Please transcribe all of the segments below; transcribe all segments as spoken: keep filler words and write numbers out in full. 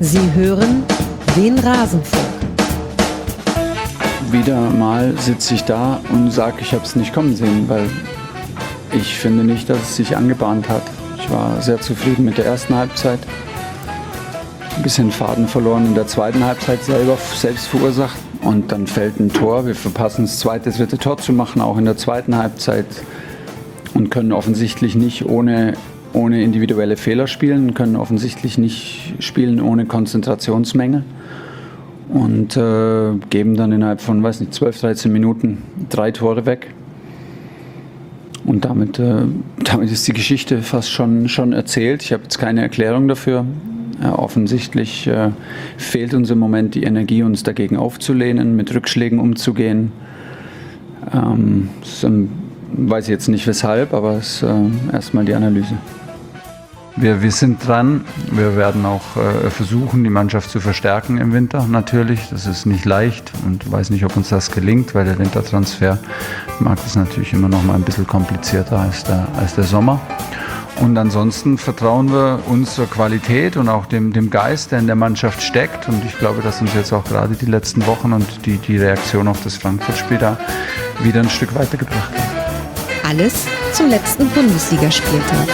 Sie hören den Rasenfunk. Wieder mal sitze ich da und sage, ich habe es nicht kommen sehen, weil ich finde nicht, dass es sich angebahnt hat. Ich war sehr zufrieden mit der ersten Halbzeit. Ein bisschen Faden verloren in der zweiten Halbzeit selber, selbst verursacht. Und dann fällt ein Tor. Wir verpassen das zweite, dritte Tor zu machen, auch in der zweiten Halbzeit. Und können offensichtlich nicht ohne, ohne individuelle Fehler spielen, können offensichtlich nicht spielen ohne Konzentrationsmängel. Und äh, geben dann innerhalb von, weiß nicht, zwölf, dreizehn Minuten drei Tore weg. Und damit, äh, damit ist die Geschichte fast schon, schon erzählt. Ich habe jetzt keine Erklärung dafür. Äh, offensichtlich äh, fehlt uns im Moment die Energie, uns dagegen aufzulehnen, mit Rückschlägen umzugehen. Ähm, das, ähm, weiß ich jetzt nicht weshalb, aber es ist äh, erstmal die Analyse. Wir, wir sind dran. Wir werden auch äh, versuchen, die Mannschaft zu verstärken im Winter natürlich. Das ist nicht leicht und ich weiß nicht, ob uns das gelingt, weil der Wintertransfer Markt ist natürlich immer noch mal ein bisschen komplizierter als der, als der Sommer. Und ansonsten vertrauen wir unserer Qualität und auch dem, dem Geist, der in der Mannschaft steckt. Und ich glaube, dass uns jetzt auch gerade die letzten Wochen und die, die Reaktion auf das Frankfurt-Spiel da wieder ein Stück weitergebracht hat. Alles zum letzten Bundesligaspieltag.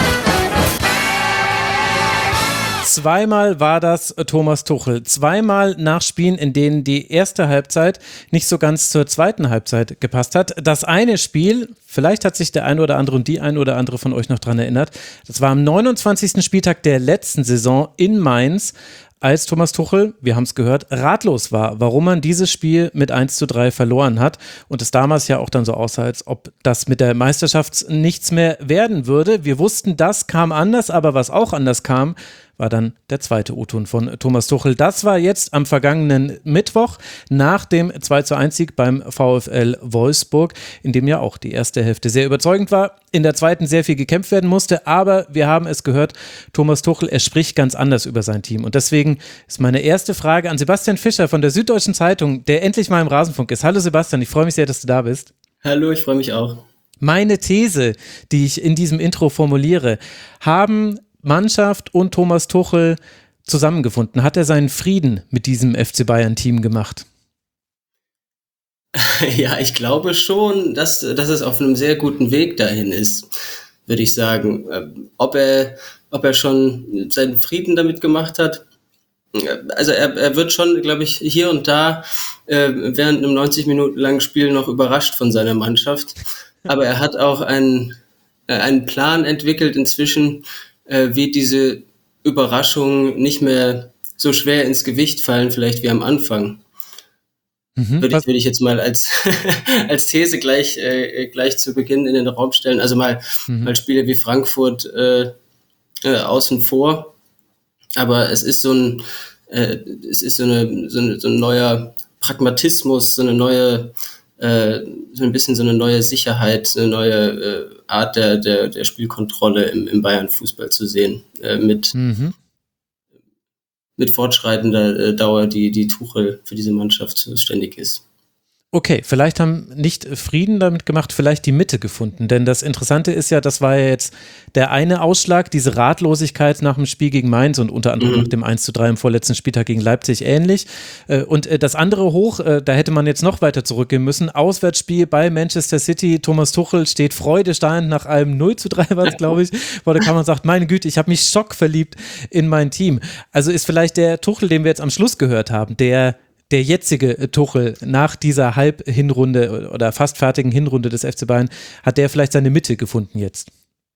Zweimal war das Thomas Tuchel. Zweimal Nachspielen, in denen die erste Halbzeit nicht so ganz zur zweiten Halbzeit gepasst hat. Das eine Spiel, vielleicht hat sich der ein oder andere und die ein oder andere von euch noch dran erinnert, das war am neunundzwanzigsten Spieltag der letzten Saison in Mainz, als Thomas Tuchel, wir haben es gehört, ratlos war, warum man dieses Spiel mit eins zu drei verloren hat und es damals ja auch dann so aussah, als ob das mit der Meisterschaft nichts mehr werden würde. Wir wussten, das kam anders, aber was auch anders kam, war dann der zweite O-Ton von Thomas Tuchel. Das war jetzt am vergangenen Mittwoch nach dem zwei zu eins Sieg beim VfL Wolfsburg, in dem ja auch die erste Hälfte sehr überzeugend war, in der zweiten sehr viel gekämpft werden musste, aber wir haben es gehört, Thomas Tuchel, er spricht ganz anders über sein Team und deswegen ist meine erste Frage an Sebastian Fischer von der Süddeutschen Zeitung, der endlich mal im Rasenfunk ist. Hallo Sebastian, ich freue mich sehr, dass du da bist. Hallo, ich freue mich auch. Meine These, die ich in diesem Intro formuliere, haben Mannschaft und Thomas Tuchel zusammengefunden? Hat er seinen Frieden mit diesem F C Bayern-Team gemacht? Ja, ich glaube schon, dass, dass es auf einem sehr guten Weg dahin ist, würde ich sagen. Ob er, ob er schon seinen Frieden damit gemacht hat? Also er, er wird schon, glaube ich, hier und da äh, während einem neunzig Minuten langen Spiel noch überrascht von seiner Mannschaft. Aber er hat auch einen, äh, einen Plan entwickelt inzwischen, äh, wie diese Überraschungen nicht mehr so schwer ins Gewicht fallen, vielleicht wie am Anfang. Mhm, würde, ich, würde ich jetzt mal als, als These gleich, äh, gleich zu Beginn in den Raum stellen. Also mal, mhm. mal Spiele wie Frankfurt äh, äh, außen vor. Aber es ist so ein, äh, es ist so, eine, so, eine, so ein neuer Pragmatismus, so eine neue, äh, so ein bisschen so eine neue Sicherheit, eine neue äh, Art der, der, der Spielkontrolle im, im Bayern-Fußball zu sehen, äh, mit, mhm. mit fortschreitender äh, Dauer, die, die Tuchel für diese Mannschaft zuständig ist. Okay, vielleicht haben nicht Frieden damit gemacht, vielleicht die Mitte gefunden, denn das Interessante ist ja, das war ja jetzt der eine Ausschlag, diese Ratlosigkeit nach dem Spiel gegen Mainz und unter anderem mhm. nach dem eins zu drei im vorletzten Spieltag gegen Leipzig ähnlich und das andere Hoch, da hätte man jetzt noch weiter zurückgehen müssen, Auswärtsspiel bei Manchester City, Thomas Tuchel steht freudestrahlend nach einem null zu drei war es, glaube ich, wo der Kammer sagt, meine Güte, ich habe mich schockverliebt in mein Team. Also ist vielleicht der Tuchel, den wir jetzt am Schluss gehört haben, der Der jetzige Tuchel nach dieser Halb-Hinrunde oder fast fertigen Hinrunde des F C Bayern, hat der vielleicht seine Mitte gefunden jetzt?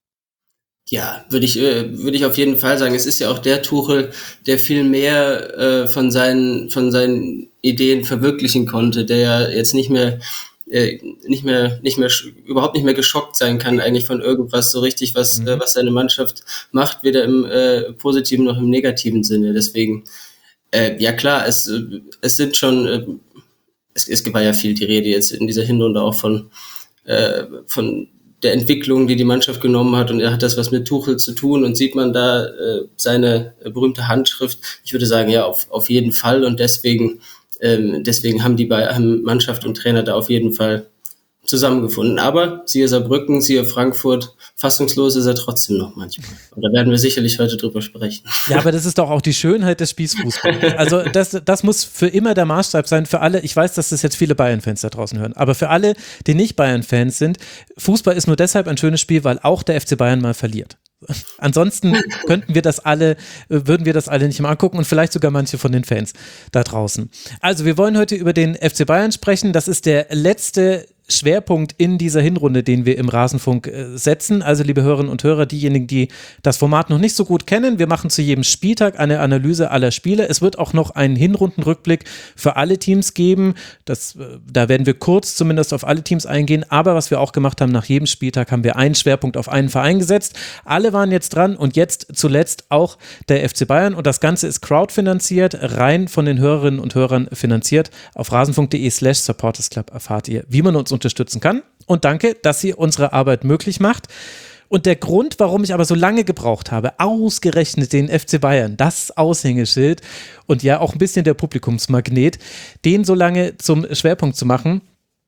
Ja, würde ich, würde ich auf jeden Fall sagen. Es ist ja auch der Tuchel, der viel mehr äh, von seinen, von seinen Ideen verwirklichen konnte, der ja jetzt nicht mehr, äh, nicht mehr, nicht mehr, überhaupt nicht mehr geschockt sein kann eigentlich von irgendwas so richtig, was, mhm. äh, was seine Mannschaft macht, weder im äh, positiven noch im negativen Sinne. Deswegen, Äh, ja klar, es, es sind schon, äh, es, es war ja viel die Rede jetzt in dieser Hinrunde auch von, äh, von der Entwicklung, die die Mannschaft genommen hat und er hat das was mit Tuchel zu tun und sieht man da äh, seine berühmte Handschrift. Ich würde sagen, ja, auf, auf jeden Fall und deswegen, ähm, deswegen haben die bei, haben Mannschaft und Trainer da auf jeden Fall zusammengefunden. Aber siehe Saarbrücken, siehe Frankfurt, fassungslos ist er trotzdem noch manchmal. Und da werden wir sicherlich heute drüber sprechen. Ja, aber das ist doch auch die Schönheit des Spießfußballs. Also das, das muss für immer der Maßstab sein für alle. Ich weiß, dass das jetzt viele Bayern-Fans da draußen hören, aber für alle, die nicht Bayern-Fans sind, Fußball ist nur deshalb ein schönes Spiel, weil auch der F C Bayern mal verliert. Ansonsten könnten wir das alle, würden wir das alle nicht mal angucken und vielleicht sogar manche von den Fans da draußen. Also wir wollen heute über den F C Bayern sprechen. Das ist der letzte Schwerpunkt in dieser Hinrunde, den wir im Rasenfunk äh, setzen. Also liebe Hörerinnen und Hörer, diejenigen, die das Format noch nicht so gut kennen, wir machen zu jedem Spieltag eine Analyse aller Spiele. Es wird auch noch einen Hinrundenrückblick für alle Teams geben. Das, äh, da werden wir kurz zumindest auf alle Teams eingehen. Aber was wir auch gemacht haben, nach jedem Spieltag haben wir einen Schwerpunkt auf einen Verein gesetzt. Alle waren jetzt dran und jetzt zuletzt auch der F C Bayern. Und das Ganze ist crowdfinanziert, rein von den Hörerinnen und Hörern finanziert. Auf rasenfunk.de slash supportersclub erfahrt ihr, wie man uns unterstützen kann. Und danke, dass ihr unsere Arbeit möglich macht. Und der Grund, warum ich aber so lange gebraucht habe, ausgerechnet den F C Bayern, das Aushängeschild und ja auch ein bisschen der Publikumsmagnet, den so lange zum Schwerpunkt zu machen,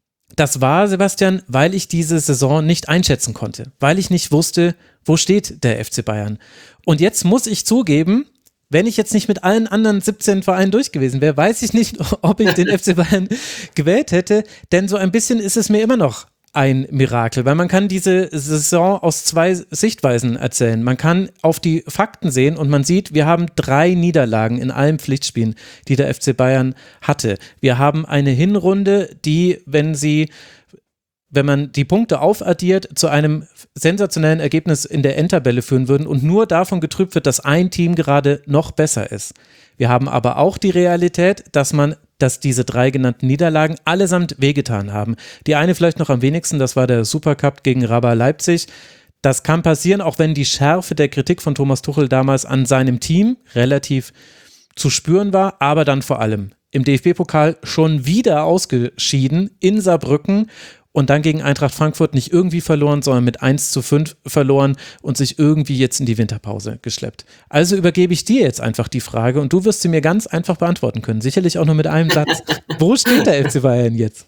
das war, Sebastian, weil ich diese Saison nicht einschätzen konnte, weil ich nicht wusste, wo steht der F C Bayern. Und jetzt muss ich zugeben, wenn ich jetzt nicht mit allen anderen siebzehn Vereinen durch gewesen wäre, weiß ich nicht, ob ich den F C Bayern gewählt hätte, denn so ein bisschen ist es mir immer noch ein Mirakel, weil man kann diese Saison aus zwei Sichtweisen erzählen. Man kann auf die Fakten sehen und man sieht, wir haben drei Niederlagen in allen Pflichtspielen, die der F C Bayern hatte. Wir haben eine Hinrunde, die, wenn sie wenn man die Punkte aufaddiert, zu einem sensationellen Ergebnis in der Endtabelle führen würden und nur davon getrübt wird, dass ein Team gerade noch besser ist. Wir haben aber auch die Realität, dass man, dass diese drei genannten Niederlagen allesamt wehgetan haben. Die eine vielleicht noch am wenigsten, das war der Supercup gegen R B Leipzig. Das kann passieren, auch wenn die Schärfe der Kritik von Thomas Tuchel damals an seinem Team relativ zu spüren war, aber dann vor allem im D F B-Pokal schon wieder ausgeschieden in Saarbrücken und dann gegen Eintracht Frankfurt nicht irgendwie verloren, sondern mit eins zu fünf verloren und sich irgendwie jetzt in die Winterpause geschleppt. Also übergebe ich dir jetzt einfach die Frage und du wirst sie mir ganz einfach beantworten können. Sicherlich auch nur mit einem Satz. Wo steht der F C Bayern jetzt?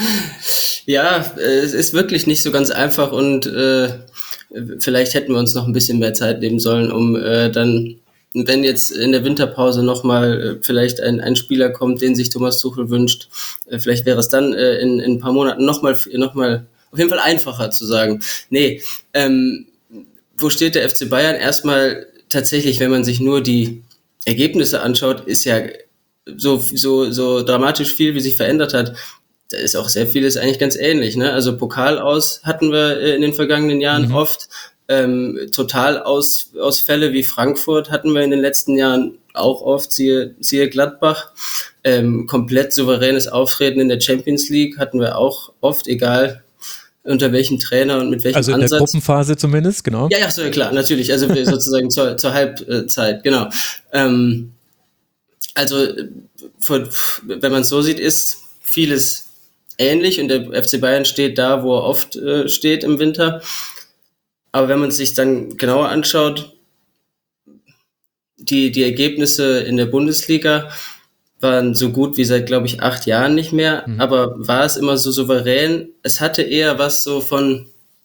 Ja, es ist wirklich nicht so ganz einfach und äh, vielleicht hätten wir uns noch ein bisschen mehr Zeit nehmen sollen, um äh, dann, wenn jetzt in der Winterpause nochmal äh, vielleicht ein, ein Spieler kommt, den sich Thomas Tuchel wünscht, äh, vielleicht wäre es dann äh, in, in ein paar Monaten nochmal noch mal auf jeden Fall einfacher zu sagen. Nee, ähm, wo steht der F C Bayern? Erstmal tatsächlich, wenn man sich nur die Ergebnisse anschaut, ist ja so, so, so dramatisch viel, wie sich verändert hat. Da ist auch sehr vieles eigentlich ganz ähnlich, ne? Also Pokal aus hatten wir äh, in den vergangenen Jahren mhm. oft. Ähm, Totalausfälle wie Frankfurt hatten wir in den letzten Jahren auch oft, siehe, siehe Gladbach. Ähm, komplett souveränes Auftreten in der Champions League hatten wir auch oft, egal unter welchem Trainer und mit welchem Also in Ansatz. der Gruppenphase zumindest, genau. Ja, ja, so, klar, natürlich, also sozusagen zur, zur Halbzeit, genau. Ähm, also wenn man es so sieht, ist vieles ähnlich und der F C Bayern steht da, wo er oft äh, steht im Winter. Aber wenn man es sich dann genauer anschaut, die, die Ergebnisse in der Bundesliga waren so gut wie seit, glaube ich, acht Jahren nicht mehr. Mhm. Aber war es immer so souverän? Es hatte eher was so von,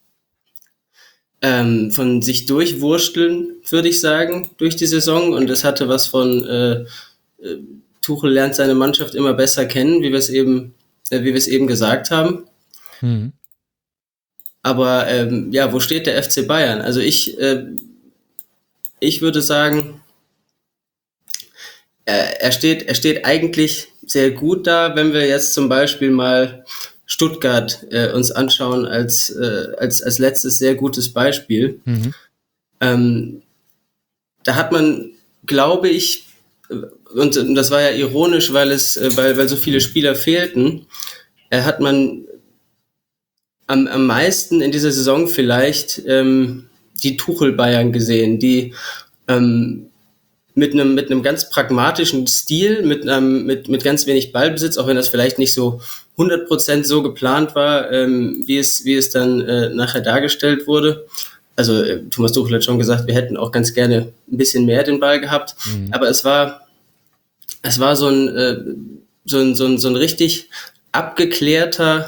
ähm, von sich durchwursteln, würde ich sagen, durch die Saison. Und es hatte was von, äh, Tuchel lernt seine Mannschaft immer besser kennen, wie wir es eben, äh, wie wir es eben gesagt haben. Mhm. Aber ähm, ja, wo steht der F C Bayern? Also ich, äh, ich würde sagen, äh, er steht, er steht eigentlich sehr gut da, wenn wir jetzt zum Beispiel mal Stuttgart äh, uns anschauen als, äh, als, als letztes sehr gutes Beispiel. Mhm. Ähm, da hat man, glaube ich, und, und das war ja ironisch, weil es, äh, weil, weil so viele Spieler fehlten, äh, hat man Am, am meisten in dieser Saison vielleicht ähm, die Tuchel-Bayern gesehen, die ähm, mit einem mit einem ganz pragmatischen Stil, mit einem mit mit ganz wenig Ballbesitz, auch wenn das vielleicht nicht so hundert Prozent so geplant war, ähm, wie es wie es dann äh, nachher dargestellt wurde. Also äh, Thomas Tuchel hat schon gesagt, wir hätten auch ganz gerne ein bisschen mehr den Ball gehabt, mhm. aber es war es war so ein äh, so ein so ein so ein richtig abgeklärter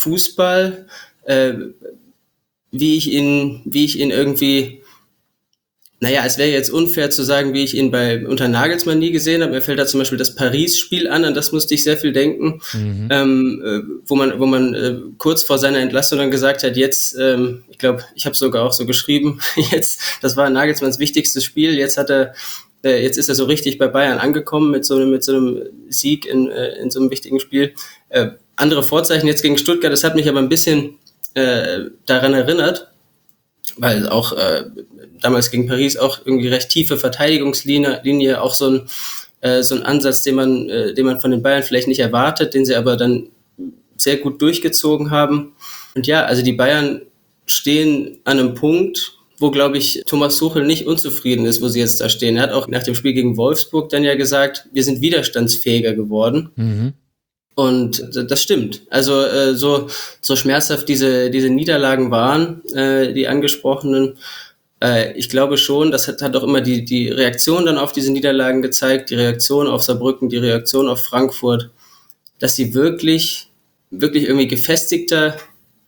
Fußball, äh, wie ich ihn, wie ich ihn irgendwie, naja, es wäre jetzt unfair zu sagen, wie ich ihn bei unter Nagelsmann nie gesehen habe. Mir fällt da zum Beispiel das Paris-Spiel an, an das musste ich sehr viel denken, mhm. ähm, äh, wo man, wo man äh, kurz vor seiner Entlassung dann gesagt hat, jetzt, ähm, ich glaube, ich habe sogar auch so geschrieben, jetzt, das war Nagelsmanns wichtigstes Spiel, jetzt hat er, äh, jetzt ist er so richtig bei Bayern angekommen mit so, mit so einem Sieg in, äh, in so einem wichtigen Spiel. Äh, andere Vorzeichen jetzt gegen Stuttgart, das hat mich aber ein bisschen äh, daran erinnert, weil auch äh, damals gegen Paris auch irgendwie recht tiefe Verteidigungslinie, Linie, auch so ein, äh, so ein Ansatz, den man, äh, den man von den Bayern vielleicht nicht erwartet, den sie aber dann sehr gut durchgezogen haben. Und ja, also die Bayern stehen an einem Punkt, wo, glaube ich, Thomas Tuchel nicht unzufrieden ist, wo sie jetzt da stehen. Er hat auch nach dem Spiel gegen Wolfsburg dann ja gesagt, wir sind widerstandsfähiger geworden. Mhm. Und das stimmt. Also äh, so so schmerzhaft diese diese Niederlagen waren, äh, die angesprochenen. Äh, ich glaube schon, das hat, hat auch immer die die Reaktion dann auf diese Niederlagen gezeigt, die Reaktion auf Saarbrücken, die Reaktion auf Frankfurt, dass sie wirklich wirklich irgendwie gefestigter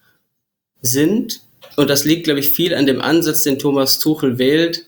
sind. Und das liegt, glaube ich, viel an dem Ansatz, den Thomas Tuchel wählt,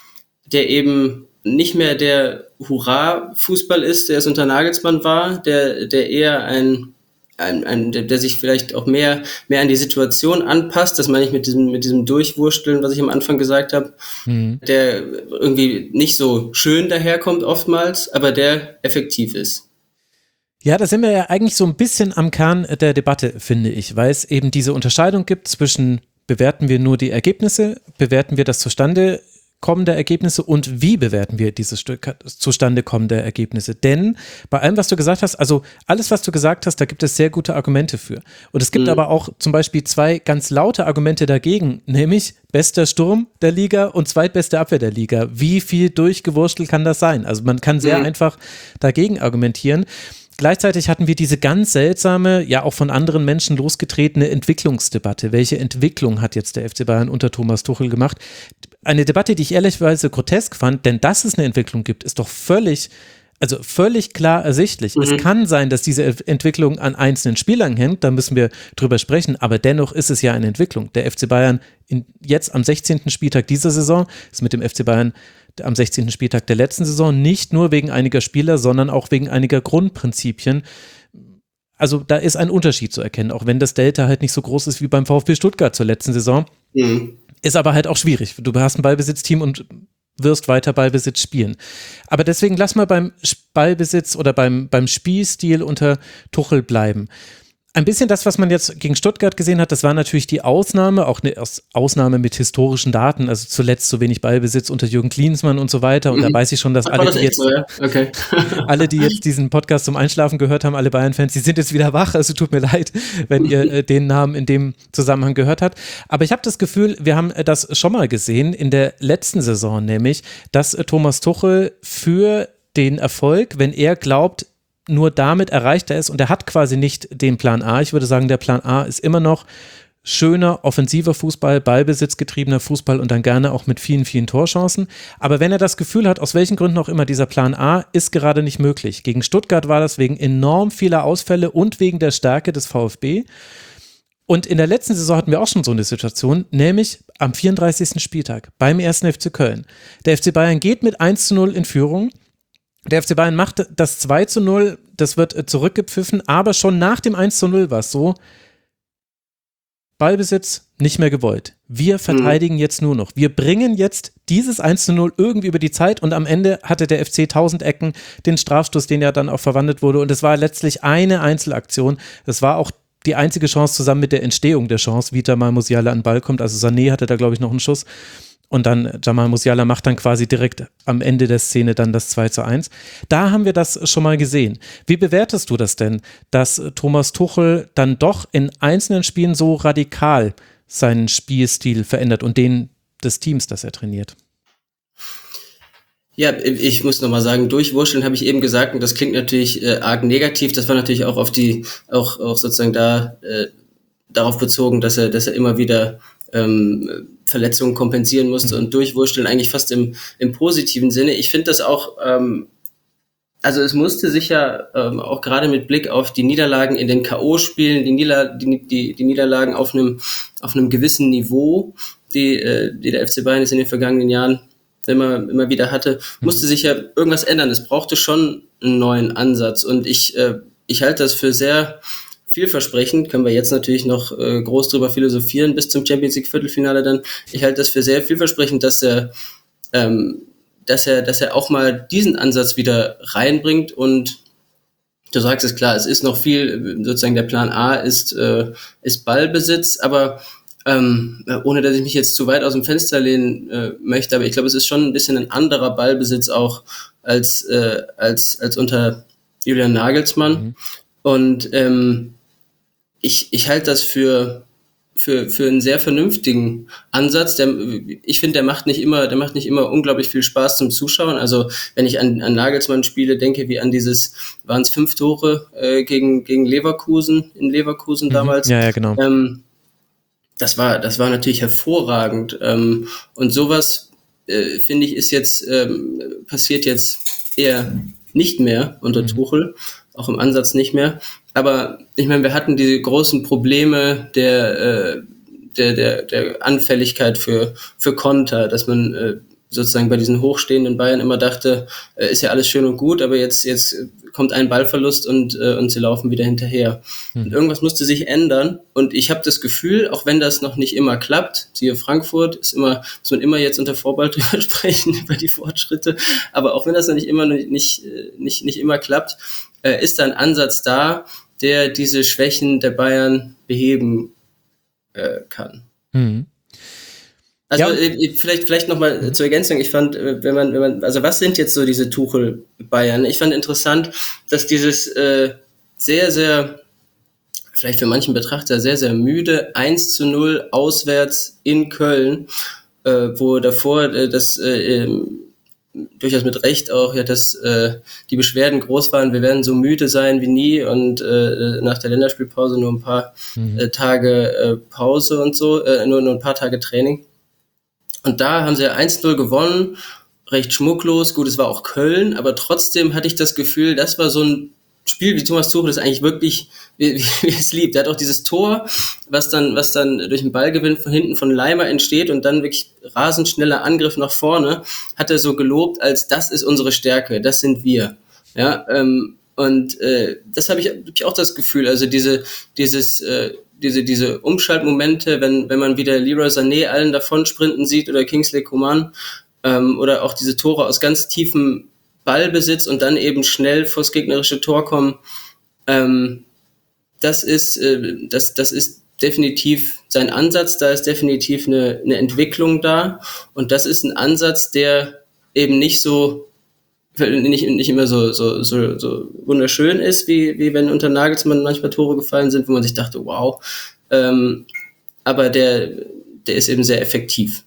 der eben nicht mehr der Hurra-Fußball ist, der es unter Nagelsmann war, der, der eher ein, ein, ein der, der sich vielleicht auch mehr, mehr an die Situation anpasst, das meine ich mit diesem, mit diesem Durchwursteln, was ich am Anfang gesagt habe, mhm. der irgendwie nicht so schön daherkommt oftmals, aber der effektiv ist. Ja, da sind wir ja eigentlich so ein bisschen am Kern der Debatte, finde ich, weil es eben diese Unterscheidung gibt zwischen bewerten wir nur die Ergebnisse, bewerten wir das zustande kommende Ergebnisse und wie bewerten wir dieses Stück zustande kommende Ergebnisse? Denn bei allem, was du gesagt hast, also alles, was du gesagt hast, da gibt es sehr gute Argumente für. Und es gibt mhm. aber auch zum Beispiel zwei ganz laute Argumente dagegen, nämlich bester Sturm der Liga und zweitbeste Abwehr der Liga. Wie viel durchgewurstelt kann das sein? Also man kann sehr mhm. einfach dagegen argumentieren. Gleichzeitig hatten wir diese ganz seltsame, ja auch von anderen Menschen losgetretene Entwicklungsdebatte. Welche Entwicklung hat jetzt der F C Bayern unter Thomas Tuchel gemacht? Eine Debatte, die ich ehrlicherweise grotesk fand, denn dass es eine Entwicklung gibt, ist doch völlig, also völlig klar ersichtlich. Mhm. Es kann sein, dass diese Entwicklung an einzelnen Spielern hängt, da müssen wir drüber sprechen, aber dennoch ist es ja eine Entwicklung. Der F C Bayern in, jetzt am sechzehnten Spieltag dieser Saison ist mit dem F C Bayern am sechzehnten Spieltag der letzten Saison nicht nur wegen einiger Spieler, sondern auch wegen einiger Grundprinzipien. Also da ist ein Unterschied zu erkennen, auch wenn das Delta halt nicht so groß ist wie beim VfB Stuttgart zur letzten Saison. Mhm. Ist aber halt auch schwierig. Du hast ein Ballbesitzteam und wirst weiter Ballbesitz spielen. Aber deswegen lass mal beim Ballbesitz oder beim, beim Spielstil unter Tuchel bleiben. Ein bisschen das, was man jetzt gegen Stuttgart gesehen hat, das war natürlich die Ausnahme, auch eine Ausnahme mit historischen Daten, also zuletzt so wenig Ballbesitz unter Jürgen Klinsmann und so weiter. Und mhm. da weiß ich schon, dass alle, die jetzt, so, ja? okay. alle, die jetzt diesen Podcast zum Einschlafen gehört haben, alle Bayern-Fans, die sind jetzt wieder wach. Also tut mir leid, wenn ihr äh, den Namen in dem Zusammenhang gehört habt. Aber ich habe das Gefühl, wir haben das schon mal gesehen in der letzten Saison, nämlich, dass äh, Thomas Tuchel für den Erfolg, wenn er glaubt, nur damit erreicht er es und er hat quasi nicht den Plan A. Ich würde sagen, der Plan A ist immer noch schöner, offensiver Fußball, ballbesitzgetriebener Fußball und dann gerne auch mit vielen, vielen Torchancen. Aber wenn er das Gefühl hat, aus welchen Gründen auch immer, dieser Plan A ist gerade nicht möglich. Gegen Stuttgart war das wegen enorm vieler Ausfälle und wegen der Stärke des VfB. Und in der letzten Saison hatten wir auch schon so eine Situation, nämlich am vierunddreißigsten Spieltag beim ersten F C Köln. Der F C Bayern geht mit eins zu null in Führung. Der F C Bayern macht das zwei zu null, das wird zurückgepfiffen, aber schon nach dem eins zu null war es so, Ballbesitz nicht mehr gewollt. Wir verteidigen mhm. jetzt nur noch. Wir bringen jetzt dieses eins zu null irgendwie über die Zeit und am Ende hatte der F C tausend Ecken, den Strafstoß, den ja dann auch verwandelt wurde und es war letztlich eine Einzelaktion. Das war auch die einzige Chance zusammen mit der Entstehung der Chance, wie Jamal Musiala an den Ball kommt. Also Sané hatte da, glaube ich, noch einen Schuss. Und dann Jamal Musiala macht dann quasi direkt am Ende der Szene dann das zwei zu eins. Da haben wir das schon mal gesehen. Wie bewertest du das denn, dass Thomas Tuchel dann doch in einzelnen Spielen so radikal seinen Spielstil verändert und den des Teams, das er trainiert? Ja, ich muss nochmal sagen, durchwurschteln habe ich eben gesagt und das klingt natürlich äh, arg negativ. Das war natürlich auch auf die, auch, auch sozusagen da äh, darauf bezogen, dass er, dass er immer wieder ähm, Verletzungen kompensieren musste und durchwursteln, eigentlich fast im, im positiven Sinne. Ich finde das auch, ähm, also es musste sich ja ähm, auch gerade mit Blick auf die Niederlagen in den K O-Spielen, die, Nieder- die, die, die Niederlagen auf einem, auf einem gewissen Niveau, die, äh, die der F C Bayern jetzt in den vergangenen Jahren immer, immer wieder hatte, musste sich ja irgendwas ändern. Es brauchte schon einen neuen Ansatz und ich, äh, ich halte das für sehr vielversprechend, können wir jetzt natürlich noch äh, groß drüber philosophieren bis zum Champions League Viertelfinale dann. Ich halte das für sehr vielversprechend, dass er, ähm, dass er, dass er auch mal diesen Ansatz wieder reinbringt und du sagst es klar, es ist noch viel, sozusagen der Plan A ist, äh, ist Ballbesitz, aber ähm, ohne dass ich mich jetzt zu weit aus dem Fenster lehnen äh, möchte, aber ich glaube, es ist schon ein bisschen ein anderer Ballbesitz auch als, äh, als, als unter Julian Nagelsmann. Mhm. Und ähm, ich, ich halte das für, für, für einen sehr vernünftigen Ansatz. Der, ich finde, der macht nicht immer, der macht nicht immer unglaublich viel Spaß zum Zuschauen. Also wenn ich an, an Nagelsmann-Spiele denke, wie an dieses, waren es fünf Tore äh, gegen, gegen Leverkusen, in Leverkusen damals. Ja, ja, genau. Ähm, das war, das war natürlich hervorragend. Ähm, und sowas, äh, finde ich, ist jetzt, ähm, passiert jetzt eher nicht mehr unter Tuchel, auch im Ansatz nicht mehr. Aber ich meine, wir hatten diese großen Probleme der, äh, der, der, der Anfälligkeit für, für Konter, dass man äh, sozusagen bei diesen hochstehenden Bayern immer dachte, äh, ist ja alles schön und gut, aber jetzt, jetzt kommt ein Ballverlust und, äh, und sie laufen wieder hinterher. Mhm. Und irgendwas musste sich ändern und ich habe das Gefühl, auch wenn das noch nicht immer klappt, siehe Frankfurt, ist immer, muss man immer jetzt unter Vorbehalt drüber sprechen, über die Fortschritte, aber auch wenn das noch nicht immer, nicht, nicht, nicht immer klappt, äh, ist da ein Ansatz da, der diese Schwächen der Bayern beheben äh, kann. Mhm. Also ja. äh, vielleicht vielleicht nochmal mhm. zur Ergänzung, ich fand, wenn man, wenn man, also was sind jetzt so diese Tuchel-Bayern? Ich fand interessant, dass dieses äh, sehr, sehr, vielleicht für manchen Betrachter sehr, sehr müde eins zu null auswärts in Köln, äh, wo davor äh, das äh, durchaus mit Recht auch, ja, dass äh, die Beschwerden groß waren, wir werden so müde sein wie nie und äh, nach der Länderspielpause nur ein paar mhm. äh, Tage äh, Pause und so, äh, nur, nur ein paar Tage Training. Und da haben sie ja eins null gewonnen, recht schmucklos, gut, es war auch Köln, aber trotzdem hatte ich das Gefühl, das war so ein Spiel, wie Thomas Tuchel das eigentlich wirklich, wie, wie, wie es liebt. Er hat auch dieses Tor, was dann, was dann durch den Ballgewinn von hinten von Leimer entsteht und dann wirklich rasend schneller Angriff nach vorne, hat er so gelobt, als das ist unsere Stärke, das sind wir. Ja, ähm, und äh, das habe ich, hab ich auch das Gefühl, also diese, dieses, äh, diese, diese Umschaltmomente, wenn, wenn man wieder Leroy Sané allen davon sprinten sieht oder Kingsley Coman, ähm, oder auch diese Tore aus ganz tiefem Ballbesitz und dann eben schnell vors gegnerische Tor kommen, ähm, das ist, äh, das, das ist definitiv sein Ansatz, da ist definitiv eine, eine Entwicklung da und das ist ein Ansatz, der eben nicht so nicht, nicht immer so, so, so, so wunderschön ist, wie, wie wenn unter Nagelsmann manchmal Tore gefallen sind, wo man sich dachte, wow, ähm, aber der, der ist eben sehr effektiv.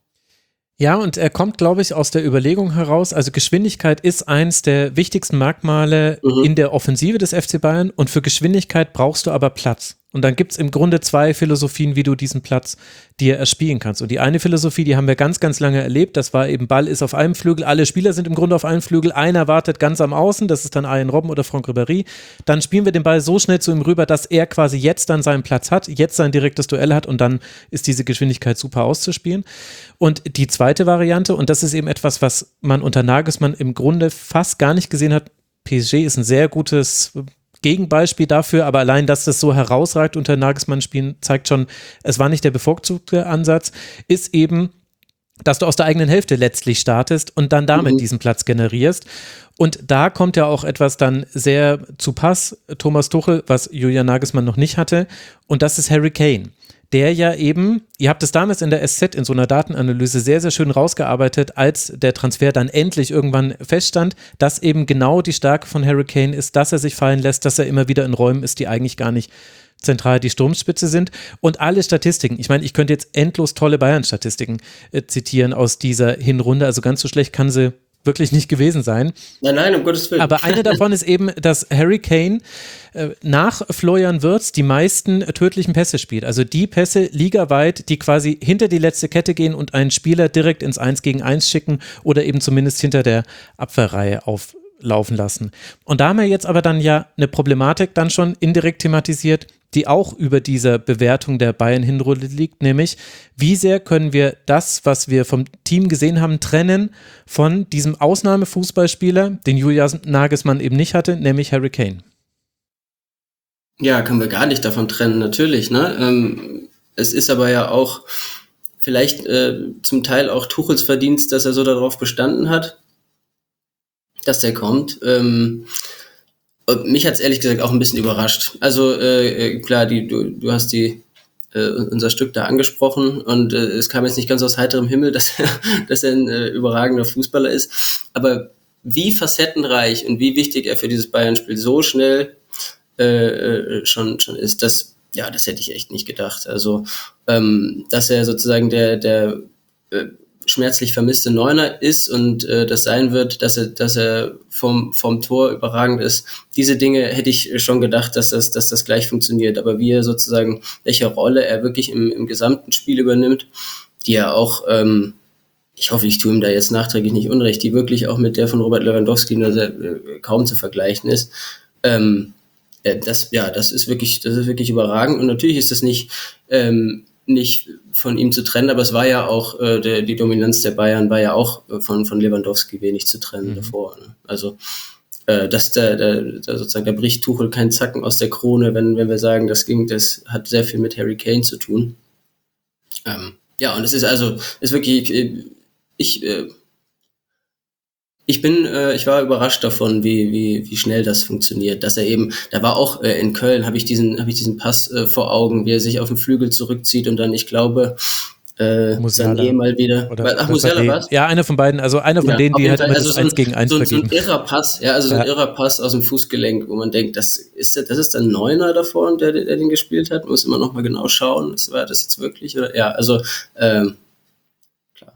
Ja, und er kommt, glaube ich, aus der Überlegung heraus, also Geschwindigkeit ist eins der wichtigsten Merkmale mhm. in der Offensive des F C Bayern und für Geschwindigkeit brauchst du aber Platz. Und dann gibt es im Grunde zwei Philosophien, wie du diesen Platz dir erspielen kannst. Und die eine Philosophie, die haben wir ganz, ganz lange erlebt, das war eben, Ball ist auf einem Flügel, alle Spieler sind im Grunde auf einem Flügel, einer wartet ganz am Außen, das ist dann Arjen Robben oder Franck Ribéry. Dann spielen wir den Ball so schnell zu ihm rüber, dass er quasi jetzt dann seinen Platz hat, jetzt sein direktes Duell hat und dann ist diese Geschwindigkeit super auszuspielen. Und die zweite Variante, und das ist eben etwas, was man unter Nagelsmann im Grunde fast gar nicht gesehen hat, P S G ist ein sehr gutes Gegenbeispiel dafür, aber allein, dass das so herausragt unter Nagelsmann-Spielen, zeigt schon, es war nicht der bevorzugte Ansatz, ist eben, dass du aus der eigenen Hälfte letztlich startest und dann damit mhm. diesen Platz generierst. Und da kommt ja auch etwas dann sehr zu Pass, Thomas Tuchel, was Julian Nagelsmann noch nicht hatte, und das ist Harry Kane. Der ja eben, ihr habt es damals in der S Z in so einer Datenanalyse sehr, sehr schön rausgearbeitet, als der Transfer dann endlich irgendwann feststand, dass eben genau die Stärke von Harry Kane ist, dass er sich fallen lässt, dass er immer wieder in Räumen ist, die eigentlich gar nicht zentral die Sturmspitze sind. Und alle Statistiken, ich meine, ich könnte jetzt endlos tolle Bayern-Statistiken äh, zitieren aus dieser Hinrunde, also ganz so schlecht kann sie wirklich nicht gewesen sein. Nein, nein, um Gottes Willen. Aber eine davon ist eben, dass Harry Kane äh, nach Florian Wirtz die meisten äh, tödlichen Pässe spielt. Also die Pässe ligaweit, die quasi hinter die letzte Kette gehen und einen Spieler direkt ins eins gegen eins schicken oder eben zumindest hinter der Abwehrreihe auf laufen lassen. Und da haben wir jetzt aber dann ja eine Problematik dann schon indirekt thematisiert, die auch über dieser Bewertung der Bayern-Hinrunde liegt, nämlich wie sehr können wir das, was wir vom Team gesehen haben, trennen von diesem Ausnahmefußballspieler, den Julian Nagelsmann eben nicht hatte, nämlich Harry Kane. Ja, können wir gar nicht davon trennen, natürlich. Ne? Ähm, es ist aber ja auch vielleicht äh, zum Teil auch Tuchels Verdienst, dass er so darauf bestanden hat, dass der kommt. Ähm, mich hat's ehrlich gesagt auch ein bisschen überrascht. Also äh, klar, die, du, du hast die äh, unser Stück da angesprochen und äh, es kam jetzt nicht ganz aus heiterem Himmel, dass er, dass er ein äh, überragender Fußballer ist. Aber wie facettenreich und wie wichtig er für dieses Bayern-Spiel so schnell äh, schon schon ist, das ja, das hätte ich echt nicht gedacht. Also ähm, dass er sozusagen der der äh, schmerzlich vermisste Neuner ist und äh, das sein wird, dass er, dass er vom, vom Tor überragend ist. Diese Dinge hätte ich schon gedacht, dass das, dass das gleich funktioniert. Aber wie er sozusagen, welche Rolle er wirklich im, im gesamten Spiel übernimmt, die er auch, ähm, ich hoffe, ich tue ihm da jetzt nachträglich nicht unrecht, die wirklich auch mit der von Robert Lewandowski nur sehr, äh, kaum zu vergleichen ist. Ähm, äh, das, ja, das ist wirklich, das ist wirklich überragend. Und natürlich ist das nicht, ähm, nicht von ihm zu trennen, aber es war ja auch, äh, der, die Dominanz der Bayern war ja auch äh, von, von Lewandowski wenig zu trennen mhm. davor. Ne? Also äh, dass der, der, der sozusagen, da bricht Tuchel keinen Zacken aus der Krone, wenn, wenn wir sagen, das ging, das hat sehr viel mit Harry Kane zu tun. Ähm, ja, und es ist also, ist wirklich, ich, ich äh, Ich bin, äh, ich war überrascht davon, wie wie wie schnell das funktioniert. Dass er eben, da war auch äh, in Köln, habe ich diesen, habe ich diesen Pass äh, vor Augen, wie er sich auf den Flügel zurückzieht und dann, ich glaube, äh, Sané mal wieder. Oder Ach, Musiala was? Ja, einer von beiden, also einer von ja, denen, die halt immer also das so ein, eins gegen eins so, vergeben. So ein irrer Pass, ja, also so ein ja. irrer Pass aus dem Fußgelenk, wo man denkt, das ist der, das ist der Neuner davor, der, der den gespielt hat. Man muss immer noch mal genau schauen, war das jetzt wirklich oder? Ja, also ähm, klar.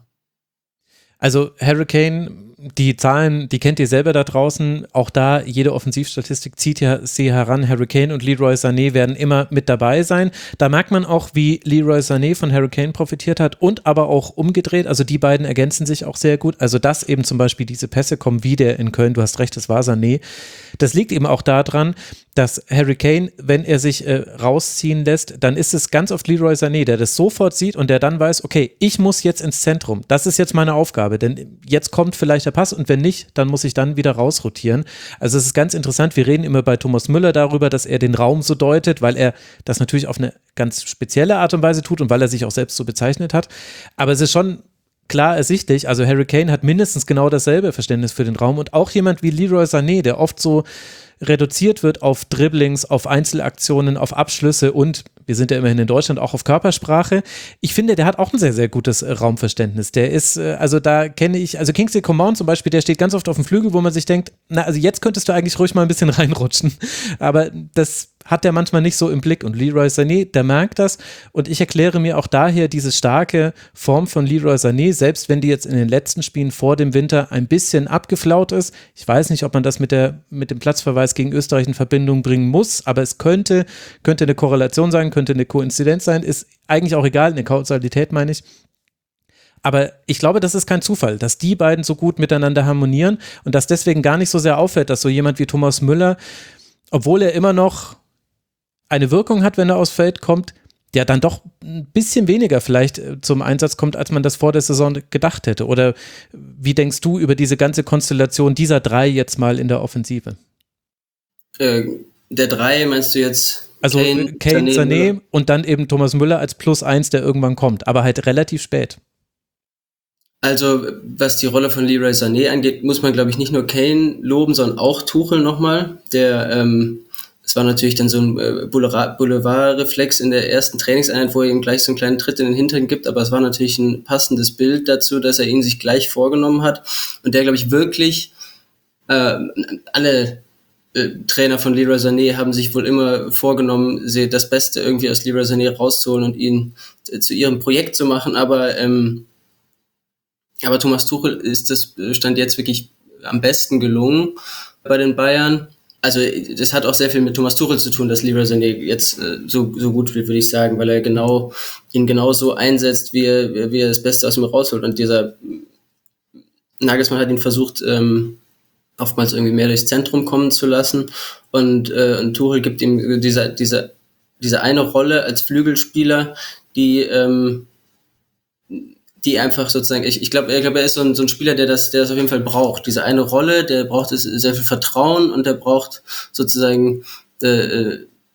Also Harry Kane, die Zahlen, die kennt ihr selber da draußen. Auch da, jede Offensivstatistik zieht ja sie heran. Harry Kane und Leroy Sané werden immer mit dabei sein. Da merkt man auch, wie Leroy Sané von Harry Kane profitiert hat und aber auch umgedreht. Also die beiden ergänzen sich auch sehr gut. Also dass eben zum Beispiel diese Pässe kommen wie der in Köln, du hast recht, das war Sané. Das liegt eben auch daran, dass Harry Kane, wenn er sich äh, rausziehen lässt, dann ist es ganz oft Leroy Sané, der das sofort sieht und der dann weiß, okay, ich muss jetzt ins Zentrum. Das ist jetzt meine Aufgabe, denn jetzt kommt vielleicht der Pass und wenn nicht, dann muss ich dann wieder rausrotieren. Also es ist ganz interessant, wir reden immer bei Thomas Müller darüber, dass er den Raum so deutet, weil er das natürlich auf eine ganz spezielle Art und Weise tut und weil er sich auch selbst so bezeichnet hat. Aber es ist schon klar ersichtlich, also Harry Kane hat mindestens genau dasselbe Verständnis für den Raum und auch jemand wie Leroy Sané, der oft so reduziert wird auf Dribblings, auf Einzelaktionen, auf Abschlüsse und wir sind ja immerhin in Deutschland auch auf Körpersprache. Ich finde, der hat auch ein sehr, sehr gutes äh, Raumverständnis. Der ist, äh, also da kenne ich, also Kingsley Coman zum Beispiel, der steht ganz oft auf dem Flügel, wo man sich denkt, na, also jetzt könntest du eigentlich ruhig mal ein bisschen reinrutschen. Aber das hat der manchmal nicht so im Blick und Leroy Sané, der merkt das und ich erkläre mir auch daher diese starke Form von Leroy Sané, selbst wenn die jetzt in den letzten Spielen vor dem Winter ein bisschen abgeflaut ist. Ich weiß nicht, ob man das mit der, mit dem Platzverweis gegen Österreich in Verbindung bringen muss, aber es könnte, könnte eine Korrelation sein, könnte eine Koinzidenz sein, ist eigentlich auch egal, eine Kausalität meine ich. Aber ich glaube, das ist kein Zufall, dass die beiden so gut miteinander harmonieren und dass deswegen gar nicht so sehr auffällt, dass so jemand wie Thomas Müller, obwohl er immer noch eine Wirkung hat, wenn er aufs Feld kommt, der dann doch ein bisschen weniger vielleicht zum Einsatz kommt, als man das vor der Saison gedacht hätte. Oder wie denkst du über diese ganze Konstellation dieser drei jetzt mal in der Offensive? Äh, der drei meinst du jetzt? Also Kane, Kane Sané, Sané und dann eben Thomas Müller als Plus eins, der irgendwann kommt, aber halt relativ spät. Also, was die Rolle von Leroy Sané angeht, muss man, glaube ich, nicht nur Kane loben, sondern auch Tuchel nochmal, der ähm, es war natürlich dann so ein äh, Boulevard-Reflex in der ersten Trainingseinheit, wo er ihm gleich so einen kleinen Tritt in den Hintern gibt, aber es war natürlich ein passendes Bild dazu, dass er ihn sich gleich vorgenommen hat und der, glaube ich, wirklich äh, alle äh, Trainer von Leroy Sané haben sich wohl immer vorgenommen, das Beste irgendwie aus Leroy Sané rauszuholen und ihn äh, zu ihrem Projekt zu machen, aber ähm, aber Thomas Tuchel ist das Stand jetzt wirklich am besten gelungen bei den Bayern. Also das hat auch sehr viel mit Thomas Tuchel zu tun, dass Leroy Sané jetzt äh, so so gut wird, würde ich sagen, weil er genau ihn genau so einsetzt, wie er, wie er das Beste aus ihm rausholt. Und dieser Nagelsmann hat ihn versucht, ähm, oftmals irgendwie mehr durchs Zentrum kommen zu lassen. Und, äh, und Tuchel gibt ihm diese, diese, diese eine Rolle als Flügelspieler, die, ähm, die einfach sozusagen, ich, ich glaube, ich glaube, er ist so ein, so ein Spieler, der das, der das auf jeden Fall braucht. Diese eine Rolle, der braucht es sehr viel Vertrauen und der braucht sozusagen, äh,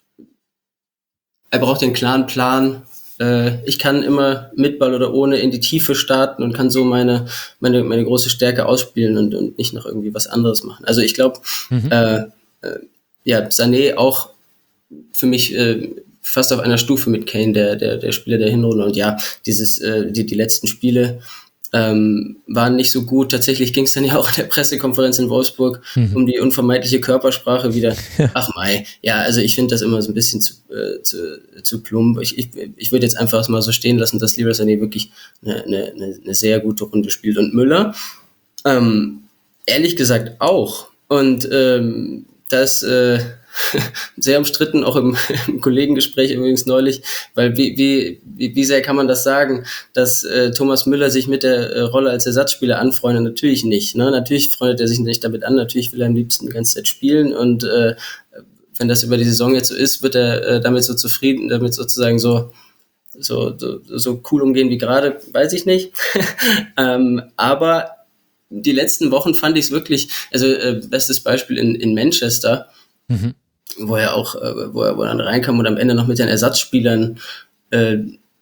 er braucht den klaren Plan. Äh, ich kann immer mit Ball oder ohne in die Tiefe starten und kann so meine, meine, meine große Stärke ausspielen und, und nicht noch irgendwie was anderes machen. Also ich glaube, mhm. äh, äh, ja, Sané auch für mich, äh, fast auf einer Stufe mit Kane, der, der, der Spieler der Hinrunde. Und ja, dieses, äh, die, die letzten Spiele ähm, waren nicht so gut. Tatsächlich ging es dann ja auch in der Pressekonferenz in Wolfsburg mhm. um die unvermeidliche Körpersprache wieder. Ach mei, ja, also ich finde das immer so ein bisschen zu, äh, zu, zu plump. Ich, ich, ich würde jetzt einfach mal so stehen lassen, dass Leroy Sané wirklich eine, eine, eine sehr gute Runde spielt. Und Müller, ähm, ehrlich gesagt auch. Und ähm, das äh, sehr umstritten, auch im, im Kollegengespräch übrigens neulich, weil wie, wie, wie sehr kann man das sagen, dass äh, Thomas Müller sich mit der äh, Rolle als Ersatzspieler anfreundet? Natürlich nicht. Ne? Natürlich freundet er sich nicht damit an, natürlich will er am liebsten die ganze Zeit spielen und äh, wenn das über die Saison jetzt so ist, wird er äh, damit so zufrieden, damit sozusagen so so, so, so cool umgehen wie gerade, weiß ich nicht. ähm, aber die letzten Wochen fand ich es wirklich, also äh, bestes Beispiel in, in Manchester, mhm. wo er auch, äh, wo er wo er dann reinkam und am Ende noch mit den Ersatzspielern äh,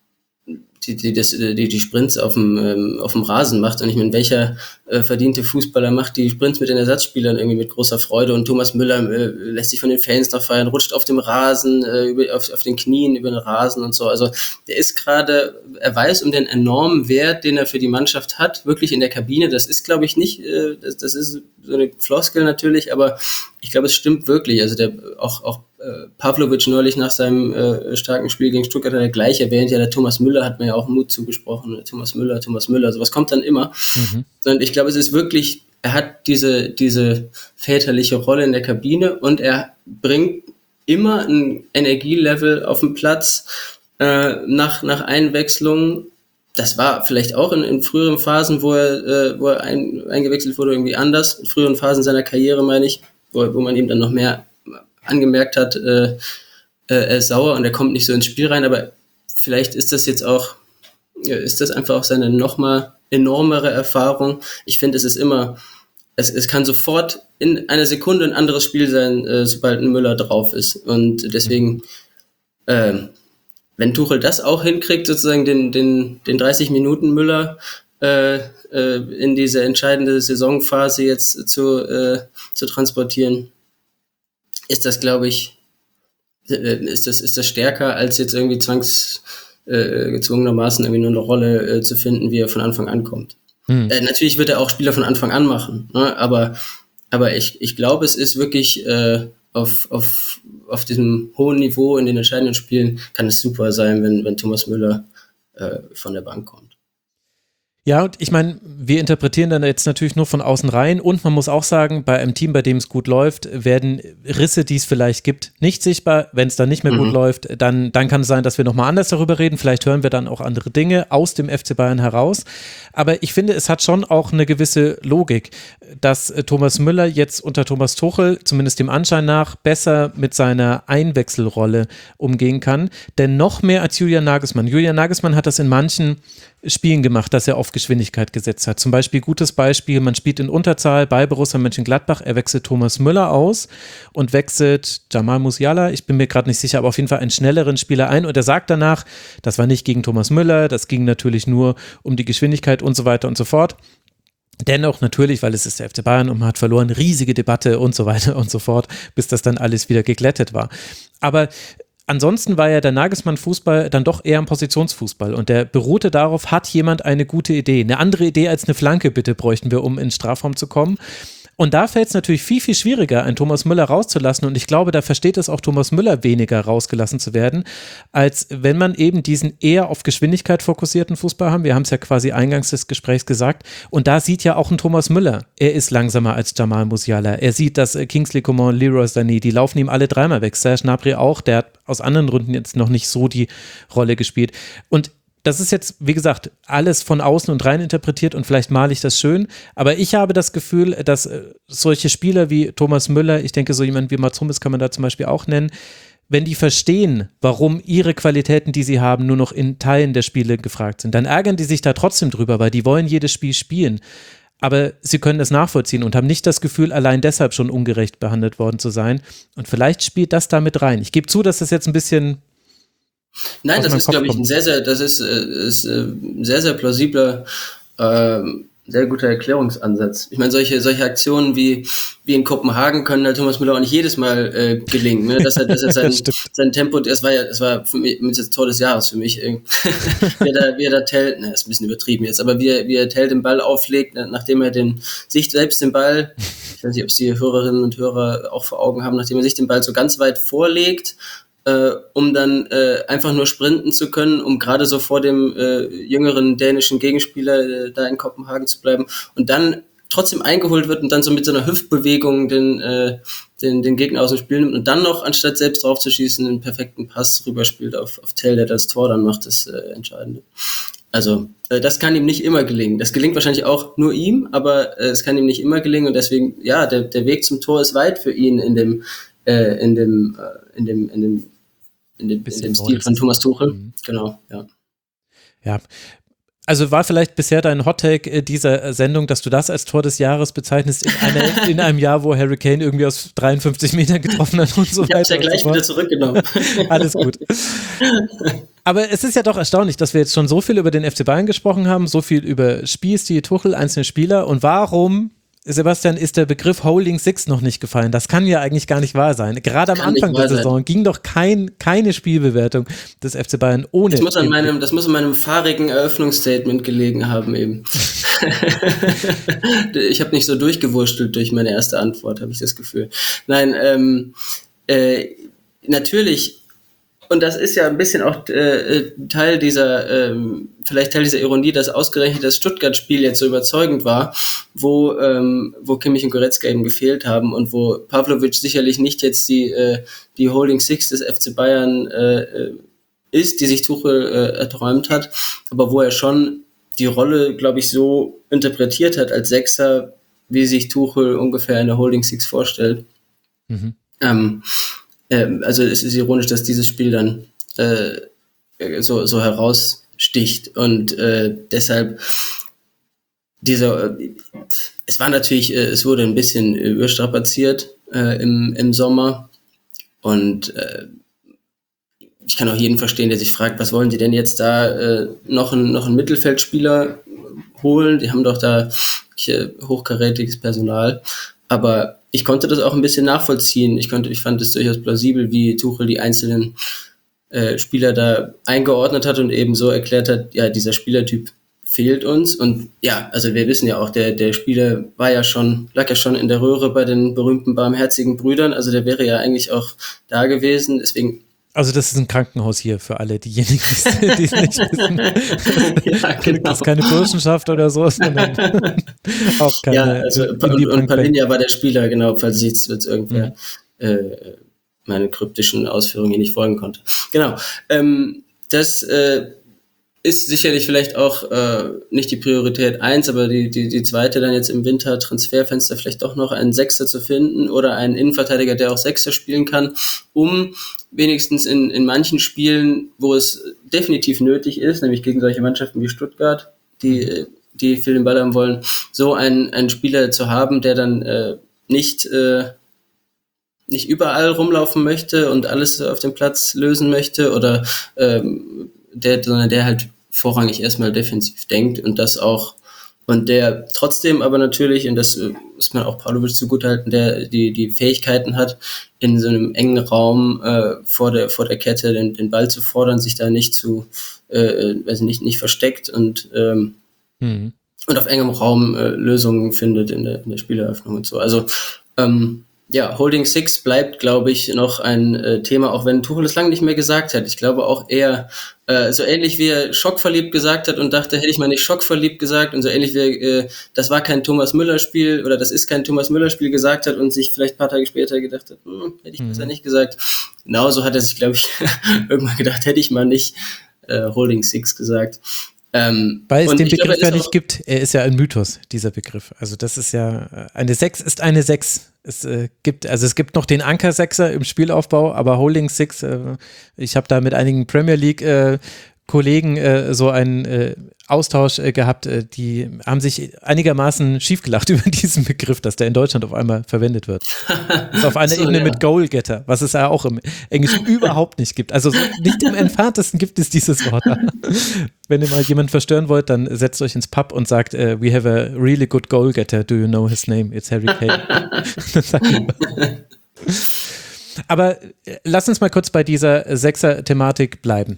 die, die, das, die, die Sprints auf dem, ähm, auf dem Rasen macht. Und ich meine, welcher äh, verdiente Fußballer macht die Sprints mit den Ersatzspielern irgendwie mit großer Freude? Und Thomas Müller äh, lässt sich von den Fans noch feiern, rutscht auf dem Rasen, äh, über, auf, auf den Knien über den Rasen und so. Also der ist gerade, er weiß um den enormen Wert, den er für die Mannschaft hat, wirklich in der Kabine. Das ist, glaube ich, nicht, äh, das, das ist so eine Floskel natürlich, aber ich glaube, es stimmt wirklich. Also der auch, auch äh, Pavlovic neulich nach seinem äh, starken Spiel gegen Stuttgart hat er gleich erwähnt, ja, der Thomas Müller hat mir ja auch Mut zugesprochen. Thomas Müller, Thomas Müller, sowas kommt dann immer. Mhm. Und ich glaube, es ist wirklich, er hat diese, diese väterliche Rolle in der Kabine und er bringt immer ein Energielevel auf den Platz äh, nach, nach Einwechslung. Das war vielleicht auch in, in früheren Phasen, wo er, äh, wo er ein, eingewechselt wurde, irgendwie anders. In früheren Phasen seiner Karriere, meine ich, wo, wo man ihm dann noch mehr angemerkt hat, äh, äh, er ist sauer und er kommt nicht so ins Spiel rein. Aber vielleicht ist das jetzt auch, ist das einfach auch seine nochmal enormere Erfahrung. Ich finde, es ist immer, es, es kann sofort in einer Sekunde ein anderes Spiel sein, äh, sobald ein Müller drauf ist. Und deswegen, äh, wenn Tuchel das auch hinkriegt, sozusagen den, den, den dreißig Minuten Müller äh, äh, in diese entscheidende Saisonphase jetzt zu, äh, zu transportieren, ist das, glaube ich, äh, ist das, ist das stärker, als jetzt irgendwie zwangs äh, gezwungenermaßen irgendwie nur eine Rolle äh, zu finden, wie er von Anfang an kommt. Hm. Äh, natürlich wird er auch Spieler von Anfang an machen, ne? aber, aber ich, ich glaube, es ist wirklich äh, auf, auf, auf diesem hohen Niveau in den entscheidenden Spielen kann es super sein, wenn, wenn Thomas Müller äh, von der Bank kommt. Ja, und ich meine, wir interpretieren dann jetzt natürlich nur von außen rein und man muss auch sagen, bei einem Team, bei dem es gut läuft, werden Risse, die es vielleicht gibt, nicht sichtbar. Wenn es dann nicht mehr mhm. gut läuft, dann, dann kann es sein, dass wir nochmal anders darüber reden. Vielleicht hören wir dann auch andere Dinge aus dem F C Bayern heraus. Aber ich finde, es hat schon auch eine gewisse Logik, dass Thomas Müller jetzt unter Thomas Tuchel, zumindest dem Anschein nach, besser mit seiner Einwechselrolle umgehen kann. Denn noch mehr als Julian Nagelsmann. Julian Nagelsmann hat das in manchen Spielen gemacht, dass er auf Geschwindigkeit gesetzt hat. Zum Beispiel, gutes Beispiel, man spielt in Unterzahl bei Borussia Mönchengladbach, er wechselt Thomas Müller aus und wechselt Jamal Musiala, ich bin mir gerade nicht sicher, aber auf jeden Fall einen schnelleren Spieler ein und er sagt danach, das war nicht gegen Thomas Müller, das ging natürlich nur um die Geschwindigkeit und so weiter und so fort. Dennoch natürlich, weil es ist der F C Bayern und man hat verloren, riesige Debatte und so weiter und so fort, bis das dann alles wieder geglättet war. Aber ansonsten war ja der Nagelsmann-Fußball dann doch eher ein Positionsfußball und der beruhte darauf, hat jemand eine gute Idee. Eine andere Idee als eine Flanke bitte bräuchten wir, um ins Strafraum zu kommen. Und da fällt es natürlich viel, viel schwieriger, einen Thomas Müller rauszulassen und ich glaube, da versteht es auch Thomas Müller weniger rausgelassen zu werden, als wenn man eben diesen eher auf Geschwindigkeit fokussierten Fußball haben. Wir haben es ja quasi eingangs des Gesprächs gesagt und da sieht ja auch ein Thomas Müller, er ist langsamer als Jamal Musiala. Er sieht, dass Kingsley Coman, Leroy Sané, die laufen ihm alle dreimal weg. Serge Gnabry auch, der hat aus anderen Gründen jetzt noch nicht so die Rolle gespielt und das ist jetzt, wie gesagt, alles von außen und rein interpretiert und vielleicht male ich das schön, aber ich habe das Gefühl, dass äh, solche Spieler wie Thomas Müller, ich denke, so jemand wie Mats Hummels kann man da zum Beispiel auch nennen, wenn die verstehen, warum ihre Qualitäten, die sie haben, nur noch in Teilen der Spiele gefragt sind, dann ärgern die sich da trotzdem drüber, weil die wollen jedes Spiel spielen. Aber sie können es nachvollziehen und haben nicht das Gefühl, allein deshalb schon ungerecht behandelt worden zu sein. Und vielleicht spielt das da mit rein. Ich gebe zu, dass das jetzt ein bisschen Nein, das ist, glaube ich, ein sehr, sehr, das ist, ist ein sehr, sehr plausibler, ähm, sehr guter Erklärungsansatz. Ich meine, solche, solche Aktionen wie, wie in Kopenhagen können halt Thomas Müller auch nicht jedes Mal äh, gelingen, ne? Dass er, dass er sein, sein Tempo, das war ja, das war für mich das Tor des Jahres für mich. wie er da, wie er da Tell, na, ist ein bisschen übertrieben jetzt, aber wie er, wie er Tell den Ball auflegt, nachdem er den, sich selbst den Ball, ich weiß nicht, ob es die Hörerinnen und Hörer auch vor Augen haben, nachdem er sich den Ball so ganz weit vorlegt, Äh, um dann äh, einfach nur sprinten zu können, um gerade so vor dem äh, jüngeren dänischen Gegenspieler äh, da in Kopenhagen zu bleiben und dann trotzdem eingeholt wird und dann so mit so einer Hüftbewegung den, äh, den, den Gegner aus dem Spiel nimmt und dann noch, anstatt selbst drauf zu schießen, einen perfekten Pass rüberspielt auf, auf Tell, der das Tor dann macht, das äh, Entscheidende. Also, äh, das kann ihm nicht immer gelingen. Das gelingt wahrscheinlich auch nur ihm, aber äh, es kann ihm nicht immer gelingen und deswegen, ja, der, der Weg zum Tor ist weit für ihn in dem, äh, in dem, äh, in dem, in dem in dem, in dem Stil von Thomas Tuchel. Mhm. Genau, ja. Ja, also war vielleicht bisher dein Hottake dieser Sendung, dass du das als Tor des Jahres bezeichnest, in, einer, in einem Jahr, wo Harry Kane irgendwie aus dreiundfünfzig Metern getroffen hat und so weiter. Ich hab's ja gleich so wieder zurückgenommen. Alles gut. Aber es ist ja doch erstaunlich, dass wir jetzt schon so viel über den F C Bayern gesprochen haben, so viel über Spielstil, Tuchel, einzelne Spieler und warum, Sebastian, ist der Begriff Holding Six noch nicht gefallen? Das kann ja eigentlich gar nicht wahr sein. Gerade am Anfang der Saison sein. ging doch kein, keine Spielbewertung des F C Bayern ohne. Das muss an meinem, das muss an meinem fahrigen Eröffnungsstatement gelegen haben eben. Ich habe nicht so durchgewurstelt durch meine erste Antwort, habe ich das Gefühl. Nein, ähm, äh, natürlich. Und das ist ja ein bisschen auch äh, Teil dieser, ähm, vielleicht Teil dieser Ironie, dass ausgerechnet das Stuttgart-Spiel jetzt so überzeugend war, wo, ähm, wo Kimmich und Goretzka eben gefehlt haben und wo Pavlovic sicherlich nicht jetzt die, äh, die Holding Six des F C Bayern äh, ist, die sich Tuchel äh, erträumt hat, aber wo er schon die Rolle, glaube ich, so interpretiert hat als Sechser, wie sich Tuchel ungefähr in der Holding Six vorstellt. Mhm. Ähm, Also es ist ironisch, dass dieses Spiel dann äh, so, so heraussticht und äh, deshalb dieser, äh, es war natürlich, äh, es wurde ein bisschen überstrapaziert äh, im, im Sommer und äh, ich kann auch jeden verstehen, der sich fragt, was wollen die denn jetzt da äh, noch, ein, noch einen Mittelfeldspieler holen? Die haben doch da äh, hochkarätiges Personal, aber ich konnte das auch ein bisschen nachvollziehen. Ich konnte, ich fand es durchaus plausibel, wie Tuchel die einzelnen äh, Spieler da eingeordnet hat und eben so erklärt hat, ja, dieser Spielertyp fehlt uns. Und ja, also wir wissen ja auch, der, der Spieler war ja schon, lag ja schon in der Röhre bei den berühmten barmherzigen Brüdern. Also der wäre ja eigentlich auch da gewesen. Deswegen. Also das ist ein Krankenhaus hier für alle diejenigen, die es nicht wissen. Ja, genau. Das ist keine Burschenschaft oder so, sondern auch keine. Ja, also und, und Palinja war der Spieler, genau, falls jetzt, jetzt irgendwer mhm. äh, meine kryptischen Ausführungen hier nicht folgen konnte. Genau. Ähm, das äh, ist sicherlich vielleicht auch äh, nicht die Priorität eins, aber die, die, die zweite dann jetzt im Winter Transferfenster vielleicht doch noch einen Sechser zu finden oder einen Innenverteidiger, der auch Sechser spielen kann, um wenigstens in, in manchen Spielen, wo es definitiv nötig ist, nämlich gegen solche Mannschaften wie Stuttgart, die, die viel den Ball haben wollen, so einen, einen Spieler zu haben, der dann äh, nicht, äh, nicht überall rumlaufen möchte und alles auf dem Platz lösen möchte oder ähm, der, sondern der halt vorrangig erstmal defensiv denkt und das auch, und der trotzdem aber natürlich, und das muss man auch Pavlovic zugutehalten, der die, die Fähigkeiten hat, in so einem engen Raum äh, vor der vor der Kette den, den Ball zu fordern, sich da nicht zu, äh, also nicht, nicht versteckt und ähm, mhm. und auf engem Raum äh, Lösungen findet in der, in der Spieleröffnung und so. Also ähm, ja, Holding Six bleibt, glaube ich, noch ein äh, Thema, auch wenn Tuchel es lange nicht mehr gesagt hat. Ich glaube auch eher, äh, so ähnlich wie er schockverliebt gesagt hat und dachte, hätte ich mal nicht schockverliebt gesagt, und so ähnlich wie er, äh, das war kein Thomas Müller-Spiel oder das ist kein Thomas Müller-Spiel gesagt hat und sich vielleicht ein paar Tage später gedacht hat, hm, hätte ich besser mhm. nicht gesagt. Genauso hat er sich, glaube ich, irgendwann gedacht, hätte ich mal nicht äh, Holding Six gesagt. Ähm, Weil es und den ich glaube, Begriff er ja ist nicht gibt. Er ist ja ein Mythos, dieser Begriff. Also das ist ja, eine Sechs ist eine Sechs. Es äh, gibt, also es gibt noch den Anker-Sechser im Spielaufbau, aber Holding Six, äh, ich habe da mit einigen Premier League äh, Kollegen äh, so einen äh, Austausch äh, gehabt, äh, die haben sich einigermaßen schiefgelacht über diesen Begriff, dass der in Deutschland auf einmal verwendet wird. Das ist auf einer So, Ebene ja. mit Goalgetter, was es ja auch im Englischen überhaupt nicht gibt. Also so nicht im Entferntesten gibt es dieses Wort. Wenn ihr mal jemanden verstören wollt, dann setzt euch ins Pub und sagt, uh, we have a really good goalgetter, do you know his name? It's Harry Kane. Aber äh, lass uns mal kurz bei dieser Sechser-Thematik bleiben.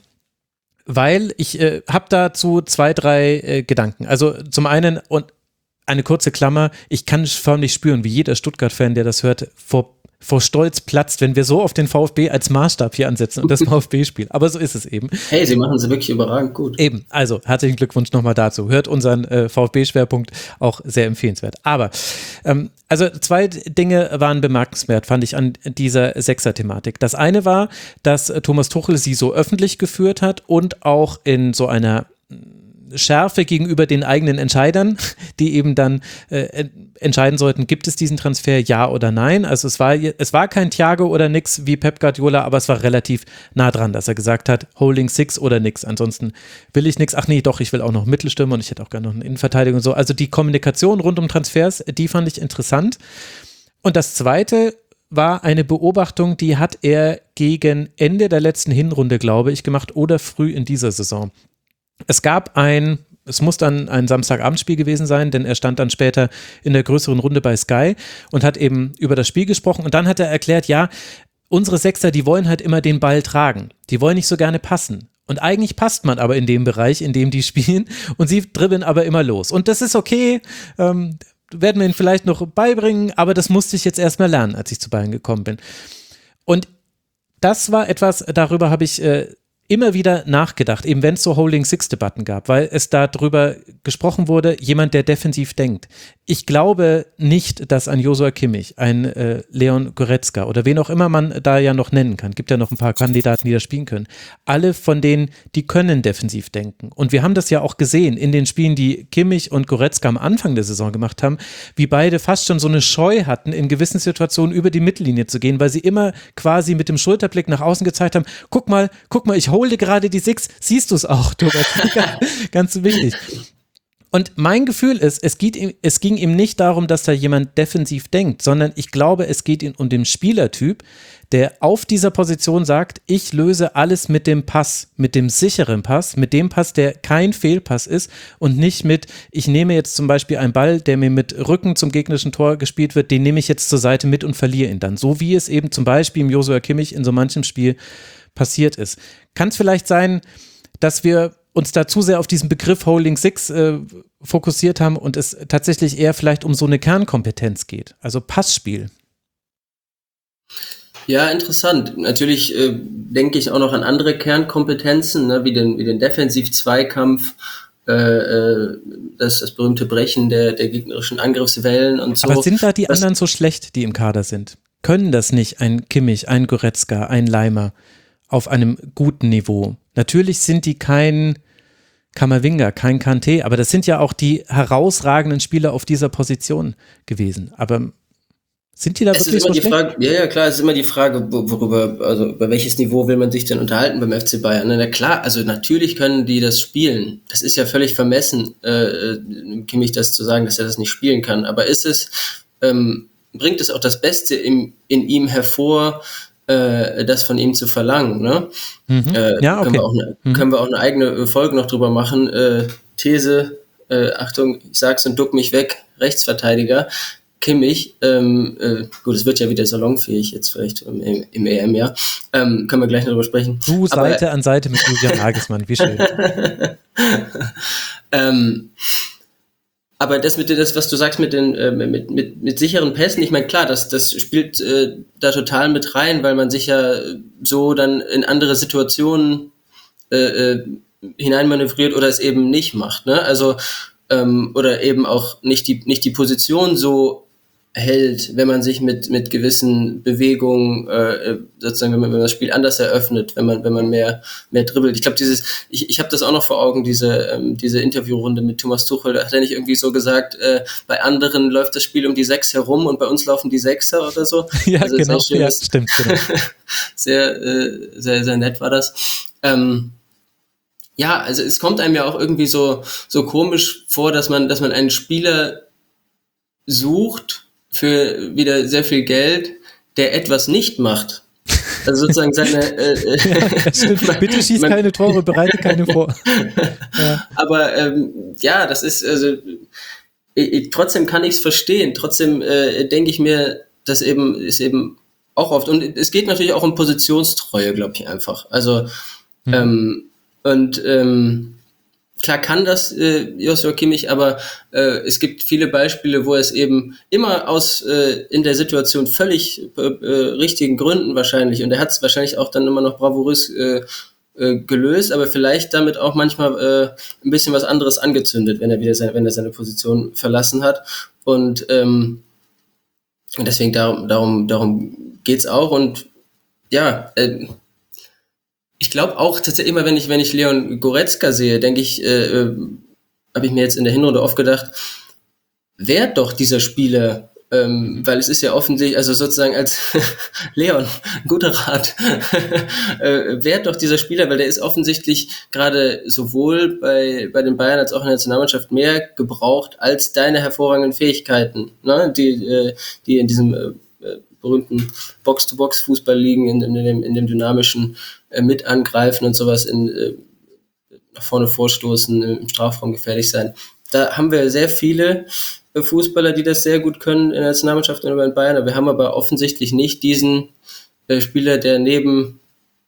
Weil ich äh, habe dazu zwei, drei äh, Gedanken. Also zum einen, und eine kurze Klammer, ich kann förmlich spüren, wie jeder Stuttgart-Fan, der das hört, vor, vor Stolz platzt, wenn wir so auf den VfB als Maßstab hier ansetzen und das VfB-Spiel. Aber so ist es eben. Hey, sie machen sie wirklich überragend gut. Eben, also herzlichen Glückwunsch nochmal dazu. Hört unseren äh, VfB-Schwerpunkt, auch sehr empfehlenswert. Aber, ähm, also zwei Dinge waren bemerkenswert, fand ich an dieser Sechser-Thematik. Das eine war, dass äh, Thomas Tuchel sie so öffentlich geführt hat und auch in so einer Schärfe gegenüber den eigenen Entscheidern, die eben dann äh, entscheiden sollten, gibt es diesen Transfer, ja oder nein. Also es war, es war kein Thiago oder nix wie Pep Guardiola, aber es war relativ nah dran, dass er gesagt hat, Holding Six oder nix. Ansonsten will ich nix. Ach nee, doch, ich will auch noch Mittelstürmer und ich hätte auch gerne noch eine Innenverteidigung und so. Also die Kommunikation rund um Transfers, die fand ich interessant. Und das Zweite war eine Beobachtung, die hat er gegen Ende der letzten Hinrunde, glaube ich, gemacht oder früh in dieser Saison. Es gab ein, es muss dann ein Samstagabendspiel gewesen sein, denn er stand dann später in der größeren Runde bei Sky und hat eben über das Spiel gesprochen und dann hat er erklärt, ja, unsere Sechser, die wollen halt immer den Ball tragen, die wollen nicht so gerne passen. Und eigentlich passt man aber in dem Bereich, in dem die spielen und sie dribbeln aber immer los. Und das ist okay, ähm, werden wir ihnen vielleicht noch beibringen, aber das musste ich jetzt erstmal lernen, als ich zu Bayern gekommen bin. Und das war etwas, darüber habe ich äh, immer wieder nachgedacht, eben wenn es so Holding-Six-Debatten gab, weil es darüber gesprochen wurde, jemand, der defensiv denkt. Ich glaube nicht, dass ein Joshua Kimmich, ein äh, Leon Goretzka oder wen auch immer man da ja noch nennen kann, gibt ja noch ein paar Kandidaten, die da spielen können, alle von denen, die können defensiv denken. Und wir haben das ja auch gesehen in den Spielen, die Kimmich und Goretzka am Anfang der Saison gemacht haben, wie beide fast schon so eine Scheu hatten, in gewissen Situationen über die Mittellinie zu gehen, weil sie immer quasi mit dem Schulterblick nach außen gezeigt haben, guck mal, guck mal, ich hole gerade die Six, siehst du es auch, Thomas? ganz, ganz wichtig. Und mein Gefühl ist, es, geht ihm, es ging ihm nicht darum, dass da jemand defensiv denkt, sondern ich glaube, es geht ihm um den Spielertyp, der auf dieser Position sagt, ich löse alles mit dem Pass, mit dem sicheren Pass, mit dem Pass, der kein Fehlpass ist und nicht mit, ich nehme jetzt zum Beispiel einen Ball, der mir mit Rücken zum gegnerischen Tor gespielt wird, den nehme ich jetzt zur Seite mit und verliere ihn dann. So wie es eben zum Beispiel im Joshua Kimmich in so manchem Spiel passiert ist. Kann es vielleicht sein, dass wir uns da zu sehr auf diesen Begriff Holding Six äh, fokussiert haben und es tatsächlich eher vielleicht um so eine Kernkompetenz geht, also Passspiel? Ja, interessant. Natürlich äh, denke ich auch noch an andere Kernkompetenzen, ne, wie den, wie den Defensiv-Zweikampf, äh, äh, das, das berühmte Brechen der, der gegnerischen Angriffswellen und so. Aber sind da die das, anderen so schlecht, die im Kader sind? Können das nicht ein Kimmich, ein Goretzka, ein Leimer auf einem guten Niveau? Natürlich sind die kein Kamavinga, kein Kanté, aber das sind ja auch die herausragenden Spieler auf dieser Position gewesen. Aber sind die da es wirklich ist immer so die schlecht? Frage, ja, ja, klar, es ist immer die Frage, worüber, also über welches Niveau will man sich denn unterhalten beim F C Bayern? Na klar, also natürlich können die das spielen. Das ist ja völlig vermessen, äh, Kimmich das zu sagen, dass er das nicht spielen kann. Aber ist es, ähm, bringt es auch das Beste im, in ihm hervor, äh, das von ihm zu verlangen, ne? Mhm. Äh, Ja, okay. können wir auch eine, Mhm. können wir auch eine eigene Folge noch drüber machen. Äh, These, äh, Achtung, ich sag's und duck mich weg, Rechtsverteidiger, Kimmich, ähm, äh, gut, es wird ja wieder salonfähig jetzt vielleicht im, im E M-Jahr, ähm, können wir gleich noch drüber sprechen. Du Aber, Seite an Seite mit Julian Nagelsmann, wie schön. ähm, aber das mit das, was du sagst mit den äh, mit, mit, mit sicheren Pässen, ich meine, klar, das, das spielt äh, da total mit rein, weil man sich ja so dann in andere Situationen äh, äh, hineinmanövriert oder es eben nicht macht, ne? Also ähm, oder eben auch nicht die nicht die Position so hält, wenn man sich mit mit gewissen Bewegungen äh, sozusagen, wenn man, wenn man das Spiel anders eröffnet, wenn man wenn man mehr mehr dribbelt. Ich glaube, dieses ich ich habe das auch noch vor Augen, diese ähm, diese Interviewrunde mit Thomas Tuchel. Da hat er nicht irgendwie so gesagt, äh, bei anderen läuft das Spiel um die Sechs herum und bei uns laufen die Sechser oder so. Ja, also genau, sehr schönes, ja, stimmt, genau. sehr äh, sehr sehr nett war das. Ähm, ja, also es kommt einem ja auch irgendwie so so komisch vor, dass man dass man einen Spieler sucht für wieder sehr viel Geld, der etwas nicht macht. Also sozusagen seine... Äh, ja, stimmt. Bitte schieß man, keine Tore, bereite keine vor. Ja. Aber ähm, ja, das ist... also ich, ich, trotzdem kann ich es verstehen. Trotzdem äh, denke ich mir, das eben ist eben auch oft... Und es geht natürlich auch um Positionstreue, glaube ich einfach. Also mhm. ähm, und... Ähm, Klar kann das äh, Joshua Kimmich, aber äh, es gibt viele Beispiele, wo er es eben immer aus äh, in der Situation völlig äh, äh, richtigen Gründen wahrscheinlich, und er hat es wahrscheinlich auch dann immer noch bravourös äh, äh, gelöst, aber vielleicht damit auch manchmal äh, ein bisschen was anderes angezündet, wenn er wieder seine, wenn er seine Position verlassen hat. Und ähm, deswegen darum darum darum geht's auch. Und ja, äh, ich glaube auch tatsächlich immer, wenn ich wenn ich Leon Goretzka sehe, denke ich, äh, äh, habe ich mir jetzt in der Hinrunde oft gedacht, wer doch dieser Spieler, ähm, weil es ist ja offensichtlich, also sozusagen als Leon, guter Rat, äh, wer doch dieser Spieler, weil der ist offensichtlich gerade sowohl bei bei den Bayern als auch in der Nationalmannschaft mehr gebraucht als deine hervorragenden Fähigkeiten, ne, die äh, die in diesem äh, berühmten Box-to-Box-Fußball liegen, in, in, dem, in dem dynamischen äh, Mitangreifen und sowas, in, äh, nach vorne vorstoßen, im Strafraum gefährlich sein. Da haben wir sehr viele äh, Fußballer, die das sehr gut können in der Nationalmannschaft und in Bayern. Wir haben aber offensichtlich nicht diesen äh, Spieler, der neben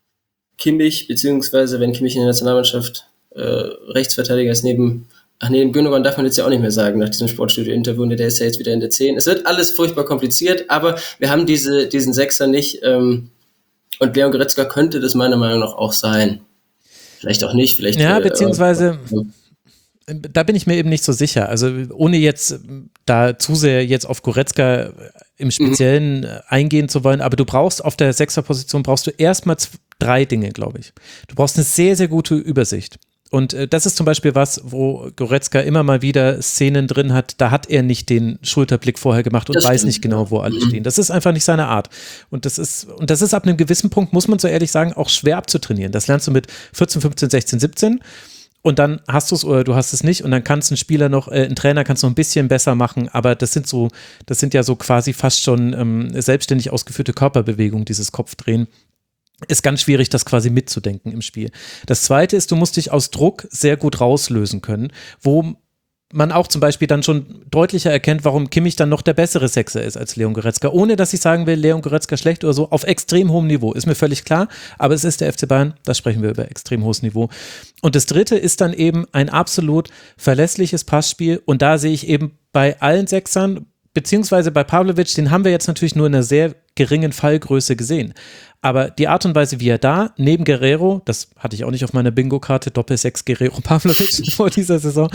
Kimmich, beziehungsweise wenn Kimmich in der Nationalmannschaft äh, Rechtsverteidiger ist, neben Ach nee, den Gündogan darf man jetzt ja auch nicht mehr sagen nach diesem Sportstudio-Interview, der ist ja jetzt wieder in der zehn. Es wird alles furchtbar kompliziert, aber wir haben diese, diesen Sechser nicht, ähm, und Leon Goretzka könnte das meiner Meinung nach auch sein. Vielleicht auch nicht, vielleicht... Ja, äh, beziehungsweise... Äh, Da bin ich mir eben nicht so sicher. Also ohne jetzt da zu sehr jetzt auf Goretzka im Speziellen mhm. eingehen zu wollen, aber du brauchst auf der Sechserposition brauchst du erstmal drei Dinge, glaube ich. Du brauchst eine sehr, sehr gute Übersicht. Und äh, das ist zum Beispiel was, wo Goretzka immer mal wieder Szenen drin hat, da hat er nicht den Schulterblick vorher gemacht und das weiß stimmt. nicht genau, wo alle mhm. stehen. Das ist einfach nicht seine Art. Und das ist, und das ist ab einem gewissen Punkt, muss man so ehrlich sagen, auch schwer abzutrainieren. Das lernst du mit vierzehn, fünfzehn, sechzehn, siebzehn und dann hast du es oder du hast es nicht und dann kannst ein Spieler noch, äh, ein Trainer kannst noch ein bisschen besser machen, aber das sind so, das sind ja so quasi fast schon ähm, selbstständig ausgeführte Körperbewegungen, dieses Kopfdrehen. Ist ganz schwierig, das quasi mitzudenken im Spiel. Das Zweite ist, du musst dich aus Druck sehr gut rauslösen können, wo man auch zum Beispiel dann schon deutlicher erkennt, warum Kimmich dann noch der bessere Sechser ist als Leon Goretzka. Ohne, dass ich sagen will, Leon Goretzka schlecht oder so, auf extrem hohem Niveau. Ist mir völlig klar, aber es ist der F C Bayern, da sprechen wir über extrem hohes Niveau. Und das Dritte ist dann eben ein absolut verlässliches Passspiel und da sehe ich eben bei allen Sechsern, beziehungsweise bei Pavlovic, den haben wir jetzt natürlich nur in einer sehr geringen Fallgröße gesehen. Aber die Art und Weise, wie er da neben Guerrero, das hatte ich auch nicht auf meiner Bingo-Karte, Doppel-Sechs Guerrero-Pavlovic vor dieser Saison,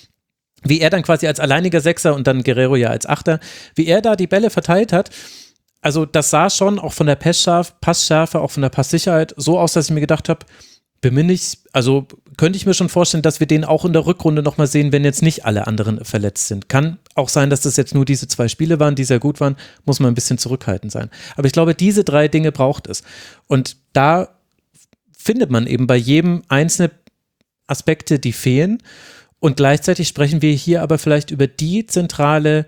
wie er dann quasi als alleiniger Sechser und dann Guerrero ja als Achter, wie er da die Bälle verteilt hat, also das sah schon auch von der Passschärfe, Passschärfe, auch von der Passsicherheit so aus, dass ich mir gedacht habe, bin mir nicht, also könnte ich mir schon vorstellen, dass wir den auch in der Rückrunde nochmal sehen, wenn jetzt nicht alle anderen verletzt sind. Kann auch sein, dass das jetzt nur diese zwei Spiele waren, die sehr gut waren, muss man ein bisschen zurückhaltend sein. Aber ich glaube, diese drei Dinge braucht es. Und da findet man eben bei jedem einzelne Aspekte, die fehlen. Und gleichzeitig sprechen wir hier aber vielleicht über die zentrale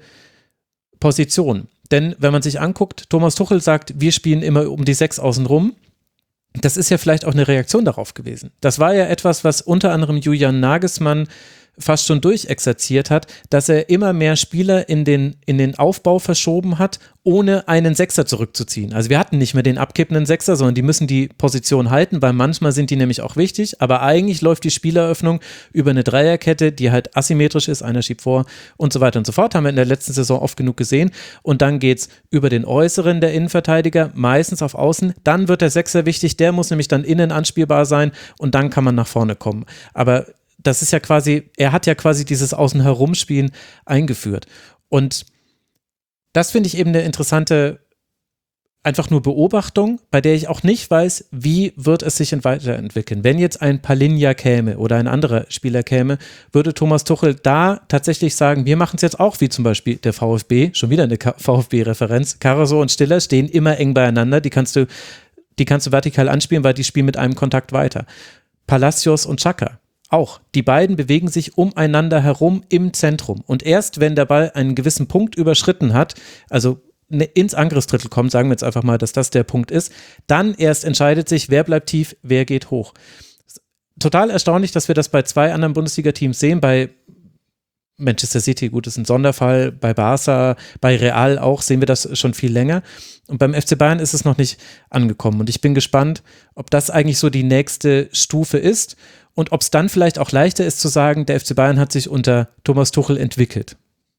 Position. Denn wenn man sich anguckt, Thomas Tuchel sagt, wir spielen immer um die sechs außen rum. Das ist ja vielleicht auch eine Reaktion darauf gewesen. Das war ja etwas, was unter anderem Julian Nagelsmann fast schon durchexerziert hat, dass er immer mehr Spieler in den, in den Aufbau verschoben hat, ohne einen Sechser zurückzuziehen. Also wir hatten nicht mehr den abkippenden Sechser, sondern die müssen die Position halten, weil manchmal sind die nämlich auch wichtig, aber eigentlich läuft die Spieleröffnung über eine Dreierkette, die halt asymmetrisch ist, einer schiebt vor und so weiter und so fort, haben wir in der letzten Saison oft genug gesehen und dann geht's über den Äußeren der Innenverteidiger, meistens auf Außen, dann wird der Sechser wichtig, der muss nämlich dann innen anspielbar sein und dann kann man nach vorne kommen. Aber das ist ja quasi, er hat ja quasi dieses Außen-Herumspielen eingeführt. Und das finde ich eben eine interessante, einfach nur Beobachtung, bei der ich auch nicht weiß, wie wird es sich weiterentwickeln. Wenn jetzt ein Palinja käme oder ein anderer Spieler käme, würde Thomas Tuchel da tatsächlich sagen, wir machen es jetzt auch wie zum Beispiel der VfB, schon wieder eine VfB-Referenz, Carrasco und Stiller stehen immer eng beieinander, die kannst du, die kannst du vertikal anspielen, weil die spielen mit einem Kontakt weiter. Palacios und Xhaka auch. Die beiden bewegen sich umeinander herum im Zentrum. Und erst wenn der Ball einen gewissen Punkt überschritten hat, also ins Angriffsdrittel kommt, sagen wir jetzt einfach mal, dass das der Punkt ist, dann erst entscheidet sich, wer bleibt tief, wer geht hoch. Total erstaunlich, dass wir das bei zwei anderen Bundesliga-Teams sehen, bei Manchester City, gut, ist ein Sonderfall, bei Barca, bei Real auch, sehen wir das schon viel länger. Und beim F C Bayern ist es noch nicht angekommen. Und ich bin gespannt, ob das eigentlich so die nächste Stufe ist und ob es dann vielleicht auch leichter ist zu sagen, der F C Bayern hat sich unter Thomas Tuchel entwickelt.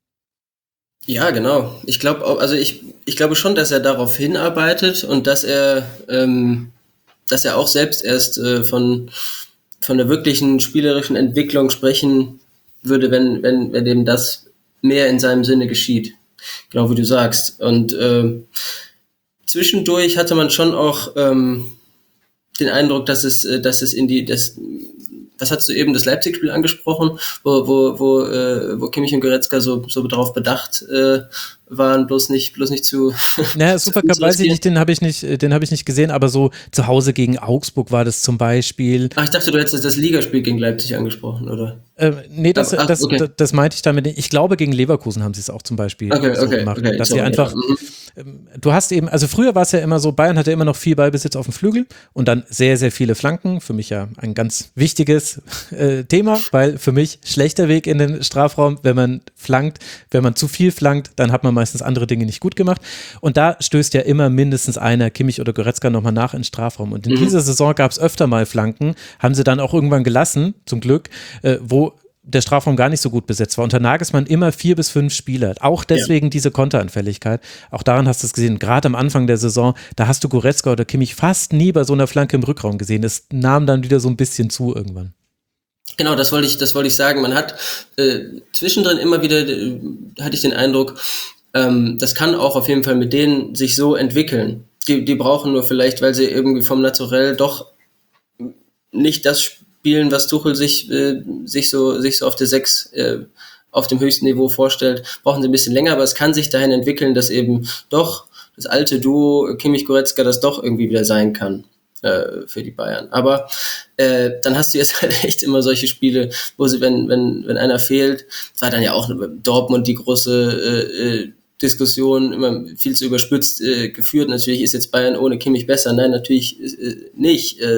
Ja, genau. Ich glaube, also ich, ich glaube schon, dass er darauf hinarbeitet und dass er, ähm, dass er auch selbst erst äh, von, von der wirklichen spielerischen Entwicklung sprechen würde, wenn, wenn, wenn dem das mehr in seinem Sinne geschieht. Genau wie du sagst. Und äh, zwischendurch hatte man schon auch ähm, den Eindruck, dass es, dass es in die, das, was hast du eben, das Leipzig-Spiel angesprochen, wo, wo, wo, äh, wo Kimmich und Goretzka so, so darauf bedacht äh, waren, bloß nicht, bloß nicht zu. Naja, Supercup weiß ich nicht, den habe ich nicht, den habe ich nicht gesehen, aber so zu Hause gegen Augsburg war das zum Beispiel. Ach, ich dachte, du hättest das Ligaspiel gegen Leipzig angesprochen, oder? Äh, nee, das, ach, das, okay. das, das meinte ich damit nicht. Ich glaube, gegen Leverkusen haben sie es auch zum Beispiel okay, so okay, gemacht, okay, dass sorry, sie einfach, ja. du hast eben, also früher war es ja immer so, Bayern hatte immer noch viel Ballbesitz auf dem Flügel und dann sehr, sehr viele Flanken, für mich ja ein ganz wichtiges äh, Thema, weil für mich schlechter Weg in den Strafraum, wenn man flankt, wenn man zu viel flankt, dann hat man meistens andere Dinge nicht gut gemacht und da stößt ja immer mindestens einer, Kimmich oder Goretzka, nochmal nach in den Strafraum und in mhm. dieser Saison gab es öfter mal Flanken, haben sie dann auch irgendwann gelassen, zum Glück, äh, wo der Strafraum gar nicht so gut besetzt war. Unter Nagelsmann immer vier bis fünf Spieler. Auch deswegen ja. diese Konteranfälligkeit. Auch daran hast du es gesehen. Gerade am Anfang der Saison, da hast du Goretzka oder Kimmich fast nie bei so einer Flanke im Rückraum gesehen. Das nahm dann wieder so ein bisschen zu irgendwann. Genau, das wollte ich, das wollte ich sagen. Man hat äh, zwischendrin immer wieder, äh, hatte ich den Eindruck, ähm, das kann auch auf jeden Fall mit denen sich so entwickeln. Die, die brauchen nur vielleicht, weil sie irgendwie vom Naturell doch nicht das spielen, was Tuchel sich, äh, sich, so, sich so auf der sechs äh, auf dem höchsten Niveau vorstellt, brauchen sie ein bisschen länger, aber es kann sich dahin entwickeln, dass eben doch das alte Duo Kimmich-Goretzka das doch irgendwie wieder sein kann äh, für die Bayern. Aber äh, dann hast du jetzt halt echt immer solche Spiele, wo sie, wenn, wenn, wenn einer fehlt, das war dann ja auch Dortmund die große äh, Diskussion, immer viel zu überspitzt äh, geführt. Natürlich ist jetzt Bayern ohne Kimmich besser. Nein, natürlich äh, nicht. Äh,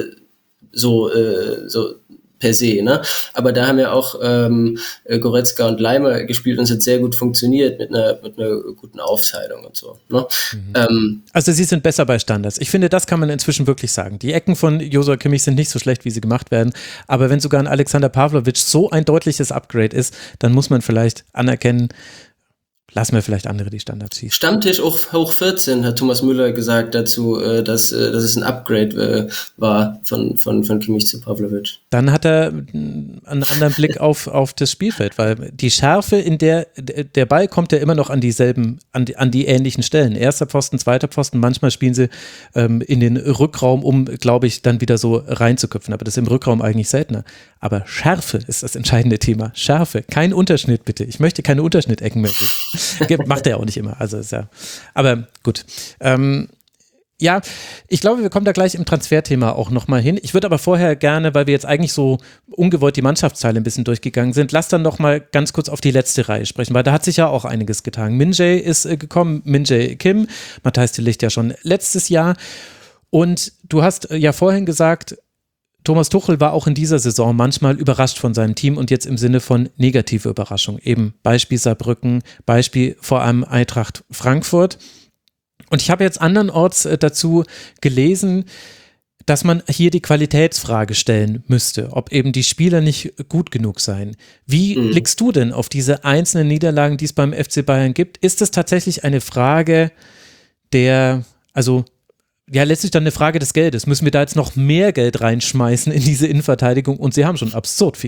so äh, so per se, ne? Aber da haben ja auch ähm, Goretzka und Leimer gespielt und es hat sehr gut funktioniert mit einer mit einer guten Aufteilung und so. Ne? Mhm. Ähm, also sie sind besser bei Standards. Ich finde, das kann man inzwischen wirklich sagen. Die Ecken von Joshua Kimmich sind nicht so schlecht, wie sie gemacht werden. Aber wenn sogar ein Alexander Pavlovic so ein deutliches Upgrade ist, dann muss man vielleicht anerkennen, lassen wir vielleicht andere die Standards schießen. Stammtisch hoch, hoch vierzehn, hat Thomas Müller gesagt dazu, dass, dass es ein Upgrade war von, von, von Kimmich zu Pavlovic. Dann hat er einen anderen Blick auf, auf das Spielfeld, weil die Schärfe, in der der Ball kommt ja immer noch an dieselben, an die, an die ähnlichen Stellen. Erster Pfosten, zweiter Pfosten, manchmal spielen sie ähm, in den Rückraum, um, glaube ich, dann wieder so reinzuköpfen, aber das ist im Rückraum eigentlich seltener. Aber Schärfe ist das entscheidende Thema. Schärfe, kein Unterschnitt bitte. Ich möchte keine Unterschnittecken mehr. Macht er ja auch nicht immer. Also ist ja. Aber gut. Ähm, ja, ich glaube, wir kommen da gleich im Transferthema auch nochmal hin. Ich würde aber vorher gerne, weil wir jetzt eigentlich so ungewollt die Mannschaftsteile ein bisschen durchgegangen sind, lass dann nochmal ganz kurz auf die letzte Reihe sprechen, weil da hat sich ja auch einiges getan. Min-Jae ist äh, gekommen, Min-Jae Kim, Matthijs de Ligt ja schon letztes Jahr. Und du hast äh, ja vorhin gesagt, Thomas Tuchel war auch in dieser Saison manchmal überrascht von seinem Team und jetzt im Sinne von negative Überraschung. Eben Beispiel Saarbrücken, Beispiel vor allem Eintracht Frankfurt. Und ich habe jetzt andernorts dazu gelesen, dass man hier die Qualitätsfrage stellen müsste, ob eben die Spieler nicht gut genug seien. Wie mhm. blickst du denn auf diese einzelnen Niederlagen, die es beim F C Bayern gibt? Ist es tatsächlich eine Frage der, also ja, letztlich dann eine Frage des Geldes. Müssen wir da jetzt noch mehr Geld reinschmeißen in diese Innenverteidigung? Und sie haben schon absurd viel Geld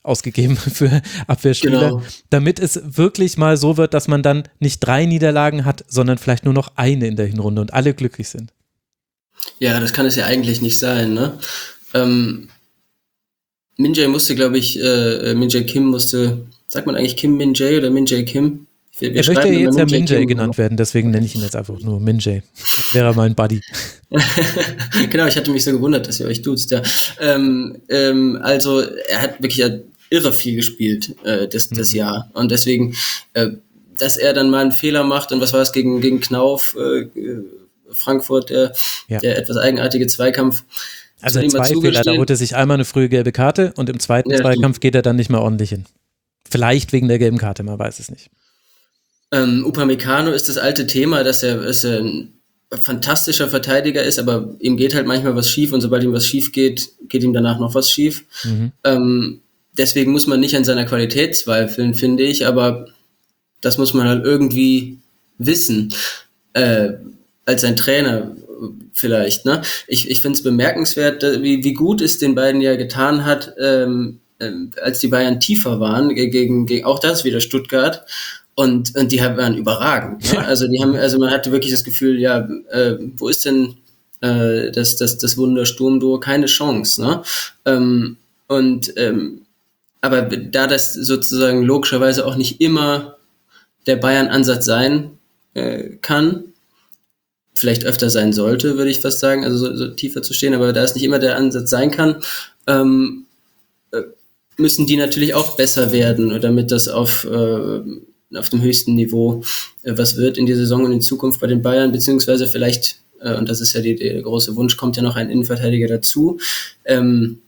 ausgegeben für Abwehrspieler, Genau. damit es wirklich mal so wird, dass man dann nicht drei Niederlagen hat, sondern vielleicht nur noch eine in der Hinrunde und alle glücklich sind. Ja, das kann es ja eigentlich nicht sein, ne? Ähm, Min-Jae musste, glaube ich, äh, Min-Jae Kim musste, sagt man eigentlich Kim Min-Jae oder Min-Jae Kim? Wir, wir er möchte ja immer jetzt ja Min-Jae Min-Jae Kim, genannt genau. werden, deswegen nenne ich ihn jetzt einfach nur Min-Jae. Das wäre mein Buddy. Genau, ich hatte mich so gewundert, dass ihr euch duzt, ja. Ähm, ähm, also, er hat wirklich ja irre viel gespielt, äh, das, das Mhm. Jahr. Und deswegen, äh, dass er dann mal einen Fehler macht und was war es gegen, gegen Knauf, äh, Frankfurt, der, Ja. der etwas eigenartige Zweikampf. Also Soll ihm mal zwei Fehler, da zugestehen. holt er sich einmal eine frühe gelbe Karte und im zweiten Ja, Zweikampf geht er dann nicht mehr ordentlich hin. Vielleicht wegen der gelben Karte, man weiß es nicht. Ähm, Upamecano ist das alte Thema, dass er, dass er ein fantastischer Verteidiger ist, aber ihm geht halt manchmal was schief und sobald ihm was schief geht, geht ihm danach noch was schief. Mhm. Ähm, deswegen muss man nicht an seiner Qualität zweifeln, finde ich, aber das muss man halt irgendwie wissen, äh, als ein Trainer vielleicht. Ne? Ich, ich finde es bemerkenswert, wie, wie gut es den beiden ja getan hat, ähm, ähm, als die Bayern tiefer waren, gegen, gegen auch das wieder Stuttgart. Und, und die haben, waren überragend. Ne? Also die haben, also man hatte wirklich das Gefühl, ja, äh, wo ist denn äh, das, das, das Wunder-Sturm-Duo? Keine Chance. Ne? Ähm, und ähm, aber da das sozusagen logischerweise auch nicht immer der Bayern-Ansatz sein äh, kann, vielleicht öfter sein sollte, würde ich fast sagen, also so, so tiefer zu stehen, aber da es nicht immer der Ansatz sein kann, ähm, äh, müssen die natürlich auch besser werden, damit das auf äh, auf dem höchsten Niveau äh, was wird in der Saison und in Zukunft bei den Bayern, beziehungsweise vielleicht, äh, und das ist ja die, der große Wunsch, kommt ja noch ein Innenverteidiger dazu. Ähm,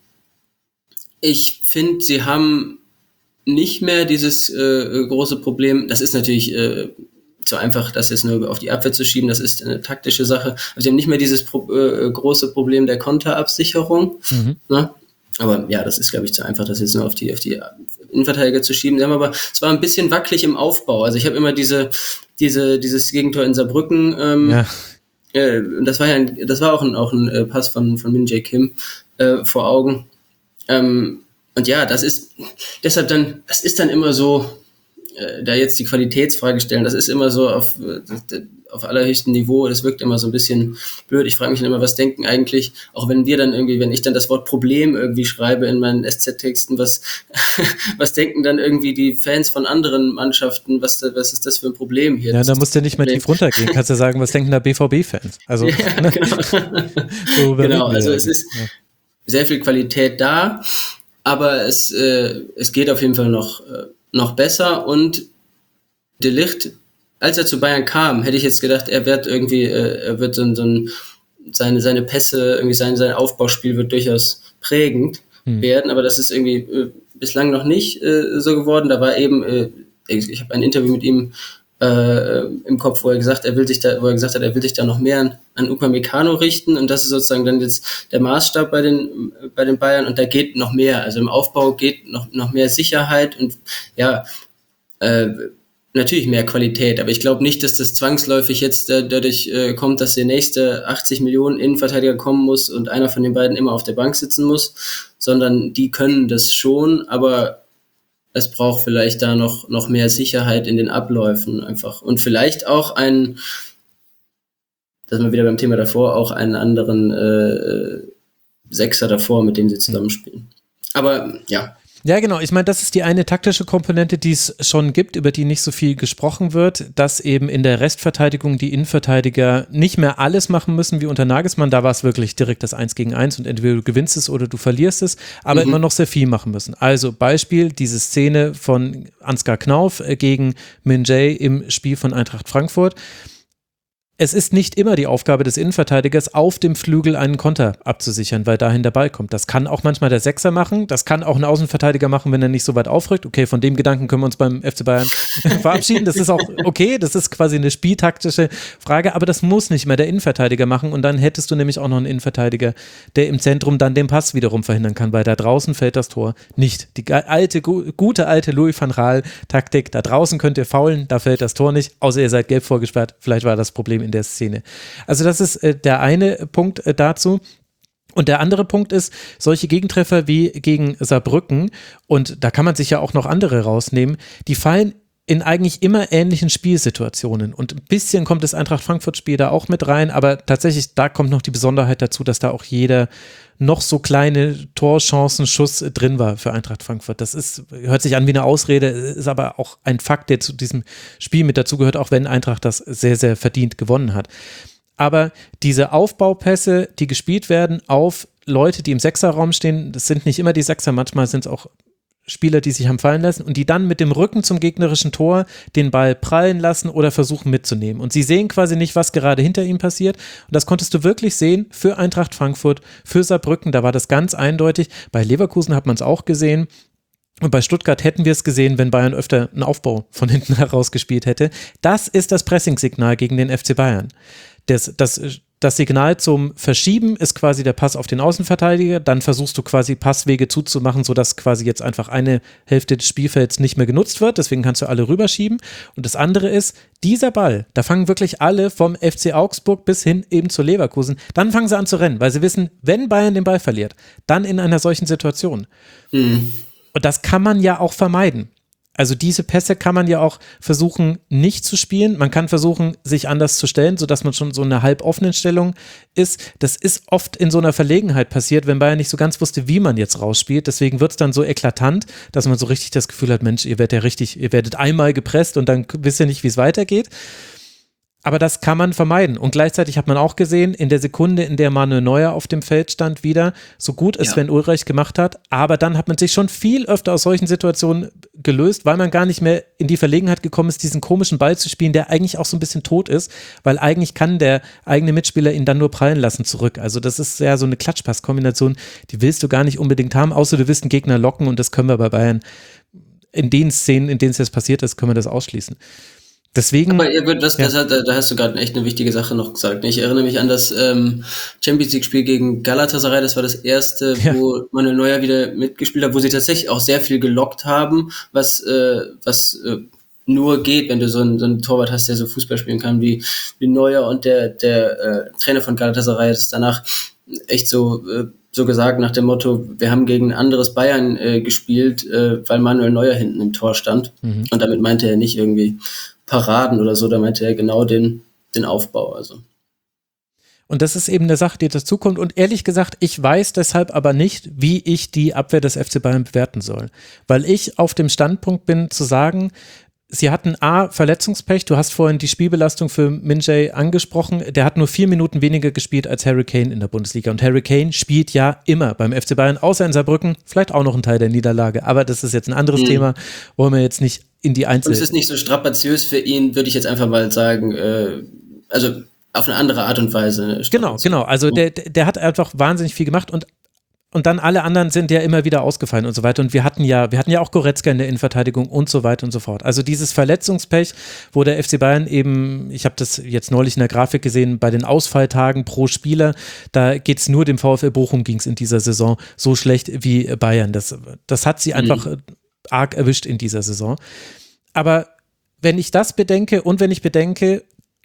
ich finde, sie haben nicht mehr dieses äh, große Problem, das ist natürlich äh, zu einfach, das jetzt nur auf die Abwehr zu schieben, das ist eine taktische Sache, aber sie haben nicht mehr dieses Pro- äh, große Problem der Konterabsicherung, Mhm. ne? Aber ja, das ist, glaube ich, zu einfach, das jetzt nur auf die, auf die Innenverteidiger zu schieben. Aber es war ein bisschen wackelig im Aufbau. Also ich habe immer diese, diese, dieses Gegentor in Saarbrücken. Ähm, Ja. äh, das war ja, ein, das war auch ein, auch ein äh, Pass von von Min-Jae Kim äh, vor Augen. Ähm, und ja, das ist deshalb dann, das ist dann immer so, äh, da jetzt die Qualitätsfrage stellen. Das ist immer so auf äh, auf allerhöchstem Niveau, das wirkt immer so ein bisschen blöd. Ich frage mich dann immer, was denken eigentlich, auch wenn wir dann irgendwie, wenn ich dann das Wort Problem irgendwie schreibe in meinen S Z-Texten, was, was denken dann irgendwie die Fans von anderen Mannschaften, was, was ist das für ein Problem hier? Ja, Das da ist musst du ja nicht mehr Problem. tief runtergehen. Kannst du sagen, was denken da B V B-Fans? Also, Ja, ne? genau. Worüber reden Genau, wir also da es eigentlich? ist sehr viel Qualität da, aber es, äh, es geht auf jeden Fall noch, äh, noch besser und De Ligt, als er zu Bayern kam, hätte ich jetzt gedacht, er wird irgendwie, äh, er wird so, so ein, seine, seine Pässe, irgendwie sein, sein Aufbauspiel wird durchaus prägend Hm. werden, aber das ist irgendwie äh, bislang noch nicht äh, so geworden. Da war eben, äh, ich, ich habe ein Interview mit ihm äh, im Kopf, wo er gesagt, er will sich da, wo er gesagt hat, er will sich da noch mehr an, an Upamecano richten und das ist sozusagen dann jetzt der Maßstab bei den bei den Bayern und da geht noch mehr. Also im Aufbau geht noch noch mehr Sicherheit und ja, äh, natürlich mehr Qualität, aber ich glaube nicht, dass das zwangsläufig jetzt äh, dadurch äh, kommt, dass der nächste achtzig Millionen Innenverteidiger kommen muss und einer von den beiden immer auf der Bank sitzen muss, sondern die können das schon, aber es braucht vielleicht da noch, noch mehr Sicherheit in den Abläufen einfach und vielleicht auch einen, da sind wir wieder beim Thema davor, auch einen anderen äh, Sechser davor, mit dem sie zusammenspielen. Aber ja, Ja, genau. Ich meine, das ist die eine taktische Komponente, die es schon gibt, über die nicht so viel gesprochen wird, dass eben in der Restverteidigung die Innenverteidiger nicht mehr alles machen müssen wie unter Nagelsmann. Da war es wirklich direkt das Eins gegen Eins und entweder du gewinnst es oder du verlierst es, aber Mhm. immer noch sehr viel machen müssen. Also Beispiel, diese Szene von Ansgar Knauf äh, gegen Min-Jae im Spiel von Eintracht Frankfurt. Es ist nicht immer die Aufgabe des Innenverteidigers, auf dem Flügel einen Konter abzusichern, weil dahin der Ball kommt. Das kann auch manchmal der Sechser machen, das kann auch ein Außenverteidiger machen, wenn er nicht so weit aufrückt. Okay, von dem Gedanken können wir uns beim F C Bayern verabschieden. Das ist auch okay, das ist quasi eine spieltaktische Frage, aber das muss nicht mehr der Innenverteidiger machen und dann hättest du nämlich auch noch einen Innenverteidiger, der im Zentrum dann den Pass wiederum verhindern kann, weil da draußen fällt das Tor nicht. Die alte, gu- gute alte Louis van Gaal Taktik, da draußen könnt ihr faulen, da fällt das Tor nicht, außer ihr seid gelb vorgesperrt. Vielleicht war das Problem in der Szene. Also das ist äh, der eine Punkt äh, dazu. Und der andere Punkt ist, solche Gegentreffer wie gegen Saarbrücken, und da kann man sich ja auch noch andere rausnehmen, die fallen in eigentlich immer ähnlichen Spielsituationen. Und ein bisschen kommt das Eintracht-Frankfurt-Spiel da auch mit rein, aber tatsächlich, da kommt noch die Besonderheit dazu, dass da auch jeder noch so kleine Torchancen-Schuss drin war für Eintracht Frankfurt. Das ist, hört sich an wie eine Ausrede, ist aber auch ein Fakt, der zu diesem Spiel mit dazugehört, auch wenn Eintracht das sehr, sehr verdient gewonnen hat. Aber diese Aufbaupässe, die gespielt werden auf Leute, die im Sechserraum stehen, das sind nicht immer die Sechser, manchmal sind es auch Spieler, die sich haben fallen lassen und die dann mit dem Rücken zum gegnerischen Tor den Ball prallen lassen oder versuchen mitzunehmen. Und sie sehen quasi nicht, was gerade hinter ihm passiert. Und das konntest du wirklich sehen für Eintracht Frankfurt, für Saarbrücken, da war das ganz eindeutig. Bei Leverkusen hat man es auch gesehen. Und bei Stuttgart hätten wir es gesehen, wenn Bayern öfter einen Aufbau von hinten heraus gespielt hätte. Das ist das Pressing-Signal gegen den F C Bayern. Das, das, das Signal zum Verschieben ist quasi der Pass auf den Außenverteidiger, dann versuchst du quasi Passwege zuzumachen, sodass quasi jetzt einfach eine Hälfte des Spielfelds nicht mehr genutzt wird, deswegen kannst du alle rüberschieben. Und das andere ist, dieser Ball, da fangen wirklich alle vom F C Augsburg bis hin eben zu Leverkusen, dann fangen sie an zu rennen, weil sie wissen, wenn Bayern den Ball verliert, dann in einer solchen Situation. Mhm. Und das kann man ja auch vermeiden. Also diese Pässe kann man ja auch versuchen, nicht zu spielen. Man kann versuchen, sich anders zu stellen, sodass man schon so eine halboffenen Stellung ist. Das ist oft in so einer Verlegenheit passiert, wenn Bayern nicht so ganz wusste, wie man jetzt rausspielt. Deswegen wird es dann so eklatant, dass man so richtig das Gefühl hat, Mensch, ihr werdet ja richtig, ihr werdet einmal gepresst und dann wisst ihr nicht, wie es weitergeht. Aber das kann man vermeiden. Und gleichzeitig hat man auch gesehen, in der Sekunde, in der Manuel Neuer auf dem Feld stand, wieder, so gut es ja. Sven Ulreich gemacht hat, aber dann hat man sich schon viel öfter aus solchen Situationen gelöst, weil man gar nicht mehr in die Verlegenheit gekommen ist, diesen komischen Ball zu spielen, der eigentlich auch so ein bisschen tot ist, weil eigentlich kann der eigene Mitspieler ihn dann nur prallen lassen zurück. Also das ist ja so eine Klatschpass-Kombination, die willst du gar nicht unbedingt haben, außer du willst einen Gegner locken und das können wir bei Bayern. In den Szenen, in denen es jetzt passiert ist, können wir das ausschließen. Deswegen, aber das, das, ja. da, da hast du gerade echt eine wichtige Sache noch gesagt. Ich erinnere mich an das ähm, Champions League Spiel gegen Galatasaray. Das war das erste, ja. wo Manuel Neuer wieder mitgespielt hat, wo sie tatsächlich auch sehr viel gelockt haben, was äh, was äh, nur geht, wenn du so einen, so einen Torwart hast, der so Fußball spielen kann wie wie Neuer. Und der der äh, Trainer von Galatasaray ist danach echt so äh, so gesagt nach dem Motto, wir haben gegen ein anderes Bayern äh, gespielt, äh, weil Manuel Neuer hinten im Tor stand. Mhm. Und damit meinte er nicht irgendwie Paraden oder so, da meinte er genau den, den Aufbau. Also. Und das ist eben eine Sache, die dazukommt. Und ehrlich gesagt, ich weiß deshalb aber nicht, wie ich die Abwehr des F C Bayern bewerten soll. Weil ich auf dem Standpunkt bin, zu sagen, sie hatten A, Verletzungspech. Du hast vorhin die Spielbelastung für Min-Jae angesprochen. Der hat nur vier Minuten weniger gespielt als Harry Kane in der Bundesliga. Und Harry Kane spielt ja immer beim F C Bayern, außer in Saarbrücken. Vielleicht auch noch ein Teil der Niederlage. Aber das ist jetzt ein anderes mhm. Thema. Wollen wir jetzt nicht in die Einzel... Und es ist nicht so strapaziös für ihn, würde ich jetzt einfach mal sagen, äh, also auf eine andere Art und Weise. Genau, genau. Also der, der hat einfach wahnsinnig viel gemacht und Und dann alle anderen sind ja immer wieder ausgefallen und so weiter. Und wir hatten ja, wir hatten ja auch Goretzka in der Innenverteidigung und so weiter und so fort. Also dieses Verletzungspech, wo der F C Bayern eben, ich habe das jetzt neulich in der Grafik gesehen, bei den Ausfalltagen pro Spieler, da geht es nur dem VfL Bochum, ging es in dieser Saison so schlecht wie Bayern. Das, das hat sie einfach mhm. arg erwischt in dieser Saison. Aber wenn ich das bedenke und wenn ich bedenke,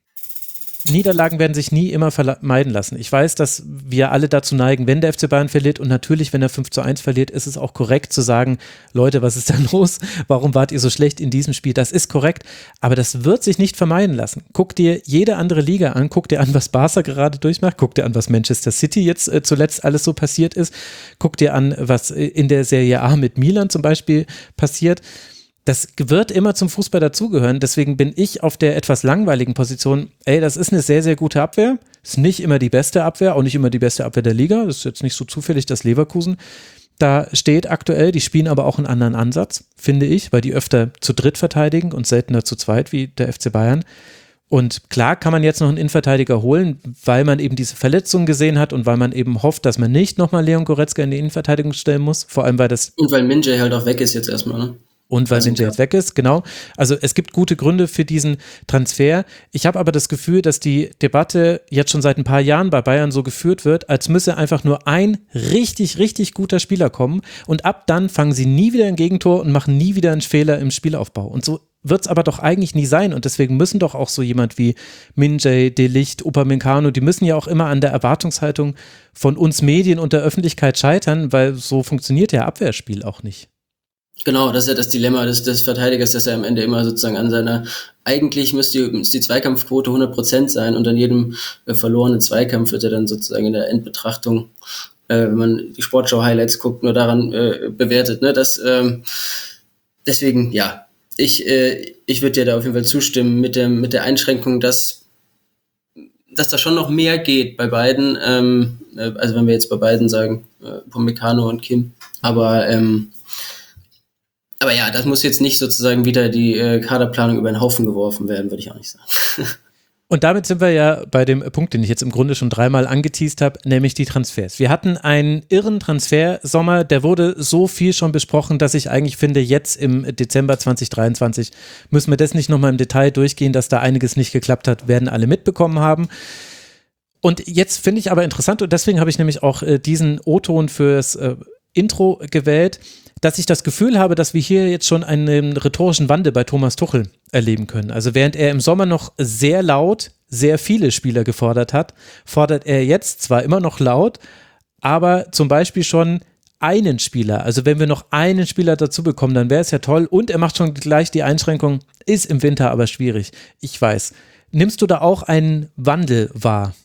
Niederlagen werden sich nie immer vermeiden lassen. Ich weiß, dass wir alle dazu neigen, wenn der F C Bayern verliert und natürlich, wenn er fünf zu eins verliert, ist es auch korrekt zu sagen, Leute, was ist da los? Warum wart ihr so schlecht in diesem Spiel? Das ist korrekt, aber das wird sich nicht vermeiden lassen. Guck dir jede andere Liga an, guck dir an, was Barca gerade durchmacht, guck dir an, was Manchester City jetzt äh, zuletzt alles so passiert ist, guck dir an, was in der Serie A mit Milan zum Beispiel passiert. Das wird immer zum Fußball dazugehören, deswegen bin ich auf der etwas langweiligen Position, ey, das ist eine sehr, sehr gute Abwehr, ist nicht immer die beste Abwehr, auch nicht immer die beste Abwehr der Liga, das ist jetzt nicht so zufällig, dass Leverkusen da steht aktuell, die spielen aber auch einen anderen Ansatz, finde ich, weil die öfter zu dritt verteidigen und seltener zu zweit wie der F C Bayern. Und klar kann man jetzt noch einen Innenverteidiger holen, weil man eben diese Verletzung gesehen hat und weil man eben hofft, dass man nicht nochmal Leon Goretzka in die Innenverteidigung stellen muss, vor allem weil das... Und weil Min-Jae halt auch weg ist jetzt erstmal, ne? Und weil Min-Jae jetzt weg ist, genau. Also es gibt gute Gründe für diesen Transfer. Ich habe aber das Gefühl, dass die Debatte jetzt schon seit ein paar Jahren bei Bayern so geführt wird, als müsse einfach nur ein richtig, richtig guter Spieler kommen und ab dann fangen sie nie wieder ein Gegentor und machen nie wieder einen Fehler im Spielaufbau. Und so wird es aber doch eigentlich nie sein und deswegen müssen doch auch so jemand wie Min-Jae, De Ligt, Upamecano, die müssen ja auch immer an der Erwartungshaltung von uns Medien und der Öffentlichkeit scheitern, weil so funktioniert ja Abwehrspiel auch nicht. Genau, das ist ja das Dilemma des, des Verteidigers, dass er am Ende immer sozusagen an seiner, eigentlich müsste die, müsste die Zweikampfquote hundert Prozent sein und an jedem äh, verlorenen Zweikampf wird er dann sozusagen in der Endbetrachtung, äh, wenn man die Sportschau-Highlights guckt, nur daran äh, bewertet. Ne? Das, ähm, deswegen, ja, ich, äh, ich würde dir da auf jeden Fall zustimmen mit der, mit der Einschränkung, dass, dass da schon noch mehr geht bei beiden, ähm, äh, also wenn wir jetzt bei beiden sagen, äh, Upamecano und Kim, aber ähm, Aber ja, das muss jetzt nicht sozusagen wieder die äh, Kaderplanung über den Haufen geworfen werden, würde ich auch nicht sagen. Und damit sind wir ja bei dem Punkt, den ich jetzt im Grunde schon dreimal angeteast habe, nämlich die Transfers. Wir hatten einen irren Transfersommer, der wurde so viel schon besprochen, dass ich eigentlich finde, jetzt im Dezember zwanzig dreiundzwanzig müssen wir das nicht nochmal im Detail durchgehen, dass da einiges nicht geklappt hat, werden alle mitbekommen haben. Und jetzt finde ich aber interessant, und deswegen habe ich nämlich auch äh, diesen O-Ton fürs äh, Intro gewählt, dass ich das Gefühl habe, dass wir hier jetzt schon einen rhetorischen Wandel bei Thomas Tuchel erleben können. Also während er im Sommer noch sehr laut sehr viele Spieler gefordert hat, fordert er jetzt zwar immer noch laut, aber zum Beispiel schon einen Spieler. Also wenn wir noch einen Spieler dazu bekommen, dann wäre es ja toll. Und er macht schon gleich die Einschränkung, ist im Winter aber schwierig. Ich weiß. Nimmst du da auch einen Wandel wahr?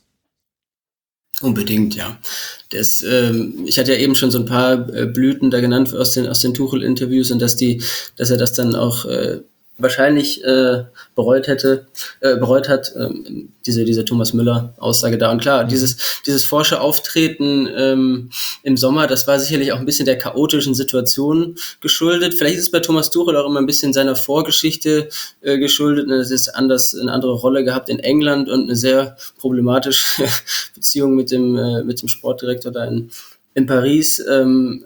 Unbedingt, ja. Das, ähm, ich hatte ja eben schon so ein paar äh, Blüten da genannt aus den aus den Tuchel-Interviews und dass die, dass er das dann auch äh, wahrscheinlich äh, bereut hätte, äh, bereut hat, ähm, diese diese Thomas Müller-Aussage da. Und klar, mhm. dieses dieses forsche Auftreten ähm, im Sommer, das war sicherlich auch ein bisschen der chaotischen Situation geschuldet. Vielleicht ist es bei Thomas Tuchel auch immer ein bisschen seiner Vorgeschichte äh, geschuldet. Das ist anders, eine andere Rolle gehabt in England und eine sehr problematische Beziehung mit dem äh, mit dem Sportdirektor da in in Paris. Ähm,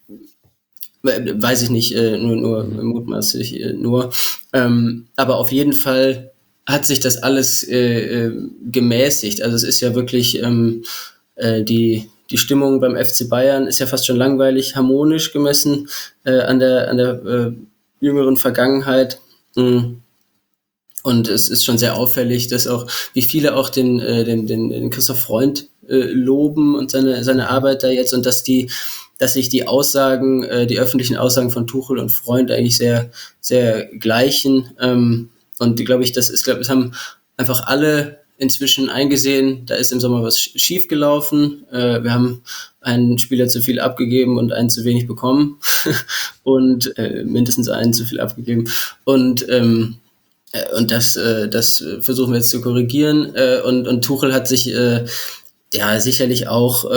Weiß ich nicht, äh, nur, nur mutmaßlich äh, nur. Ähm, aber auf jeden Fall hat sich das alles äh, äh, gemäßigt. Also es ist ja wirklich ähm, äh, die die Stimmung beim F C Bayern ist ja fast schon langweilig harmonisch gemessen äh, an der an der äh, jüngeren Vergangenheit. Mhm. Und es ist schon sehr auffällig, dass auch, wie viele auch den, äh, den, den, den Christoph Freund äh, loben und seine, seine Arbeit da jetzt und dass die, dass sich die Aussagen, äh, die öffentlichen Aussagen von Tuchel und Freund eigentlich sehr, sehr gleichen. Ähm, und glaube ich, das ist, glaube ich, das haben einfach alle inzwischen eingesehen, da ist im Sommer was schief gelaufen. Äh, wir haben einen Spieler zu viel abgegeben und einen zu wenig bekommen und äh, mindestens einen zu viel abgegeben. Und ähm, Und das, das versuchen wir jetzt zu korrigieren. Und, und Tuchel hat sich ja sicherlich auch,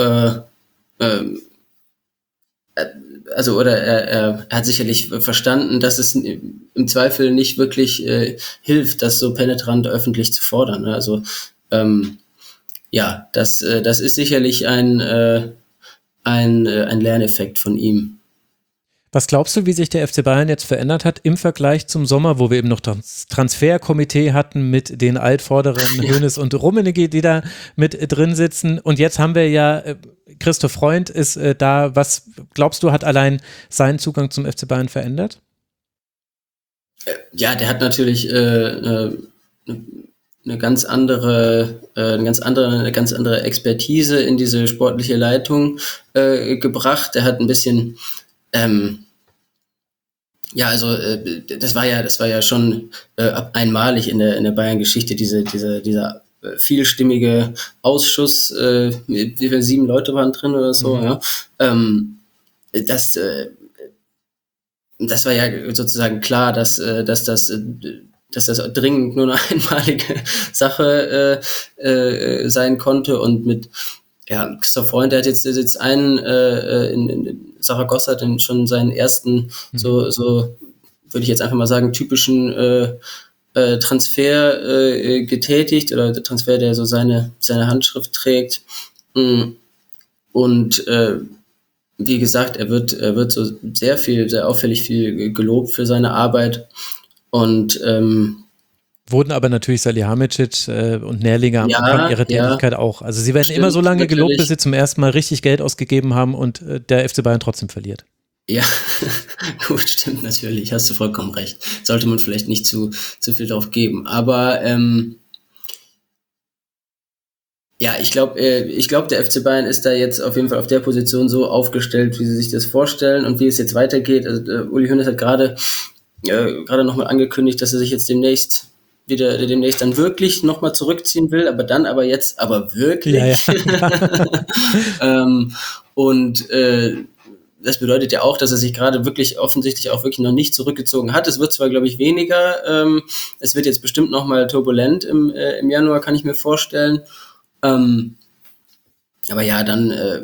also oder er, er hat sicherlich verstanden, dass es im Zweifel nicht wirklich hilft, das so penetrant öffentlich zu fordern. Also ja, das, das ist sicherlich ein, ein, ein Lerneffekt von ihm. Was glaubst du, wie sich der F C Bayern jetzt verändert hat im Vergleich zum Sommer, wo wir eben noch das Transferkomitee hatten mit den Altvorderen ja. Hoeneß und Rummenigge, die da mit drin sitzen? Und jetzt haben wir ja, Christoph Freund ist äh, da. Was glaubst du, hat allein seinen Zugang zum F C Bayern verändert? Ja, der hat natürlich äh, eine ganz andere, äh, eine ganz andere, eine ganz andere Expertise in diese sportliche Leitung äh, gebracht. Der hat ein bisschen Ähm, ja, also äh, das war ja, das war ja schon äh, einmalig in der in der Bayern-Geschichte diese diese dieser äh, vielstimmige Ausschuss, äh, wie viele sieben Leute waren drin oder so, mhm. ja. Ähm, das äh, das war ja sozusagen klar, dass äh, dass das äh, dass das dringend nur eine einmalige Sache äh, äh, sein konnte und mit ja, Christoph Freund, der hat jetzt, der jetzt einen äh, in, in Saragossa den schon seinen ersten, mhm. so, so würde ich jetzt einfach mal sagen, typischen äh, äh, Transfer äh, getätigt oder der Transfer, der so seine, seine Handschrift trägt. Und äh, wie gesagt, er wird, er wird so sehr viel, sehr auffällig viel gelobt für seine Arbeit. Und ähm, wurden aber natürlich Salihamidzic äh, und Nährlinge am ja, Anfang ihrer ja. Tätigkeit auch. Also sie werden Stimmt, immer so lange natürlich. gelobt, bis sie zum ersten Mal richtig Geld ausgegeben haben und äh, der F C Bayern trotzdem verliert. Ja, gut, stimmt natürlich, hast du vollkommen recht. Sollte man vielleicht nicht zu, zu viel drauf geben. Aber ähm, ja, ich glaube, äh, ich glaube, der F C Bayern ist da jetzt auf jeden Fall auf der Position so aufgestellt, wie sie sich das vorstellen und wie es jetzt weitergeht. Also, äh, Uli Hoeneß hat gerade äh, gerade nochmal angekündigt, dass er sich jetzt demnächst wieder demnächst dann wirklich nochmal zurückziehen will, aber dann aber jetzt aber wirklich. Ja, ja. ähm, und äh, das bedeutet ja auch, dass er sich gerade wirklich offensichtlich auch wirklich noch nicht zurückgezogen hat. Es wird zwar, glaube ich, weniger. Ähm, es wird jetzt bestimmt nochmal turbulent im, äh, im Januar, kann ich mir vorstellen. Ähm, aber ja, dann äh,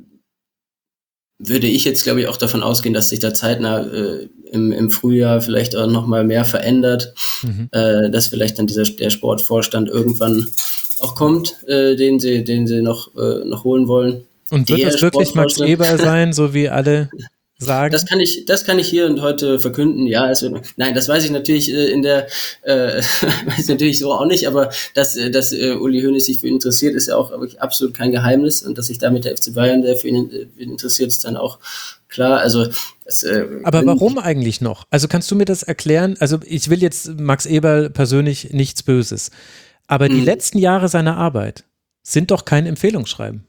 würde ich jetzt, glaube ich, auch davon ausgehen, dass sich da zeitnah äh, im, im Frühjahr vielleicht auch nochmal mehr verändert, mhm. äh, dass vielleicht dann dieser der Sportvorstand irgendwann auch kommt, äh, den sie, den sie noch, äh, noch holen wollen. Und wird das wirklich Max Eberl sein, so wie alle sagen? Das kann ich, das kann ich hier und heute verkünden. Ja, es wird, nein, das weiß ich natürlich äh, in der, äh, weiß natürlich so auch nicht, aber dass, äh, dass äh, Uli Hoeneß sich für ihn interessiert, ist ja auch wirklich absolut kein Geheimnis und dass sich damit der F C Bayern, der für ihn, äh, für ihn interessiert, ist dann auch klar. Also, das, äh, aber warum eigentlich noch? Also kannst du mir das erklären? Also ich will jetzt Max Eberl persönlich nichts Böses, aber die hm. letzten Jahre seiner Arbeit sind doch kein Empfehlungsschreiben.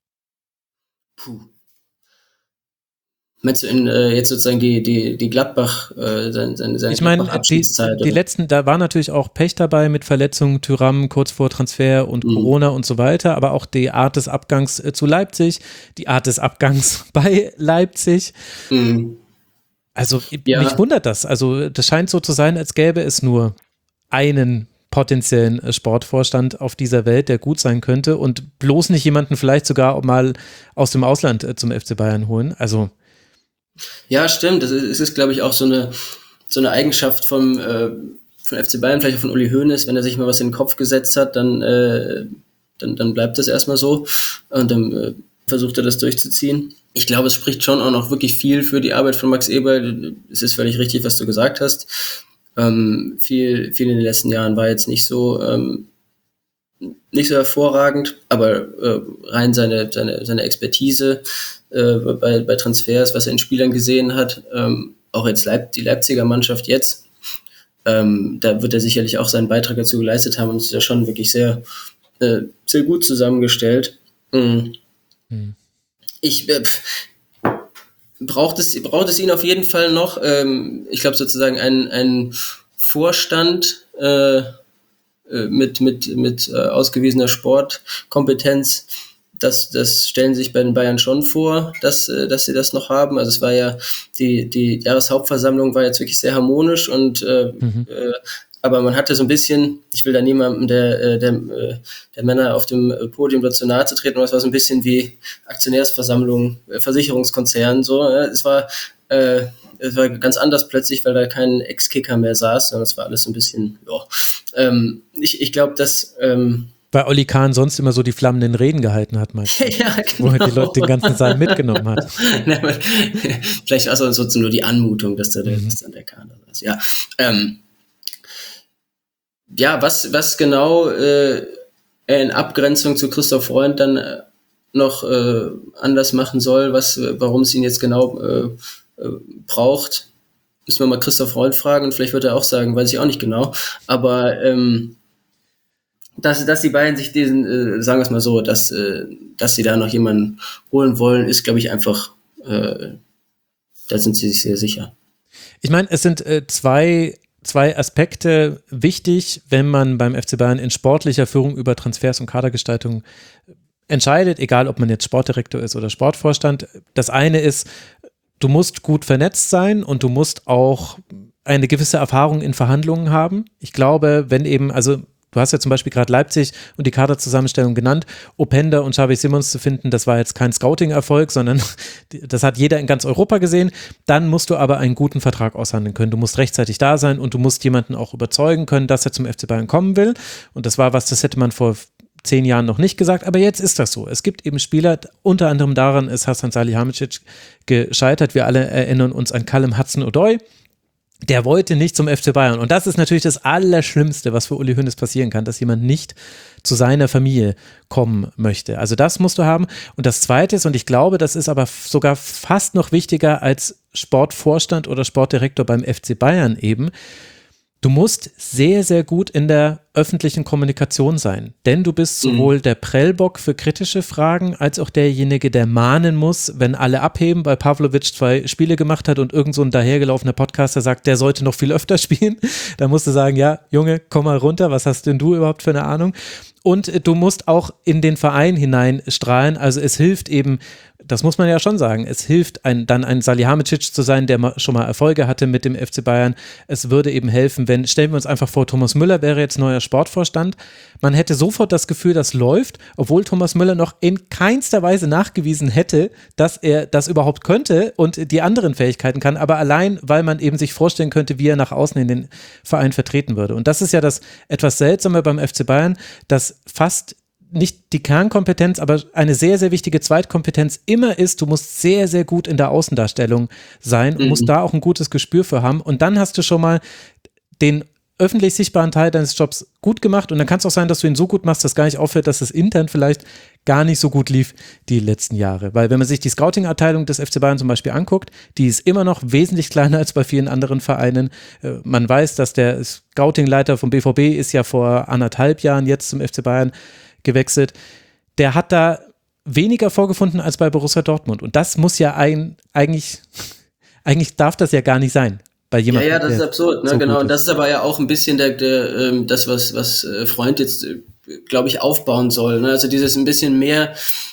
Puh. Meinst du in, äh, jetzt sozusagen die, die, die Gladbach, äh, seine, seine ich meine, die, die letzten, da war natürlich auch Pech dabei mit Verletzungen, Thuram kurz vor Transfer und mhm. Corona und so weiter, aber auch die Art des Abgangs äh, zu Leipzig, die Art des Abgangs bei Leipzig. Mhm. Also ja. Mich wundert das. Also das scheint so zu sein, als gäbe es nur einen potenziellen Sportvorstand auf dieser Welt, der gut sein könnte und bloß nicht jemanden vielleicht sogar mal aus dem Ausland zum F C Bayern holen. Also ja, stimmt. Es ist, ist glaube ich, auch so eine, so eine Eigenschaft vom, äh, von F C Bayern, vielleicht auch von Uli Hoeneß. Wenn er sich mal was in den Kopf gesetzt hat, dann, äh, dann, dann bleibt das erstmal so und dann äh, versucht er das durchzuziehen. Ich glaube, es spricht schon auch noch wirklich viel für die Arbeit von Max Eberl. Es ist völlig richtig, was du gesagt hast. Ähm, viel, viel in den letzten Jahren war jetzt nicht so, ähm, nicht so hervorragend, aber äh, rein seine, seine, seine Expertise äh, bei, bei Transfers, was er in Spielern gesehen hat, ähm, auch jetzt Leip- die Leipziger Mannschaft jetzt, ähm, da wird er sicherlich auch seinen Beitrag dazu geleistet haben und ist ja schon wirklich sehr, äh, sehr gut zusammengestellt. Mhm. Mhm. Ich äh, braucht es, braucht es ihn auf jeden Fall noch. Ähm, ich glaube sozusagen ein, ein Vorstand äh, mit, mit, mit äh, ausgewiesener Sportkompetenz, das, das stellen sich bei den Bayern schon vor, dass, äh, dass sie das noch haben. Also es war ja, die, die Jahreshauptversammlung war jetzt wirklich sehr harmonisch und äh, mhm. äh, aber man hatte so ein bisschen, ich will da niemandem der, der, der Männer auf dem Podium dazu nahe zu treten, aber es war so ein bisschen wie Aktionärsversammlung, Versicherungskonzern, so. Es war, äh, es war ganz anders plötzlich, weil da kein Ex-Kicker mehr saß, sondern es war alles so ein bisschen, ja. Ähm, ich ich glaube, dass, ähm, weil Oli Kahn sonst immer so die flammenden Reden gehalten hat, meinst du? Ja, genau. Wo er die Leute den ganzen Saal mitgenommen hat. Vielleicht war es auch so nur die Anmutung, dass da der, mhm. dass dann der Kahn da ist. Ja, ähm, Ja, was, was genau äh, er in Abgrenzung zu Christoph Freund dann äh, noch äh, anders machen soll, was, äh, warum es ihn jetzt genau äh, äh, braucht, müssen wir mal Christoph Freund fragen und vielleicht wird er auch sagen, weiß ich auch nicht genau. Aber ähm, dass, dass die Bayern sich diesen, äh, sagen wir es mal so, dass, äh, dass sie da noch jemanden holen wollen, ist, glaube ich, einfach, äh, da sind sie sich sehr sicher. Ich meine, es sind äh, zwei Zwei Aspekte wichtig, wenn man beim F C Bayern in sportlicher Führung über Transfers und Kadergestaltung entscheidet, egal ob man jetzt Sportdirektor ist oder Sportvorstand. Das eine ist, du musst gut vernetzt sein und du musst auch eine gewisse Erfahrung in Verhandlungen haben. Ich glaube, wenn eben, also du hast ja zum Beispiel gerade Leipzig und die Kaderzusammenstellung genannt, Openda und Xavi Simons zu finden, das war jetzt kein Scouting-Erfolg, sondern das hat jeder in ganz Europa gesehen. Dann musst du aber einen guten Vertrag aushandeln können. Du musst rechtzeitig da sein und du musst jemanden auch überzeugen können, dass er zum F C Bayern kommen will. Und das war was, das hätte man vor zehn Jahren noch nicht gesagt, aber jetzt ist das so. Es gibt eben Spieler, unter anderem daran ist Hasan Salihamidzic gescheitert. Wir alle erinnern uns an Callum Hudson-Odoi. der wollte nicht zum F C Bayern. Und das ist natürlich das Allerschlimmste, was für Uli Hoeneß passieren kann, dass jemand nicht zu seiner Familie kommen möchte. Also das musst du haben. Und das Zweite ist, und ich glaube, das ist aber sogar fast noch wichtiger als Sportvorstand oder Sportdirektor beim F C Bayern eben, du musst sehr, sehr gut in der öffentlichen Kommunikation sein, denn du bist sowohl mhm. der Prellbock für kritische Fragen, als auch derjenige, der mahnen muss, wenn alle abheben, weil Pavlovic zwei Spiele gemacht hat und irgend so ein dahergelaufener Podcaster sagt, der sollte noch viel öfter spielen. Da musst du sagen, ja, Junge, komm mal runter, was hast denn du überhaupt für eine Ahnung? Und du musst auch in den Verein hinein strahlen, also es hilft eben, das muss man ja schon sagen, es hilft ein, dann ein Salihamidzic zu sein, der mal, schon mal Erfolge hatte mit dem F C Bayern. Es würde eben helfen, wenn, stellen wir uns einfach vor, Thomas Müller wäre jetzt neuer Sportvorstand. Man hätte sofort das Gefühl, das läuft, obwohl Thomas Müller noch in keinster Weise nachgewiesen hätte, dass er das überhaupt könnte und die anderen Fähigkeiten kann, aber allein, weil man eben sich vorstellen könnte, wie er nach außen in den Verein vertreten würde. Und das ist ja das etwas Seltsame beim F C Bayern, dass fast nicht die Kernkompetenz, aber eine sehr, sehr wichtige Zweitkompetenz immer ist, du musst sehr, sehr gut in der Außendarstellung sein und mhm. musst da auch ein gutes Gespür für haben. Und dann hast du schon mal den öffentlich sichtbaren Teil deines Jobs gut gemacht und dann kann es auch sein, dass du ihn so gut machst, dass gar nicht auffällt, dass es intern vielleicht gar nicht so gut lief die letzten Jahre. Weil wenn man sich die Scouting-Abteilung des F C Bayern zum Beispiel anguckt, die ist immer noch wesentlich kleiner als bei vielen anderen Vereinen. Man weiß, dass der Scouting-Leiter vom B V B ist ja vor anderthalb Jahren jetzt zum F C Bayern gewechselt. Der hat da weniger vorgefunden als bei Borussia Dortmund. Und das muss ja ein, eigentlich, eigentlich darf das ja gar nicht sein. Bei jemandem, ja, ja, das ist absurd, ne? So genau. ist. Und das ist aber ja auch ein bisschen der, der, ähm, das, was, was Freund jetzt, äh, glaube ich, aufbauen soll. Ne? Also dieses ein bisschen mehr,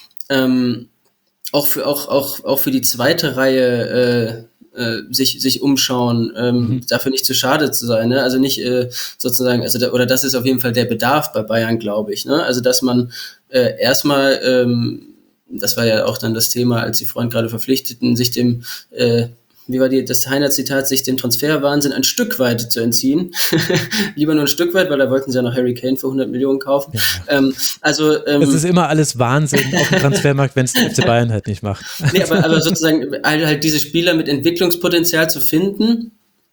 ähm, auch für, auch, auch, auch für die zweite Reihe, äh, äh, sich, sich umschauen, ähm, mhm. dafür nicht zu schade zu sein, ne? Also nicht, äh, sozusagen, also, da, oder das ist auf jeden Fall der Bedarf bei Bayern, glaube ich, ne? Also, dass man, äh, erstmal, ähm, das war ja auch dann das Thema, als die Freund gerade verpflichteten, sich dem, äh, wie war die, das Heiner-Zitat, sich dem Transferwahnsinn ein Stück weit zu entziehen. Lieber nur ein Stück weit, weil da wollten sie ja noch Harry Kane für hundert Millionen kaufen. Ja. Ähm, also, ähm, es ist immer alles Wahnsinn auf dem Transfermarkt, wenn es der F C Bayern halt nicht macht. Nee, aber, aber sozusagen halt, halt diese Spieler mit Entwicklungspotenzial zu finden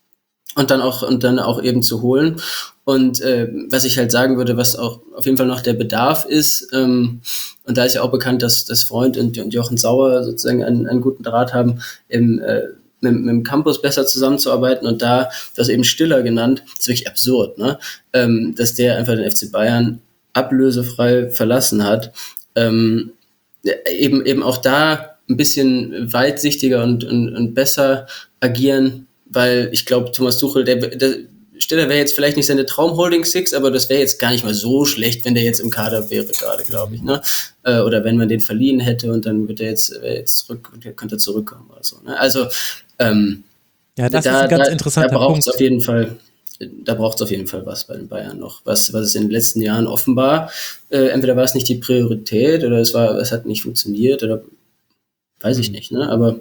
und dann auch, und dann auch eben zu holen. Und äh, was ich halt sagen würde, was auch auf jeden Fall noch der Bedarf ist, ähm, und da ist ja auch bekannt, dass das Freund und, und Jochen Sauer sozusagen einen, einen guten Draht haben, im äh, Mit, mit dem Campus besser zusammenzuarbeiten und da, das eben Stiller genannt, ist wirklich absurd, ne? Ähm, dass der einfach den F C Bayern ablösefrei verlassen hat. Ähm, eben, eben auch da ein bisschen weitsichtiger und, und, und besser agieren, weil ich glaube, Thomas Tuchel, der, der Stiller wäre jetzt vielleicht nicht seine Traum-Holding Six, aber das wäre jetzt gar nicht mal so schlecht, wenn der jetzt im Kader wäre gerade, glaube ich, ne? Äh, oder wenn man den verliehen hätte und dann wird er jetzt, äh, jetzt zurück und der könnte zurückkommen oder so, ne? Also Ähm, ja, das da, ist ein ganz da, interessanter da braucht's Punkt. Auf jeden Fall, da braucht es auf jeden Fall was bei den Bayern noch. Was, was es in den letzten Jahren offenbar, äh, entweder war es nicht die Priorität oder es war, es hat nicht funktioniert oder weiß ich nicht, ne? Aber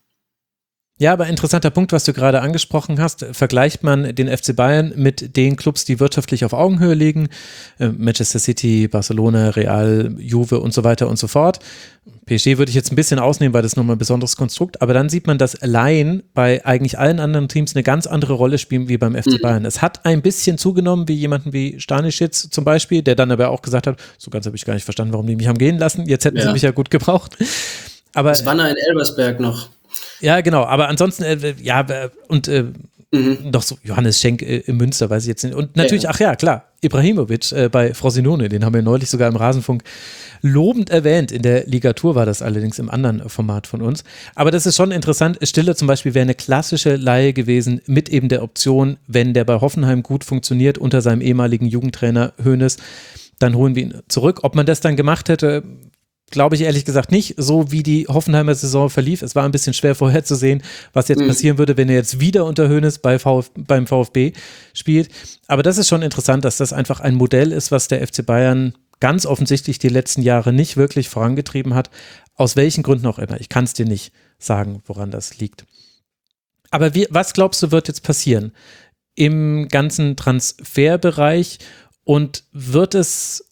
ja, aber interessanter Punkt, was du gerade angesprochen hast. Vergleicht man den F C Bayern mit den Clubs, die wirtschaftlich auf Augenhöhe liegen, äh, Manchester City, Barcelona, Real, Juve und so weiter und so fort. P S G würde ich jetzt ein bisschen ausnehmen, weil das nochmal ein besonderes Konstrukt, aber dann sieht man, dass Laien bei eigentlich allen anderen Teams eine ganz andere Rolle spielen wie beim F C Bayern. Mhm. Es hat ein bisschen zugenommen, wie jemanden wie Stanisic zum Beispiel, der dann aber auch gesagt hat, so ganz habe ich gar nicht verstanden, warum die mich haben gehen lassen, jetzt hätten ja. sie mich ja gut gebraucht. Aber es war in Elversberg noch. Ja, genau, aber ansonsten, äh, ja, und äh, mhm. noch so Johannes Schenk äh, im Münster, weiß ich jetzt nicht. Und natürlich, ja. ach ja, klar, Ibrahimovic äh, bei Frosinone, den haben wir neulich sogar im Rasenfunk lobend erwähnt. In der Ligatur war das allerdings im anderen Format von uns. Aber das ist schon interessant. Stiller zum Beispiel wäre eine klassische Leihe gewesen mit eben der Option, wenn der bei Hoffenheim gut funktioniert unter seinem ehemaligen Jugendtrainer Hoeneß, dann holen wir ihn zurück. Ob man das dann gemacht hätte, glaube ich ehrlich gesagt nicht, so wie die Hoffenheimer Saison verlief. Es war ein bisschen schwer vorherzusehen, was jetzt mhm. passieren würde, wenn er jetzt wieder unter Hoeneß bei Vf, beim VfB spielt. Aber das ist schon interessant, dass das einfach ein Modell ist, was der F C Bayern ganz offensichtlich die letzten Jahre nicht wirklich vorangetrieben hat. Aus welchen Gründen auch immer. Ich kann es dir nicht sagen, woran das liegt. Aber wie, was glaubst du, wird jetzt passieren im ganzen Transferbereich? Und wird es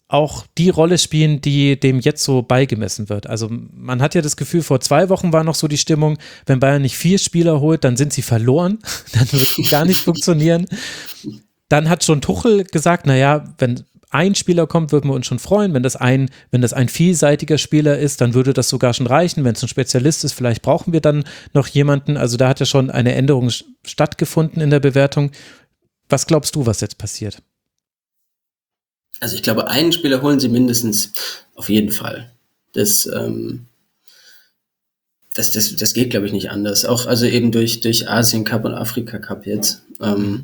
auch die Rolle spielen, die dem jetzt so beigemessen wird. Also man hat ja das Gefühl, vor zwei Wochen war noch so die Stimmung, wenn Bayern nicht vier Spieler holt, dann sind sie verloren, dann wird es gar nicht funktionieren. Dann hat schon Tuchel gesagt, naja, wenn ein Spieler kommt, würden wir uns schon freuen. Wenn das ein, wenn das ein vielseitiger Spieler ist, dann würde das sogar schon reichen. Wenn es ein Spezialist ist, vielleicht brauchen wir dann noch jemanden. Also da hat ja schon eine Änderung stattgefunden in der Bewertung. Was glaubst du, was jetzt passiert? Also ich glaube, einen Spieler holen sie mindestens auf jeden Fall. Das, ähm, das, das, das geht, glaube ich, nicht anders. Auch also eben durch, durch Asien Cup und Afrika Cup jetzt. Ähm,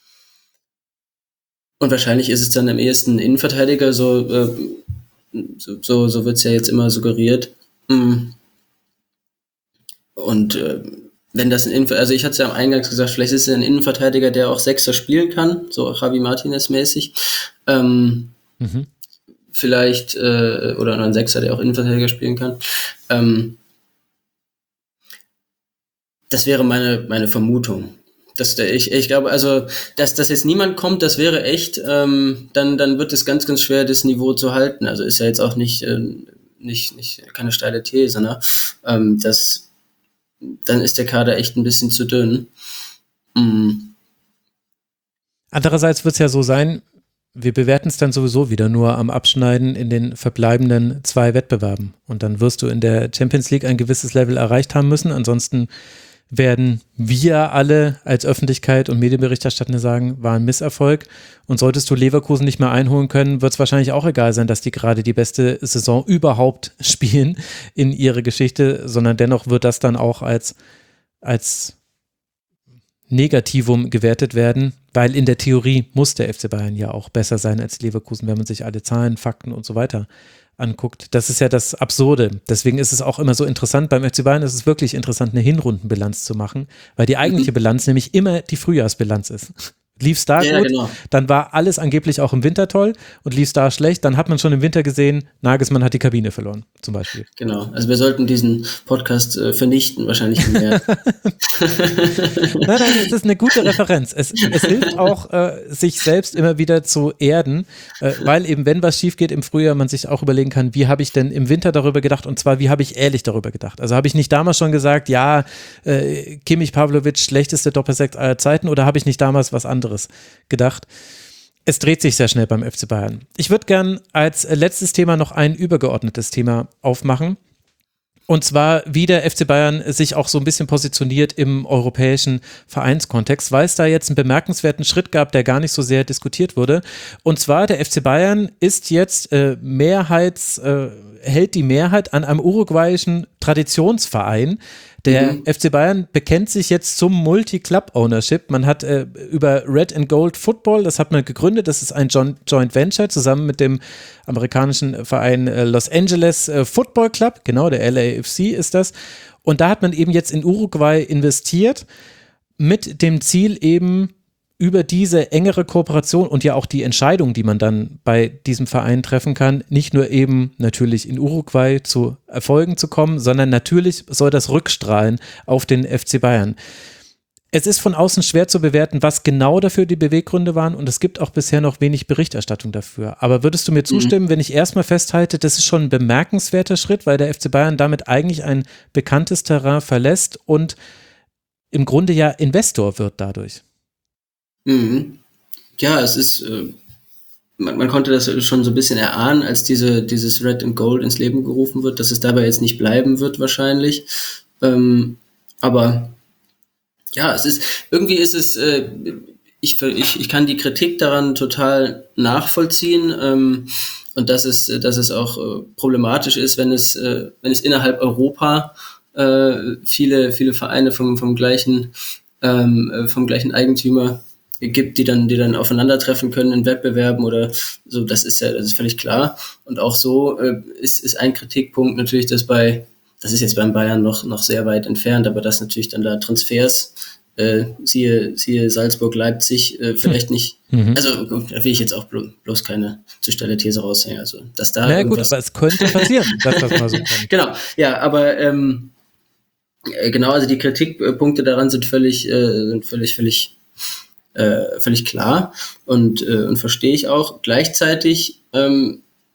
und wahrscheinlich ist es dann am ehesten Innenverteidiger, so, äh, so, so, so wird es ja jetzt immer suggeriert. Und äh, wenn das ein Innenverteidiger, also ich hatte es ja am Eingangs gesagt, vielleicht ist es ein Innenverteidiger, der auch Sechser spielen kann, so Javi Martinez mäßig. Ähm, mhm. Vielleicht, äh, oder ein Sechser, der auch Innenverteidiger spielen kann. Ähm, das wäre meine, meine Vermutung. Dass der, ich, ich glaube, also, dass, dass jetzt niemand kommt, das wäre echt, ähm, dann, dann wird es ganz, ganz schwer, das Niveau zu halten. Also ist ja jetzt auch nicht, äh, nicht, nicht, keine steile These, ne? Ähm, das, dann ist der Kader echt ein bisschen zu dünn. Mhm. Andererseits wird es ja so sein, wir bewerten es dann sowieso wieder nur am Abschneiden in den verbleibenden zwei Wettbewerben. Und dann wirst du in der Champions League ein gewisses Level erreicht haben müssen. Ansonsten werden wir alle als Öffentlichkeit und Medienberichterstatter sagen, war ein Misserfolg. Und solltest du Leverkusen nicht mehr einholen können, wird es wahrscheinlich auch egal sein, dass die gerade die beste Saison überhaupt spielen in ihrer Geschichte, sondern dennoch wird das dann auch als, als Negativum gewertet werden, weil in der Theorie muss der F C Bayern ja auch besser sein als Leverkusen, wenn man sich alle Zahlen, Fakten und so weiter anguckt. Das ist ja das Absurde. Deswegen ist es auch immer so interessant. Beim F C Bayern ist es wirklich interessant, eine Hinrundenbilanz zu machen, weil die eigentliche mhm. Bilanz nämlich immer die Frühjahrsbilanz ist. Lief's da ja, gut, genau. Dann war alles angeblich auch im Winter toll und lief's da schlecht, dann hat man schon im Winter gesehen, Nagelsmann hat die Kabine verloren, zum Beispiel. Genau, also wir sollten diesen Podcast äh, vernichten, wahrscheinlich mehr. Nein, nein, es ist eine gute Referenz. Es, es hilft auch, äh, sich selbst immer wieder zu erden, äh, weil eben, wenn was schief geht im Frühjahr, man sich auch überlegen kann, wie habe ich denn im Winter darüber gedacht und zwar, wie habe ich ehrlich darüber gedacht. Also habe ich nicht damals schon gesagt, ja, äh, Kimmich, Pavlovic, schlechteste Doppelsechs aller Zeiten oder habe ich nicht damals was anderes gedacht. Es dreht sich sehr schnell beim F C Bayern. Ich würde gern als letztes Thema noch ein übergeordnetes Thema aufmachen. Und zwar, wie der F C Bayern sich auch so ein bisschen positioniert im europäischen Vereinskontext, weil es da jetzt einen bemerkenswerten Schritt gab, der gar nicht so sehr diskutiert wurde. Und zwar, der F C Bayern ist jetzt äh, Mehrheits, äh, hält die Mehrheit an einem uruguayischen Traditionsverein. Der mhm. F C Bayern bekennt sich jetzt zum Multi-Club-Ownership. Man hat äh, über Red and Gold Football, das hat man gegründet, das ist ein Joint, Joint Venture zusammen mit dem amerikanischen Verein äh, Los Angeles äh, Football Club, genau, der L A F C ist das. Und da hat man eben jetzt in Uruguay investiert mit dem Ziel eben über diese engere Kooperation und ja auch die Entscheidung, die man dann bei diesem Verein treffen kann, nicht nur eben natürlich in Uruguay zu Erfolgen zu kommen, sondern natürlich soll das rückstrahlen auf den F C Bayern. Es ist von außen schwer zu bewerten, was genau dafür die Beweggründe waren und es gibt auch bisher noch wenig Berichterstattung dafür. Aber würdest du mir zustimmen, mhm. wenn ich erstmal festhalte, das ist schon ein bemerkenswerter Schritt, weil der F C Bayern damit eigentlich ein bekanntes Terrain verlässt und im Grunde ja Investor wird dadurch? Mhm. Ja, es ist, äh, man, man konnte das schon so ein bisschen erahnen, als diese, dieses Red and Gold ins Leben gerufen wird, dass es dabei jetzt nicht bleiben wird wahrscheinlich. Ähm, aber ja, es ist, irgendwie ist es, äh, ich, ich, ich kann die Kritik daran total nachvollziehen ähm, und dass es, dass es auch äh, problematisch ist, wenn es, äh, wenn es innerhalb Europa äh, viele, viele Vereine vom, vom gleichen, ähm, vom gleichen Eigentümer gibt, die dann, die dann aufeinandertreffen können in Wettbewerben oder so, das ist ja, das ist völlig klar. Und auch so äh, ist, ist ein Kritikpunkt natürlich, dass bei, das ist jetzt beim Bayern noch, noch sehr weit entfernt, aber dass natürlich dann da Transfers, äh, siehe, siehe Salzburg, Leipzig, äh, vielleicht nicht, mhm. also gut, da will ich jetzt auch blo- bloß keine zu steile These raushängen, also, dass da naja gut, aber es könnte passieren, dass das mal so kommt. Genau, ja, aber, ähm, genau, also die Kritikpunkte daran sind völlig, äh, sind völlig, völlig Äh, völlig klar und, äh, und verstehe ich auch. Gleichzeitig ähm,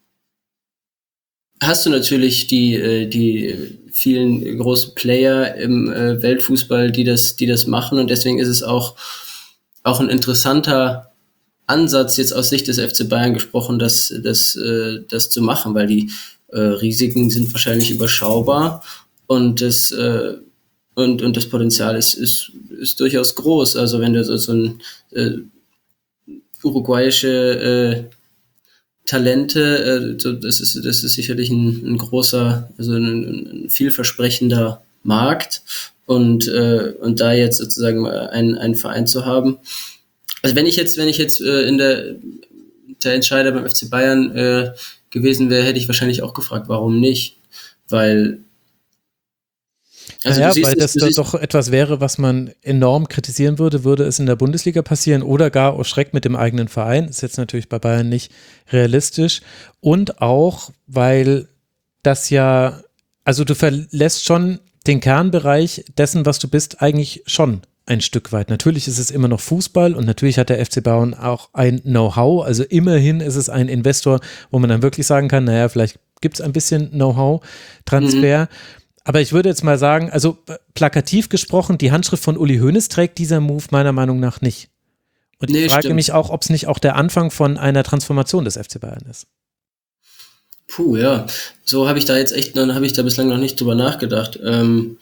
hast du natürlich die, die vielen großen Player im Weltfußball, die das, die das machen, und deswegen ist es auch, auch ein interessanter Ansatz, jetzt aus Sicht des F C Bayern gesprochen, das, das, das zu machen, weil die Risiken sind wahrscheinlich überschaubar und das, und, und das Potenzial ist, ist, ist durchaus groß. Also wenn du so, so ein äh, uruguayische äh, Talente, äh, das ist, das ist sicherlich ein, ein großer, also ein, ein vielversprechender Markt, und, äh, und da jetzt sozusagen einen, einen Verein zu haben. Also wenn ich jetzt, wenn ich jetzt äh, in der, der Entscheider beim F C Bayern äh, gewesen wäre, hätte ich wahrscheinlich auch gefragt, warum nicht? Weil Also naja, weil das da doch etwas wäre, was man enorm kritisieren würde, würde es in der Bundesliga passieren oder gar aus Schreck mit dem eigenen Verein. Ist jetzt natürlich bei Bayern nicht realistisch. Und auch, weil das ja, also du verlässt schon den Kernbereich dessen, was du bist, eigentlich schon ein Stück weit. Natürlich ist es immer noch Fußball und natürlich hat der F C Bayern auch ein Know-how. Also immerhin ist es ein Investor, wo man dann wirklich sagen kann, naja, vielleicht gibt es ein bisschen Know-how-Transfer. Mhm. Aber ich würde jetzt mal sagen, also plakativ gesprochen, die Handschrift von Uli Hoeneß trägt dieser Move meiner Meinung nach nicht. Und ich nee, frage stimmt. mich auch, ob es nicht auch der Anfang von einer Transformation des F C Bayern ist. Puh, ja. So habe ich da jetzt echt, habe ich da bislang noch nicht drüber nachgedacht. Ähm,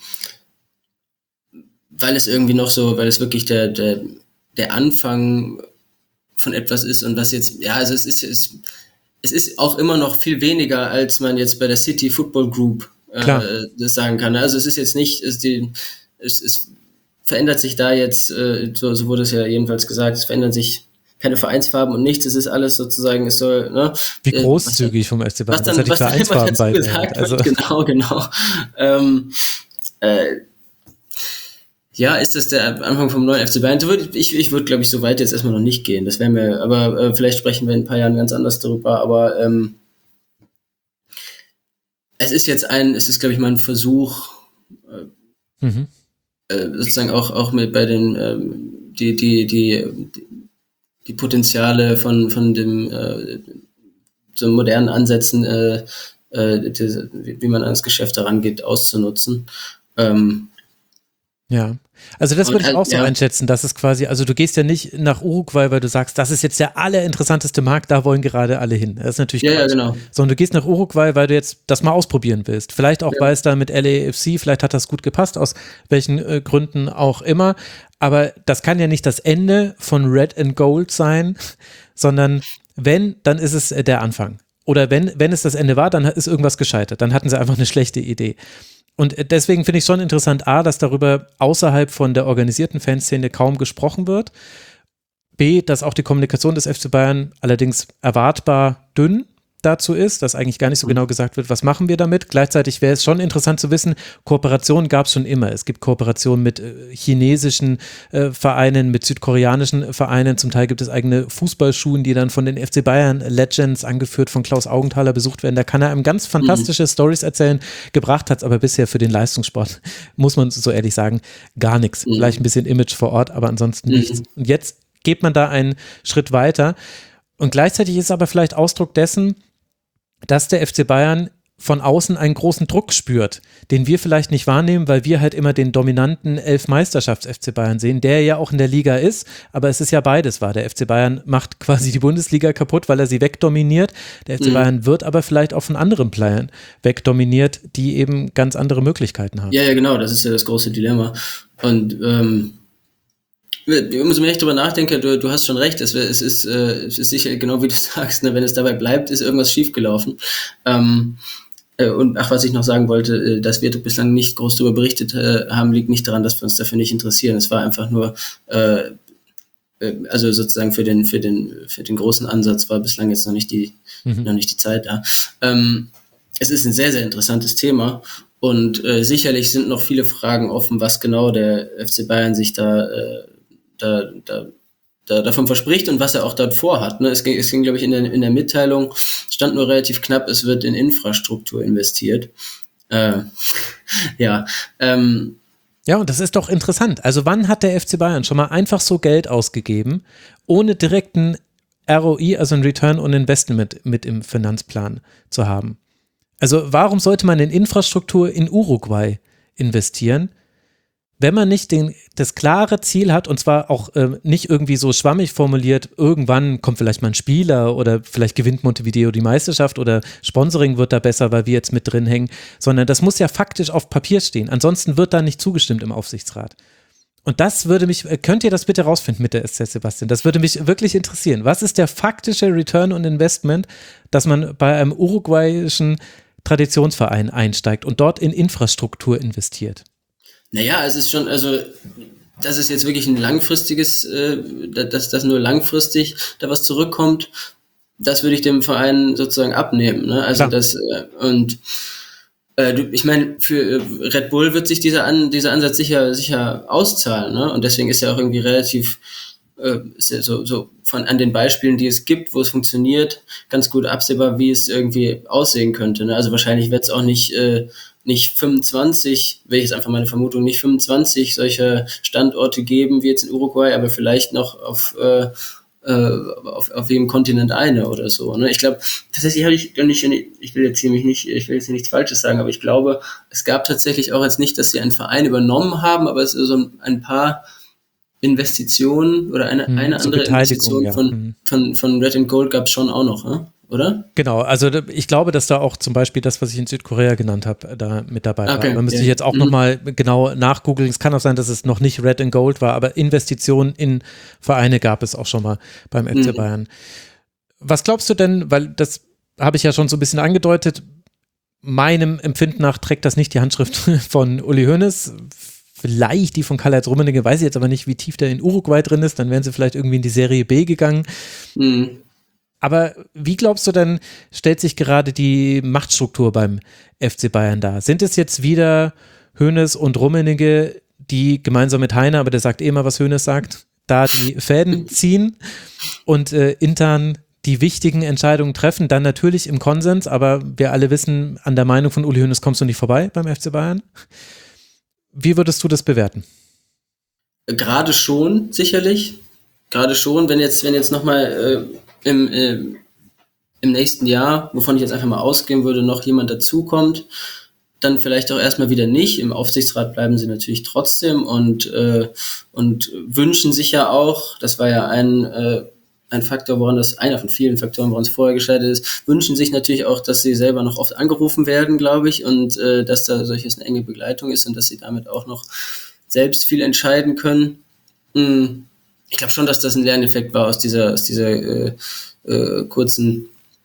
weil es irgendwie noch so, weil es wirklich der, der, der Anfang von etwas ist und was jetzt, ja, also es ist, es, es ist auch immer noch viel weniger, als man jetzt bei der City Football Group Äh, das sagen kann. Also es ist jetzt nicht, es, die, es, es verändert sich da jetzt, äh, so, so wurde es ja jedenfalls gesagt, es verändern sich keine Vereinsfarben und nichts, es ist alles sozusagen, es soll, ne? Wie großzügig äh, vom F C Bayern, was dann, das hat die Vereinsfarben bei gesagt also. wird, genau, genau. Ähm, äh, ja, ist das der Anfang vom neuen F C Bayern? So würd, ich ich würde, glaube ich, so weit jetzt erstmal noch nicht gehen, das wäre mir, aber äh, vielleicht sprechen wir in ein paar Jahren ganz anders darüber, aber ähm, es ist jetzt ein, es ist, glaube ich, mal ein Versuch, äh, mhm. äh, sozusagen auch, auch mit bei den, ähm, die, die, die, die Potenziale von, von dem, äh, so modernen Ansätzen, äh, äh, die, wie man an das Geschäft herangeht, auszunutzen. Ähm, ja. Also das würde ich auch so ja. einschätzen, dass es quasi, also du gehst ja nicht nach Uruguay, weil du sagst, das ist jetzt der allerinteressanteste Markt, da wollen gerade alle hin. Das ist natürlich ja, Quatsch. Ja, genau. Sondern du gehst nach Uruguay, weil du jetzt das mal ausprobieren willst. Vielleicht auch, ja. weil es da mit L A F C, vielleicht hat das gut gepasst, aus welchen äh, Gründen auch immer. Aber das kann ja nicht das Ende von Red and Gold sein, sondern wenn, dann ist es äh, der Anfang. Oder wenn, wenn es das Ende war, dann ist irgendwas gescheitert. Dann hatten sie einfach eine schlechte Idee. Und deswegen finde ich schon interessant, A, dass darüber außerhalb von der organisierten Fanszene kaum gesprochen wird. B, dass auch die Kommunikation des F C Bayern allerdings erwartbar dünn dazu ist, dass eigentlich gar nicht so genau gesagt wird, was machen wir damit. Gleichzeitig wäre es schon interessant zu wissen, Kooperationen gab es schon immer. Es gibt Kooperationen mit äh, chinesischen äh, Vereinen, mit südkoreanischen Vereinen. Zum Teil gibt es eigene Fußballschulen, die dann von den F C Bayern Legends, angeführt von Klaus Augenthaler, besucht werden. Da kann er einem ganz fantastische mhm. Storys erzählen. Gebracht hat es aber bisher für den Leistungssport, muss man so ehrlich sagen, gar nichts. Mhm. Vielleicht ein bisschen Image vor Ort, aber ansonsten mhm. nichts. Und jetzt geht man da einen Schritt weiter. Und gleichzeitig ist es aber vielleicht Ausdruck dessen, dass der F C Bayern von außen einen großen Druck spürt, den wir vielleicht nicht wahrnehmen, weil wir halt immer den dominanten Elf-Meisterschafts-F C Bayern sehen, der ja auch in der Liga ist, aber es ist ja beides wahr. Der F C Bayern macht quasi die Bundesliga kaputt, weil er sie wegdominiert. Der F C mhm. Bayern wird aber vielleicht auch von anderen Playern wegdominiert, die eben ganz andere Möglichkeiten haben. Ja, ja, genau, das ist ja das große Dilemma. Und ähm umso mehr ich drüber nachdenke, du, du hast schon recht, es, es, ist, äh, es ist sicher genau wie du sagst, ne, wenn es dabei bleibt, ist irgendwas schiefgelaufen. Ähm, äh, und ach, was ich noch sagen wollte, äh, dass wir bislang nicht groß darüber berichtet äh, haben, liegt nicht daran, dass wir uns dafür nicht interessieren. Es war einfach nur, äh, äh, also sozusagen für den, für den, für den großen Ansatz war bislang jetzt noch nicht die, mhm. noch nicht die Zeit da. Ähm, es ist ein sehr, sehr interessantes Thema. Und äh, sicherlich sind noch viele Fragen offen, was genau der F C Bayern sich da äh, Da, da, da, davon verspricht und was er auch dort vorhat. Ne? Es ging, es ging, glaube ich, in der, in der Mitteilung, stand nur relativ knapp, es wird in Infrastruktur investiert. Äh, ja. Ähm, ja, und das ist doch interessant. Also wann hat der F C Bayern schon mal einfach so Geld ausgegeben, ohne direkten R O I, also ein Return on Investment mit, mit im Finanzplan zu haben? Also warum sollte man in Infrastruktur in Uruguay investieren, wenn man nicht den, das klare Ziel hat, und zwar auch äh, nicht irgendwie so schwammig formuliert, irgendwann kommt vielleicht mal ein Spieler oder vielleicht gewinnt Montevideo die Meisterschaft oder Sponsoring wird da besser, weil wir jetzt mit drin hängen, sondern das muss ja faktisch auf Papier stehen. Ansonsten wird da nicht zugestimmt im Aufsichtsrat. Und das würde mich, könnt ihr das bitte rausfinden mit der S C Sebastian? Das würde mich wirklich interessieren. Was ist der faktische Return on Investment, dass man bei einem uruguayischen Traditionsverein einsteigt und dort in Infrastruktur investiert? Naja, es ist schon, also das ist jetzt wirklich ein langfristiges, äh, dass das nur langfristig da was zurückkommt, das würde ich dem Verein sozusagen abnehmen. Ne? Also Klar. das äh, und äh, ich meine, für äh, Red Bull wird sich dieser An dieser Ansatz sicher sicher auszahlen, ne? Und deswegen ist ja auch irgendwie relativ äh, ist ja so so von an den Beispielen, die es gibt, wo es funktioniert, ganz gut absehbar, wie es irgendwie aussehen könnte. Ne? Also wahrscheinlich wird es auch nicht äh, nicht fünfundzwanzig, wäre jetzt einfach meine Vermutung, nicht fünfundzwanzig solche Standorte geben wie jetzt in Uruguay, aber vielleicht noch auf, äh, auf, auf jedem Kontinent eine oder so. Ne? Ich glaube, tatsächlich habe ich nicht, ich will jetzt hier mich nicht, ich will jetzt hier nichts Falsches sagen, aber ich glaube, es gab tatsächlich auch jetzt nicht, dass sie einen Verein übernommen haben, aber es ist so ein paar Investitionen oder eine, eine so andere Investition ja. von, von, von Red and Gold gab es schon auch noch, ne? Oder? Genau, also ich glaube, dass da auch zum Beispiel das, was ich in Südkorea genannt habe, da mit dabei okay, war. Man müsste yeah. jetzt auch mhm. nochmal genau nachgoogeln. Es kann auch sein, dass es noch nicht Red and Gold war, aber Investitionen in Vereine gab es auch schon mal beim F C mhm. Bayern. Was glaubst du denn, weil das habe ich ja schon so ein bisschen angedeutet, meinem Empfinden nach trägt das nicht die Handschrift von Uli Hoeneß, vielleicht die von Karl-Heinz Rummenigge, weiß ich jetzt aber nicht, wie tief der in Uruguay drin ist, dann wären sie vielleicht irgendwie in die Serie B gegangen. Mhm. Aber wie glaubst du denn, stellt sich gerade die Machtstruktur beim F C Bayern dar? Sind es jetzt wieder Hoeneß und Rummenigge, die gemeinsam mit Heiner, aber der sagt eh immer, was Hoeneß sagt, da die Fäden ziehen und äh, intern die wichtigen Entscheidungen treffen, dann natürlich im Konsens, aber wir alle wissen, an der Meinung von Uli Hoeneß kommst du nicht vorbei beim F C Bayern. Wie würdest du das bewerten? Gerade schon, sicherlich. Gerade schon, wenn jetzt, wenn jetzt nochmal äh Im, äh, im nächsten Jahr, wovon ich jetzt einfach mal ausgehen würde, noch jemand dazukommt, dann vielleicht auch erstmal wieder nicht. Im Aufsichtsrat bleiben sie natürlich trotzdem und, äh, und wünschen sich ja auch, das war ja ein, äh, ein Faktor, woran das, einer von vielen Faktoren, woran es vorher gescheitert ist, wünschen sich natürlich auch, dass sie selber noch oft angerufen werden, glaube ich, und äh, dass da solches eine enge Begleitung ist und dass sie damit auch noch selbst viel entscheiden können. Mhm. Ich glaube schon, dass das ein Lerneffekt war aus dieser, aus dieser äh, äh, kurzen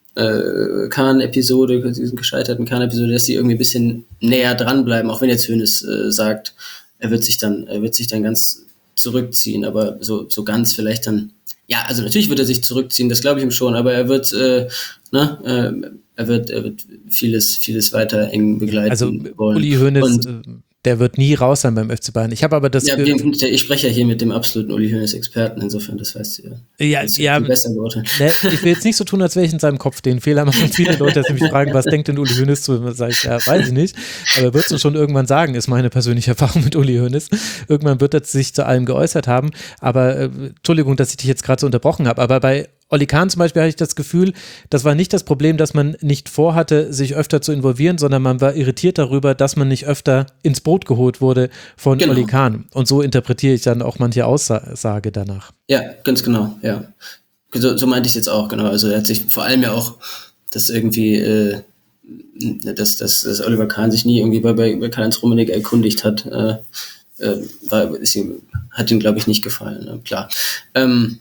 äh, Kahn-Episode, diesen gescheiterten Kahn-Episode, dass die irgendwie ein bisschen näher dranbleiben, auch wenn jetzt Hoeneß äh, sagt, er wird sich dann, er wird sich dann ganz zurückziehen, aber so, so ganz vielleicht dann, ja, also natürlich wird er sich zurückziehen, das glaube ich ihm schon, aber er wird, äh, ne, äh, er wird, er wird vieles, vieles weiter eng begleiten also, wollen. Uli Hoeneß, und, der wird nie raus sein beim F C Bayern. Ich habe aber das... Ja, ich spreche ja hier mit dem absoluten Uli Hoeneß-Experten, insofern, das weißt du ja. Ja, das ja. Besser ne, ich will jetzt nicht so tun, als wäre ich in seinem Kopf. Den Fehler machen viele Leute, dass sie mich fragen, was denkt denn Uli Hoeneß zu? Sag ich, ja, weiß ich nicht. Aber wird es schon irgendwann sagen, ist meine persönliche Erfahrung mit Uli Hoeneß. Irgendwann wird er sich zu allem geäußert haben. Aber, äh, Entschuldigung, dass ich dich jetzt gerade so unterbrochen habe, aber bei Oli Kahn zum Beispiel hatte ich das Gefühl, das war nicht das Problem, dass man nicht vorhatte, sich öfter zu involvieren, sondern man war irritiert darüber, dass man nicht öfter ins Boot geholt wurde von genau. Oli Kahn. Und so interpretiere ich dann auch manche Aussage danach. Ja, ganz genau, ja. So, so meinte ich es jetzt auch, genau. Also er hat sich vor allem ja auch, dass irgendwie, äh, dass, dass, dass Oliver Kahn sich nie irgendwie bei, bei, bei Karl-Heinz Rummenigge erkundigt hat, äh, äh, war, ist ihm, hat ihm, glaube ich, nicht gefallen, ne? Klar. Ähm,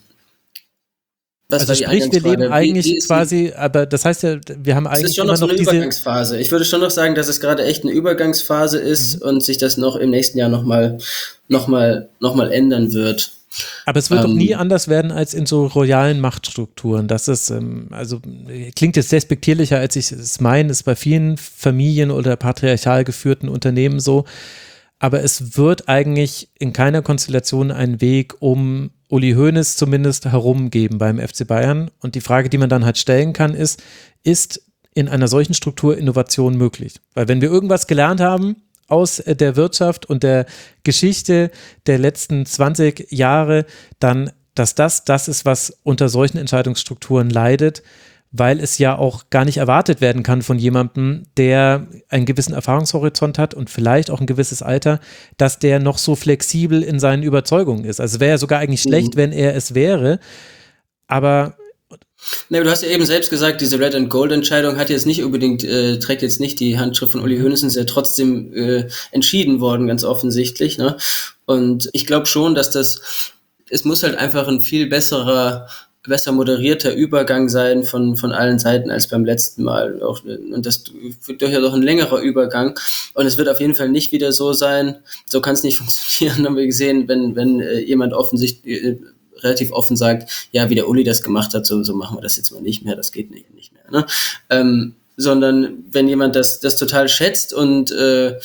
Was also sprich, wir leben eigentlich wie, wie quasi, die, aber das heißt ja, wir haben eigentlich es ist schon immer noch so eine noch diese Übergangsphase. Ich würde schon noch sagen, dass es gerade echt eine Übergangsphase ist mhm. und sich das noch im nächsten Jahr nochmal noch mal, noch mal ändern wird. Aber es wird ähm, doch nie anders werden als in so royalen Machtstrukturen. Das ist, ähm, also klingt jetzt despektierlicher, als ich es meine, ist bei vielen Familien- oder patriarchal geführten Unternehmen so. Aber es wird eigentlich in keiner Konstellation einen Weg um Uli Hoeneß zumindest herumgeben beim F C Bayern. Und die Frage, die man dann halt stellen kann, ist, ist in einer solchen Struktur Innovation möglich? Weil wenn wir irgendwas gelernt haben aus der Wirtschaft und der Geschichte der letzten zwanzig Jahre, dann, dass das das ist, was unter solchen Entscheidungsstrukturen leidet, weil es ja auch gar nicht erwartet werden kann von jemandem, der einen gewissen Erfahrungshorizont hat und vielleicht auch ein gewisses Alter, dass der noch so flexibel in seinen Überzeugungen ist. Also es wäre ja sogar eigentlich schlecht, Mhm. wenn er es wäre, aber Ne, du hast ja eben selbst gesagt, diese Red and Gold Entscheidung hat jetzt nicht unbedingt, äh, trägt jetzt nicht die Handschrift von Uli Hoeneß, ist ja trotzdem äh, entschieden worden, ganz offensichtlich. Ne? Und ich glaube schon, dass das, es muss halt einfach ein viel besserer, besser moderierter Übergang sein von, von allen Seiten als beim letzten Mal. Auch, und das wird durchaus auch ein längerer Übergang. Und es wird auf jeden Fall nicht wieder so sein, so kann es nicht funktionieren, haben wir gesehen, wenn, wenn äh, jemand offensichtlich äh, relativ offen sagt, ja, wie der Uli das gemacht hat, so, so machen wir das jetzt mal nicht mehr, das geht nicht, nicht mehr. Ne? Ähm, sondern wenn jemand das, das total schätzt und äh,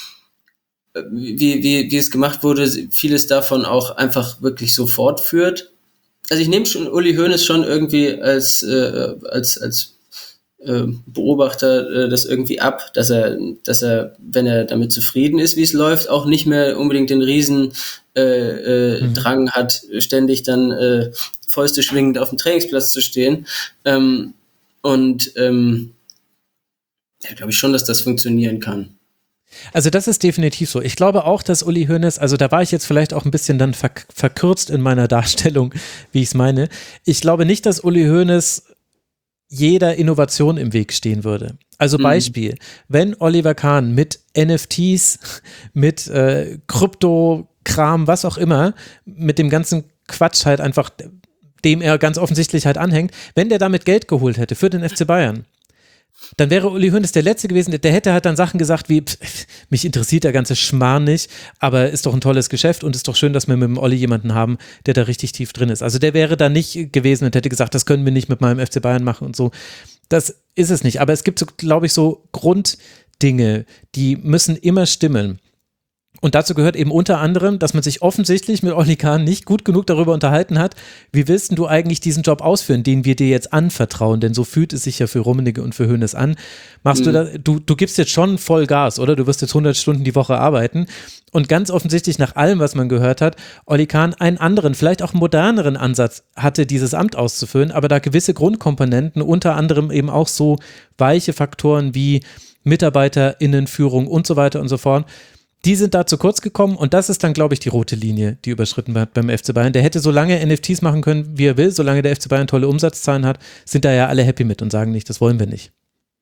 wie, wie, wie es gemacht wurde, vieles davon auch einfach wirklich so fortführt. Also ich nehme schon Uli Hoeneß schon irgendwie als, äh, als, als äh, Beobachter äh, das irgendwie ab, dass er, dass er, wenn er damit zufrieden ist, wie es läuft, auch nicht mehr unbedingt den riesen äh, äh, mhm. Drang hat, ständig dann äh, Fäuste schwingend auf dem Trainingsplatz zu stehen. Ähm, und ähm, ja, glaube ich schon, dass das funktionieren kann. Also das ist definitiv so. Ich glaube auch, dass Uli Hoeneß, also da war ich jetzt vielleicht auch ein bisschen dann verk- verkürzt in meiner Darstellung, wie ich es meine. Ich glaube nicht, dass Uli Hoeneß jeder Innovation im Weg stehen würde. Also Beispiel, mhm. wenn Oliver Kahn mit N F Ts, mit äh, Krypto-Kram, was auch immer, mit dem ganzen Quatsch halt einfach, dem er ganz offensichtlich halt anhängt, wenn der damit Geld geholt hätte für den F C Bayern, dann wäre Uli Hoeneß der Letzte gewesen, der hätte halt dann Sachen gesagt wie, pff, mich interessiert der ganze Schmarrn nicht, aber ist doch ein tolles Geschäft und ist doch schön, dass wir mit dem Olli jemanden haben, der da richtig tief drin ist. Also der wäre da nicht gewesen und hätte gesagt, das können wir nicht mit meinem F C Bayern machen und so. Das ist es nicht. Aber es gibt, so, glaube ich, so Grunddinge, die müssen immer stimmen. Und dazu gehört eben unter anderem, dass man sich offensichtlich mit Oli Kahn nicht gut genug darüber unterhalten hat, wie willst du eigentlich diesen Job ausführen, den wir dir jetzt anvertrauen, denn so fühlt es sich ja für Rummenigge und für Hoeneß an. Machst mhm. du da, du, du gibst jetzt schon voll Gas, oder? Du wirst jetzt hundert Stunden die Woche arbeiten und ganz offensichtlich nach allem, was man gehört hat, Oli Kahn einen anderen, vielleicht auch moderneren Ansatz hatte, dieses Amt auszuführen, aber da gewisse Grundkomponenten, unter anderem eben auch so weiche Faktoren wie MitarbeiterInnenführung und so weiter und so fort, die sind da zu kurz gekommen und das ist dann, glaube ich, die rote Linie, die überschritten wird beim F C Bayern. Der hätte so lange N F Ts machen können, wie er will, solange der F C Bayern tolle Umsatzzahlen hat, sind da ja alle happy mit und sagen nicht, das wollen wir nicht.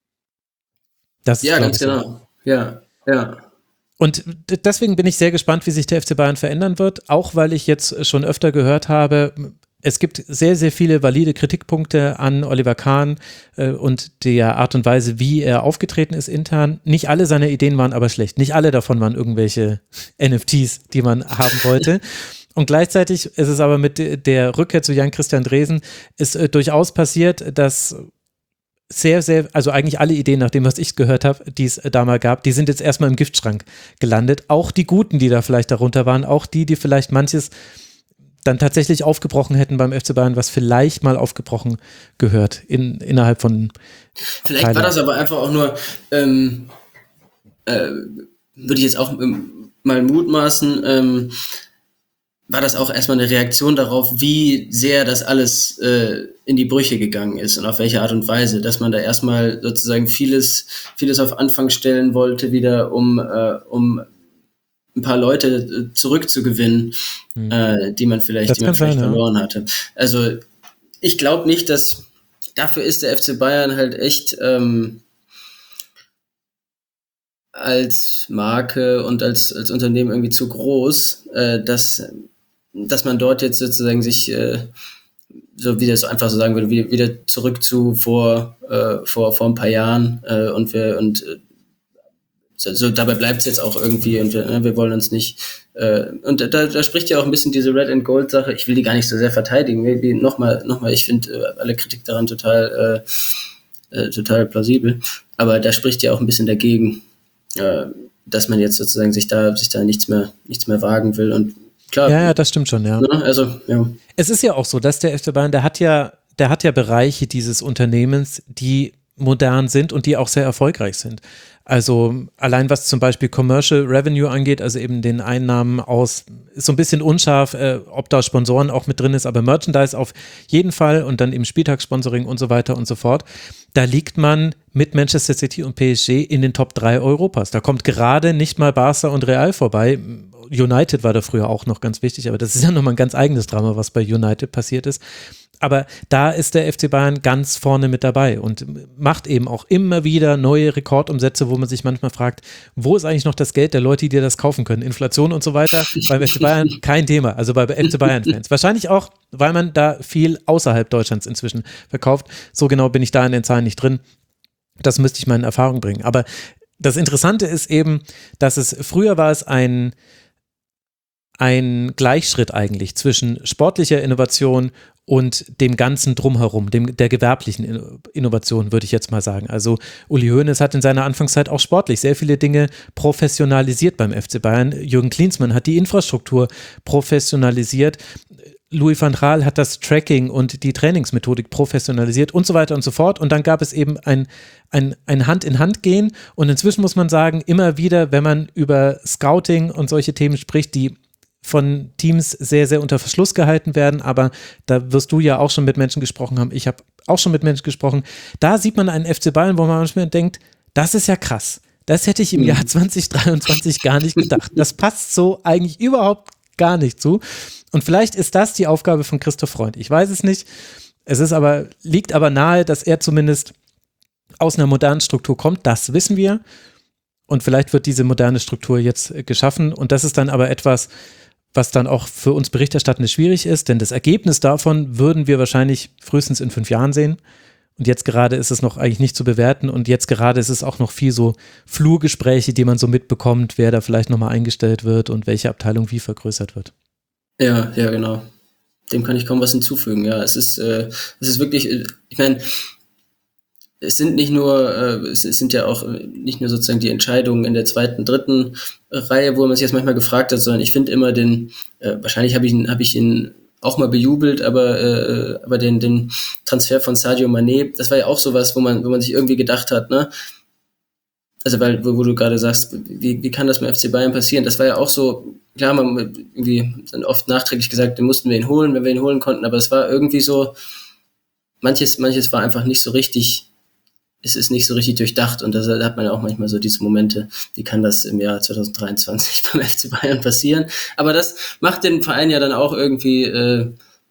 Das ja, ist, ganz so. genau. Ja, ja. Und deswegen bin ich sehr gespannt, wie sich der F C Bayern verändern wird, auch weil ich jetzt schon öfter gehört habe, es gibt sehr, sehr viele valide Kritikpunkte an Oliver Kahn äh, und der Art und Weise, wie er aufgetreten ist intern. Nicht alle seiner Ideen waren aber schlecht. Nicht alle davon waren irgendwelche N F Ts, die man haben wollte. Und gleichzeitig ist es aber mit der Rückkehr zu Jan-Christian Dresen ist äh, durchaus passiert, dass sehr, sehr, also eigentlich alle Ideen, nach dem, was ich gehört habe, die es da mal gab, die sind jetzt erstmal im Giftschrank gelandet. Auch die guten, die da vielleicht darunter waren, auch die, die vielleicht manches dann tatsächlich aufgebrochen hätten beim F C Bayern, was vielleicht mal aufgebrochen gehört in, innerhalb von Vielleicht Abteilung. War das aber einfach auch nur, ähm, äh, würde ich jetzt auch ähm, mal mutmaßen, ähm, war das auch erstmal eine Reaktion darauf, wie sehr das alles äh, in die Brüche gegangen ist und auf welche Art und Weise, dass man da erstmal sozusagen vieles, vieles auf Anfang stellen wollte, wieder um, äh, um ein paar Leute zurückzugewinnen, mhm. äh, die man vielleicht, die man vielleicht sein, verloren ja. hatte. Also ich glaube nicht, dass dafür ist der F C Bayern halt echt ähm, als Marke und als, als Unternehmen irgendwie zu groß, äh, dass, dass man dort jetzt sozusagen sich, äh, so wie das einfach so sagen würde, wieder, wieder zurück zu vor, äh, vor, vor ein paar Jahren äh, und wir und äh, So, so dabei bleibt es jetzt auch irgendwie und wir, wir wollen uns nicht äh, und da, da spricht ja auch ein bisschen diese Red and Gold Sache, ich will die gar nicht so sehr verteidigen, wie nochmal, nochmal, ich finde äh, alle Kritik daran total äh, äh, total plausibel, aber da spricht ja auch ein bisschen dagegen, äh, dass man jetzt sozusagen sich da sich da nichts mehr nichts mehr wagen will und klar. Ja, ja, das stimmt schon, ja. Ne, also, ja. Es ist ja auch so, dass der F C Bayern, der hat ja, der hat ja Bereiche dieses Unternehmens, die modern sind und die auch sehr erfolgreich sind. Also allein was zum Beispiel Commercial Revenue angeht, also eben den Einnahmen aus, ist so ein bisschen unscharf, äh, ob da Sponsoren auch mit drin ist, aber Merchandise auf jeden Fall und dann eben Spieltagssponsoring und so weiter und so fort. Da liegt man mit Manchester City und P S G in den Top drei Europas. Da kommt gerade nicht mal Barca und Real vorbei. United war da früher auch noch ganz wichtig, aber das ist ja nochmal ein ganz eigenes Drama, was bei United passiert ist. Aber da ist der F C Bayern ganz vorne mit dabei und macht eben auch immer wieder neue Rekordumsätze, wo man sich manchmal fragt, wo ist eigentlich noch das Geld der Leute, die dir das kaufen können? Inflation und so weiter. Beim F C Bayern kein Thema, also bei F C Bayern-Fans. Wahrscheinlich auch, weil man da viel außerhalb Deutschlands inzwischen verkauft. So genau bin ich da in den Zahlen nicht drin. Das müsste ich mal in Erfahrung bringen. Aber das Interessante ist eben, dass es, früher war es ein ein Gleichschritt eigentlich zwischen sportlicher Innovation und dem ganzen Drumherum, dem, der gewerblichen Innovation, würde ich jetzt mal sagen. Also Uli Hoeneß hat in seiner Anfangszeit auch sportlich sehr viele Dinge professionalisiert beim F C Bayern. Jürgen Klinsmann hat die Infrastruktur professionalisiert. Louis van Gaal hat das Tracking und die Trainingsmethodik professionalisiert und so weiter und so fort. Und dann gab es eben ein, ein, ein Hand-in-Hand-Gehen. Und inzwischen muss man sagen, immer wieder, wenn man über Scouting und solche Themen spricht, die von Teams sehr, sehr unter Verschluss gehalten werden, aber da wirst du ja auch schon mit Menschen gesprochen haben, ich habe auch schon mit Menschen gesprochen, da sieht man einen F C Bayern, wo man manchmal denkt, das ist ja krass, das hätte ich im Jahr zwanzig dreiundzwanzig gar nicht gedacht, das passt so eigentlich überhaupt gar nicht zu und vielleicht ist das die Aufgabe von Christoph Freund, ich weiß es nicht, es ist aber, liegt aber nahe, dass er zumindest aus einer modernen Struktur kommt, das wissen wir und vielleicht wird diese moderne Struktur jetzt geschaffen und das ist dann aber etwas, was dann auch für uns Berichterstattende schwierig ist, denn das Ergebnis davon würden wir wahrscheinlich frühestens in fünf Jahren sehen. Und jetzt gerade ist es noch eigentlich nicht zu bewerten und jetzt gerade ist es auch noch viel so Flurgespräche, die man so mitbekommt, wer da vielleicht nochmal eingestellt wird und welche Abteilung wie vergrößert wird. Ja, ja, genau. Dem kann ich kaum was hinzufügen. Ja, es ist, äh, es ist wirklich, ich meine, es sind nicht nur, äh, es sind ja auch nicht nur sozusagen die Entscheidungen in der zweiten, dritten Reihe, wo man sich jetzt manchmal gefragt hat, sondern ich finde immer den, äh, wahrscheinlich habe ich ihn, habe ich ihn auch mal bejubelt, aber äh, aber den den Transfer von Sadio Mané, das war ja auch sowas, wo man wo man sich irgendwie gedacht hat, ne? Also weil wo, wo du gerade sagst, wie wie kann das beim F C Bayern passieren? Das war ja auch so, klar, man irgendwie dann oft nachträglich gesagt, den mussten wir ihn holen, wenn wir ihn holen konnten, aber es war irgendwie so, manches manches war einfach nicht so richtig. Es ist nicht so richtig durchdacht und da hat man ja auch manchmal so diese Momente, wie kann das im Jahr zwanzig dreiundzwanzig beim F C Bayern passieren, aber das macht den Verein ja dann auch irgendwie äh,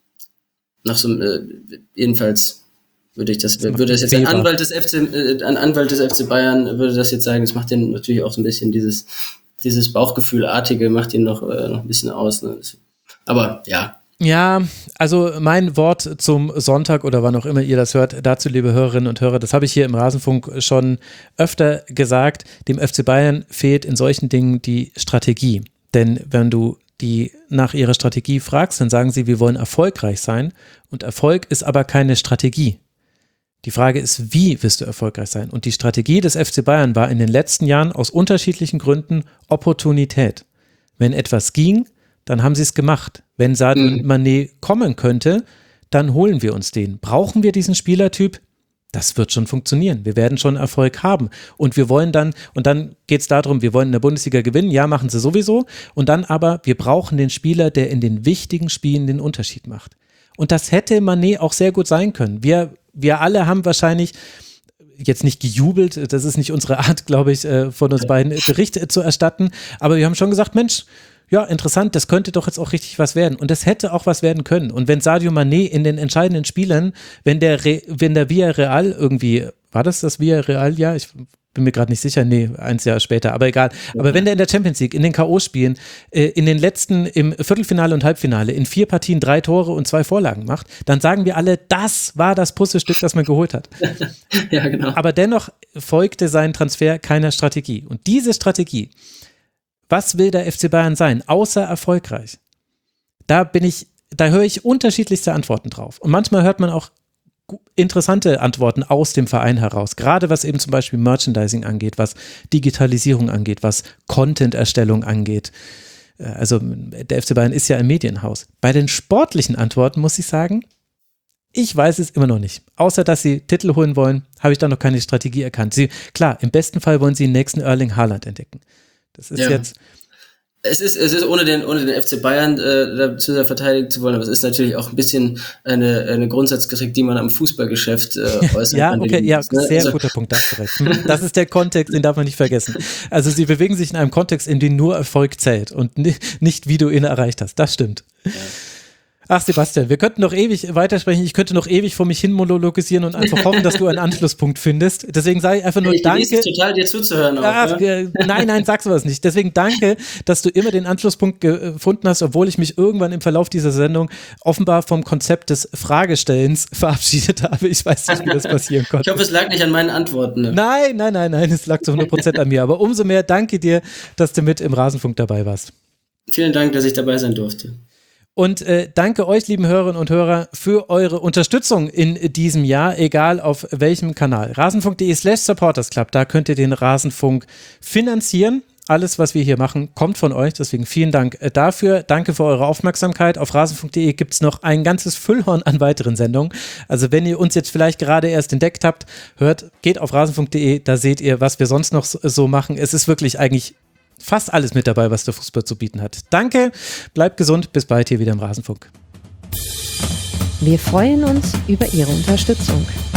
nach so äh, jedenfalls würde ich das, das würde das jetzt ein Anwalt des F C äh, ein Anwalt des F C Bayern würde das jetzt sagen, das macht den natürlich auch so ein bisschen dieses dieses Bauchgefühlartige macht ihn noch, äh, noch ein bisschen aus, ne? Aber ja. Ja, also mein Wort zum Sonntag oder wann auch immer ihr das hört, dazu, liebe Hörerinnen und Hörer, das habe ich hier im Rasenfunk schon öfter gesagt, dem F C Bayern fehlt in solchen Dingen die Strategie. Denn wenn du die nach ihrer Strategie fragst, dann sagen sie, wir wollen erfolgreich sein und Erfolg ist aber keine Strategie. Die Frage ist, wie willst du erfolgreich sein? Und die Strategie des F C Bayern war in den letzten Jahren aus unterschiedlichen Gründen Opportunität. Wenn etwas ging, dann haben sie es gemacht. Wenn Sadio mhm. Mané kommen könnte, dann holen wir uns den. Brauchen wir diesen Spielertyp? Das wird schon funktionieren. Wir werden schon Erfolg haben. Und wir wollen dann, und dann geht es darum, wir wollen in der Bundesliga gewinnen. Ja, machen sie sowieso. Und dann aber, wir brauchen den Spieler, der in den wichtigen Spielen den Unterschied macht. Und das hätte Mané auch sehr gut sein können. Wir, wir alle haben wahrscheinlich jetzt nicht gejubelt, das ist nicht unsere Art, glaube ich, von uns beiden Bericht zu erstatten. Aber wir haben schon gesagt, Mensch, ja, interessant, das könnte doch jetzt auch richtig was werden. Und das hätte auch was werden können. Und wenn Sadio Mané in den entscheidenden Spielen, wenn der, Re, wenn der Villarreal irgendwie, war das das Villarreal-Jahr? Ich bin mir gerade nicht sicher, nee, eins Jahr später, aber egal. Aber wenn der in der Champions League, in den K O-Spielen, äh, in den letzten, im Viertelfinale und Halbfinale, in vier Partien drei Tore und zwei Vorlagen macht, dann sagen wir alle, das war das Puzzlestück, das man geholt hat. Ja, genau. Aber dennoch folgte sein Transfer keiner Strategie. Und diese Strategie, was will der F C Bayern sein, außer erfolgreich? Da bin ich, da höre ich unterschiedlichste Antworten drauf. Und manchmal hört man auch interessante Antworten aus dem Verein heraus. Gerade was eben zum Beispiel Merchandising angeht, was Digitalisierung angeht, was Content-Erstellung angeht. Also der F C Bayern ist ja ein Medienhaus. Bei den sportlichen Antworten muss ich sagen, Ich weiß es immer noch nicht. Außer, dass sie Titel holen wollen, habe ich da noch keine Strategie erkannt. Sie, klar, im besten Fall wollen sie den nächsten Erling Haaland entdecken. Das ist ja. jetzt... Es ist, es ist ohne den, ohne den F C Bayern äh, zu sehr verteidigen zu wollen, aber es ist natürlich auch ein bisschen eine, eine Grundsatzkritik, die man am Fußballgeschäft äh, äußern ja, kann. okay, ja, ne? sehr also, guter Punkt, da hast du recht. Das ist der Kontext, den darf man nicht vergessen. Also sie bewegen sich in einem Kontext, in dem nur Erfolg zählt und nicht, wie du ihn erreicht hast. Das stimmt. Ja. Ach Sebastian, wir könnten noch ewig weitersprechen. Ich könnte noch ewig vor mich hin monologisieren und einfach hoffen, dass du einen Anschlusspunkt findest. Deswegen sage ich einfach nur ich danke. Ich genieße total, dir zuzuhören. Auch, Ach, ja? äh, nein, nein, sagst du was nicht. Deswegen danke, dass du immer den Anschlusspunkt gefunden hast, obwohl ich mich irgendwann im Verlauf dieser Sendung offenbar vom Konzept des Fragestellens verabschiedet habe. Ich weiß nicht, wie das passieren konnte. Ich hoffe, es lag nicht an meinen Antworten. Ne? Nein, nein, nein, nein, es lag zu hundert Prozent an mir. Aber umso mehr danke dir, dass du mit im Rasenfunk dabei warst. Vielen Dank, dass ich dabei sein durfte. Und äh, danke euch, lieben Hörerinnen und Hörer, für eure Unterstützung in diesem Jahr, egal auf welchem Kanal. Rasenfunk.de slash supportersclub, da könnt ihr den Rasenfunk finanzieren. Alles, was wir hier machen, kommt von euch, deswegen vielen Dank dafür. Danke für eure Aufmerksamkeit. Auf rasenfunk.de gibt es noch ein ganzes Füllhorn an weiteren Sendungen. Also wenn ihr uns jetzt vielleicht gerade erst entdeckt habt, hört, geht auf rasenfunk.de, da seht ihr, was wir sonst noch so machen. Es ist wirklich eigentlich fast alles mit dabei, was der Fußball zu bieten hat. Danke, bleibt gesund, bis bald hier wieder im Rasenfunk. Wir freuen uns über Ihre Unterstützung.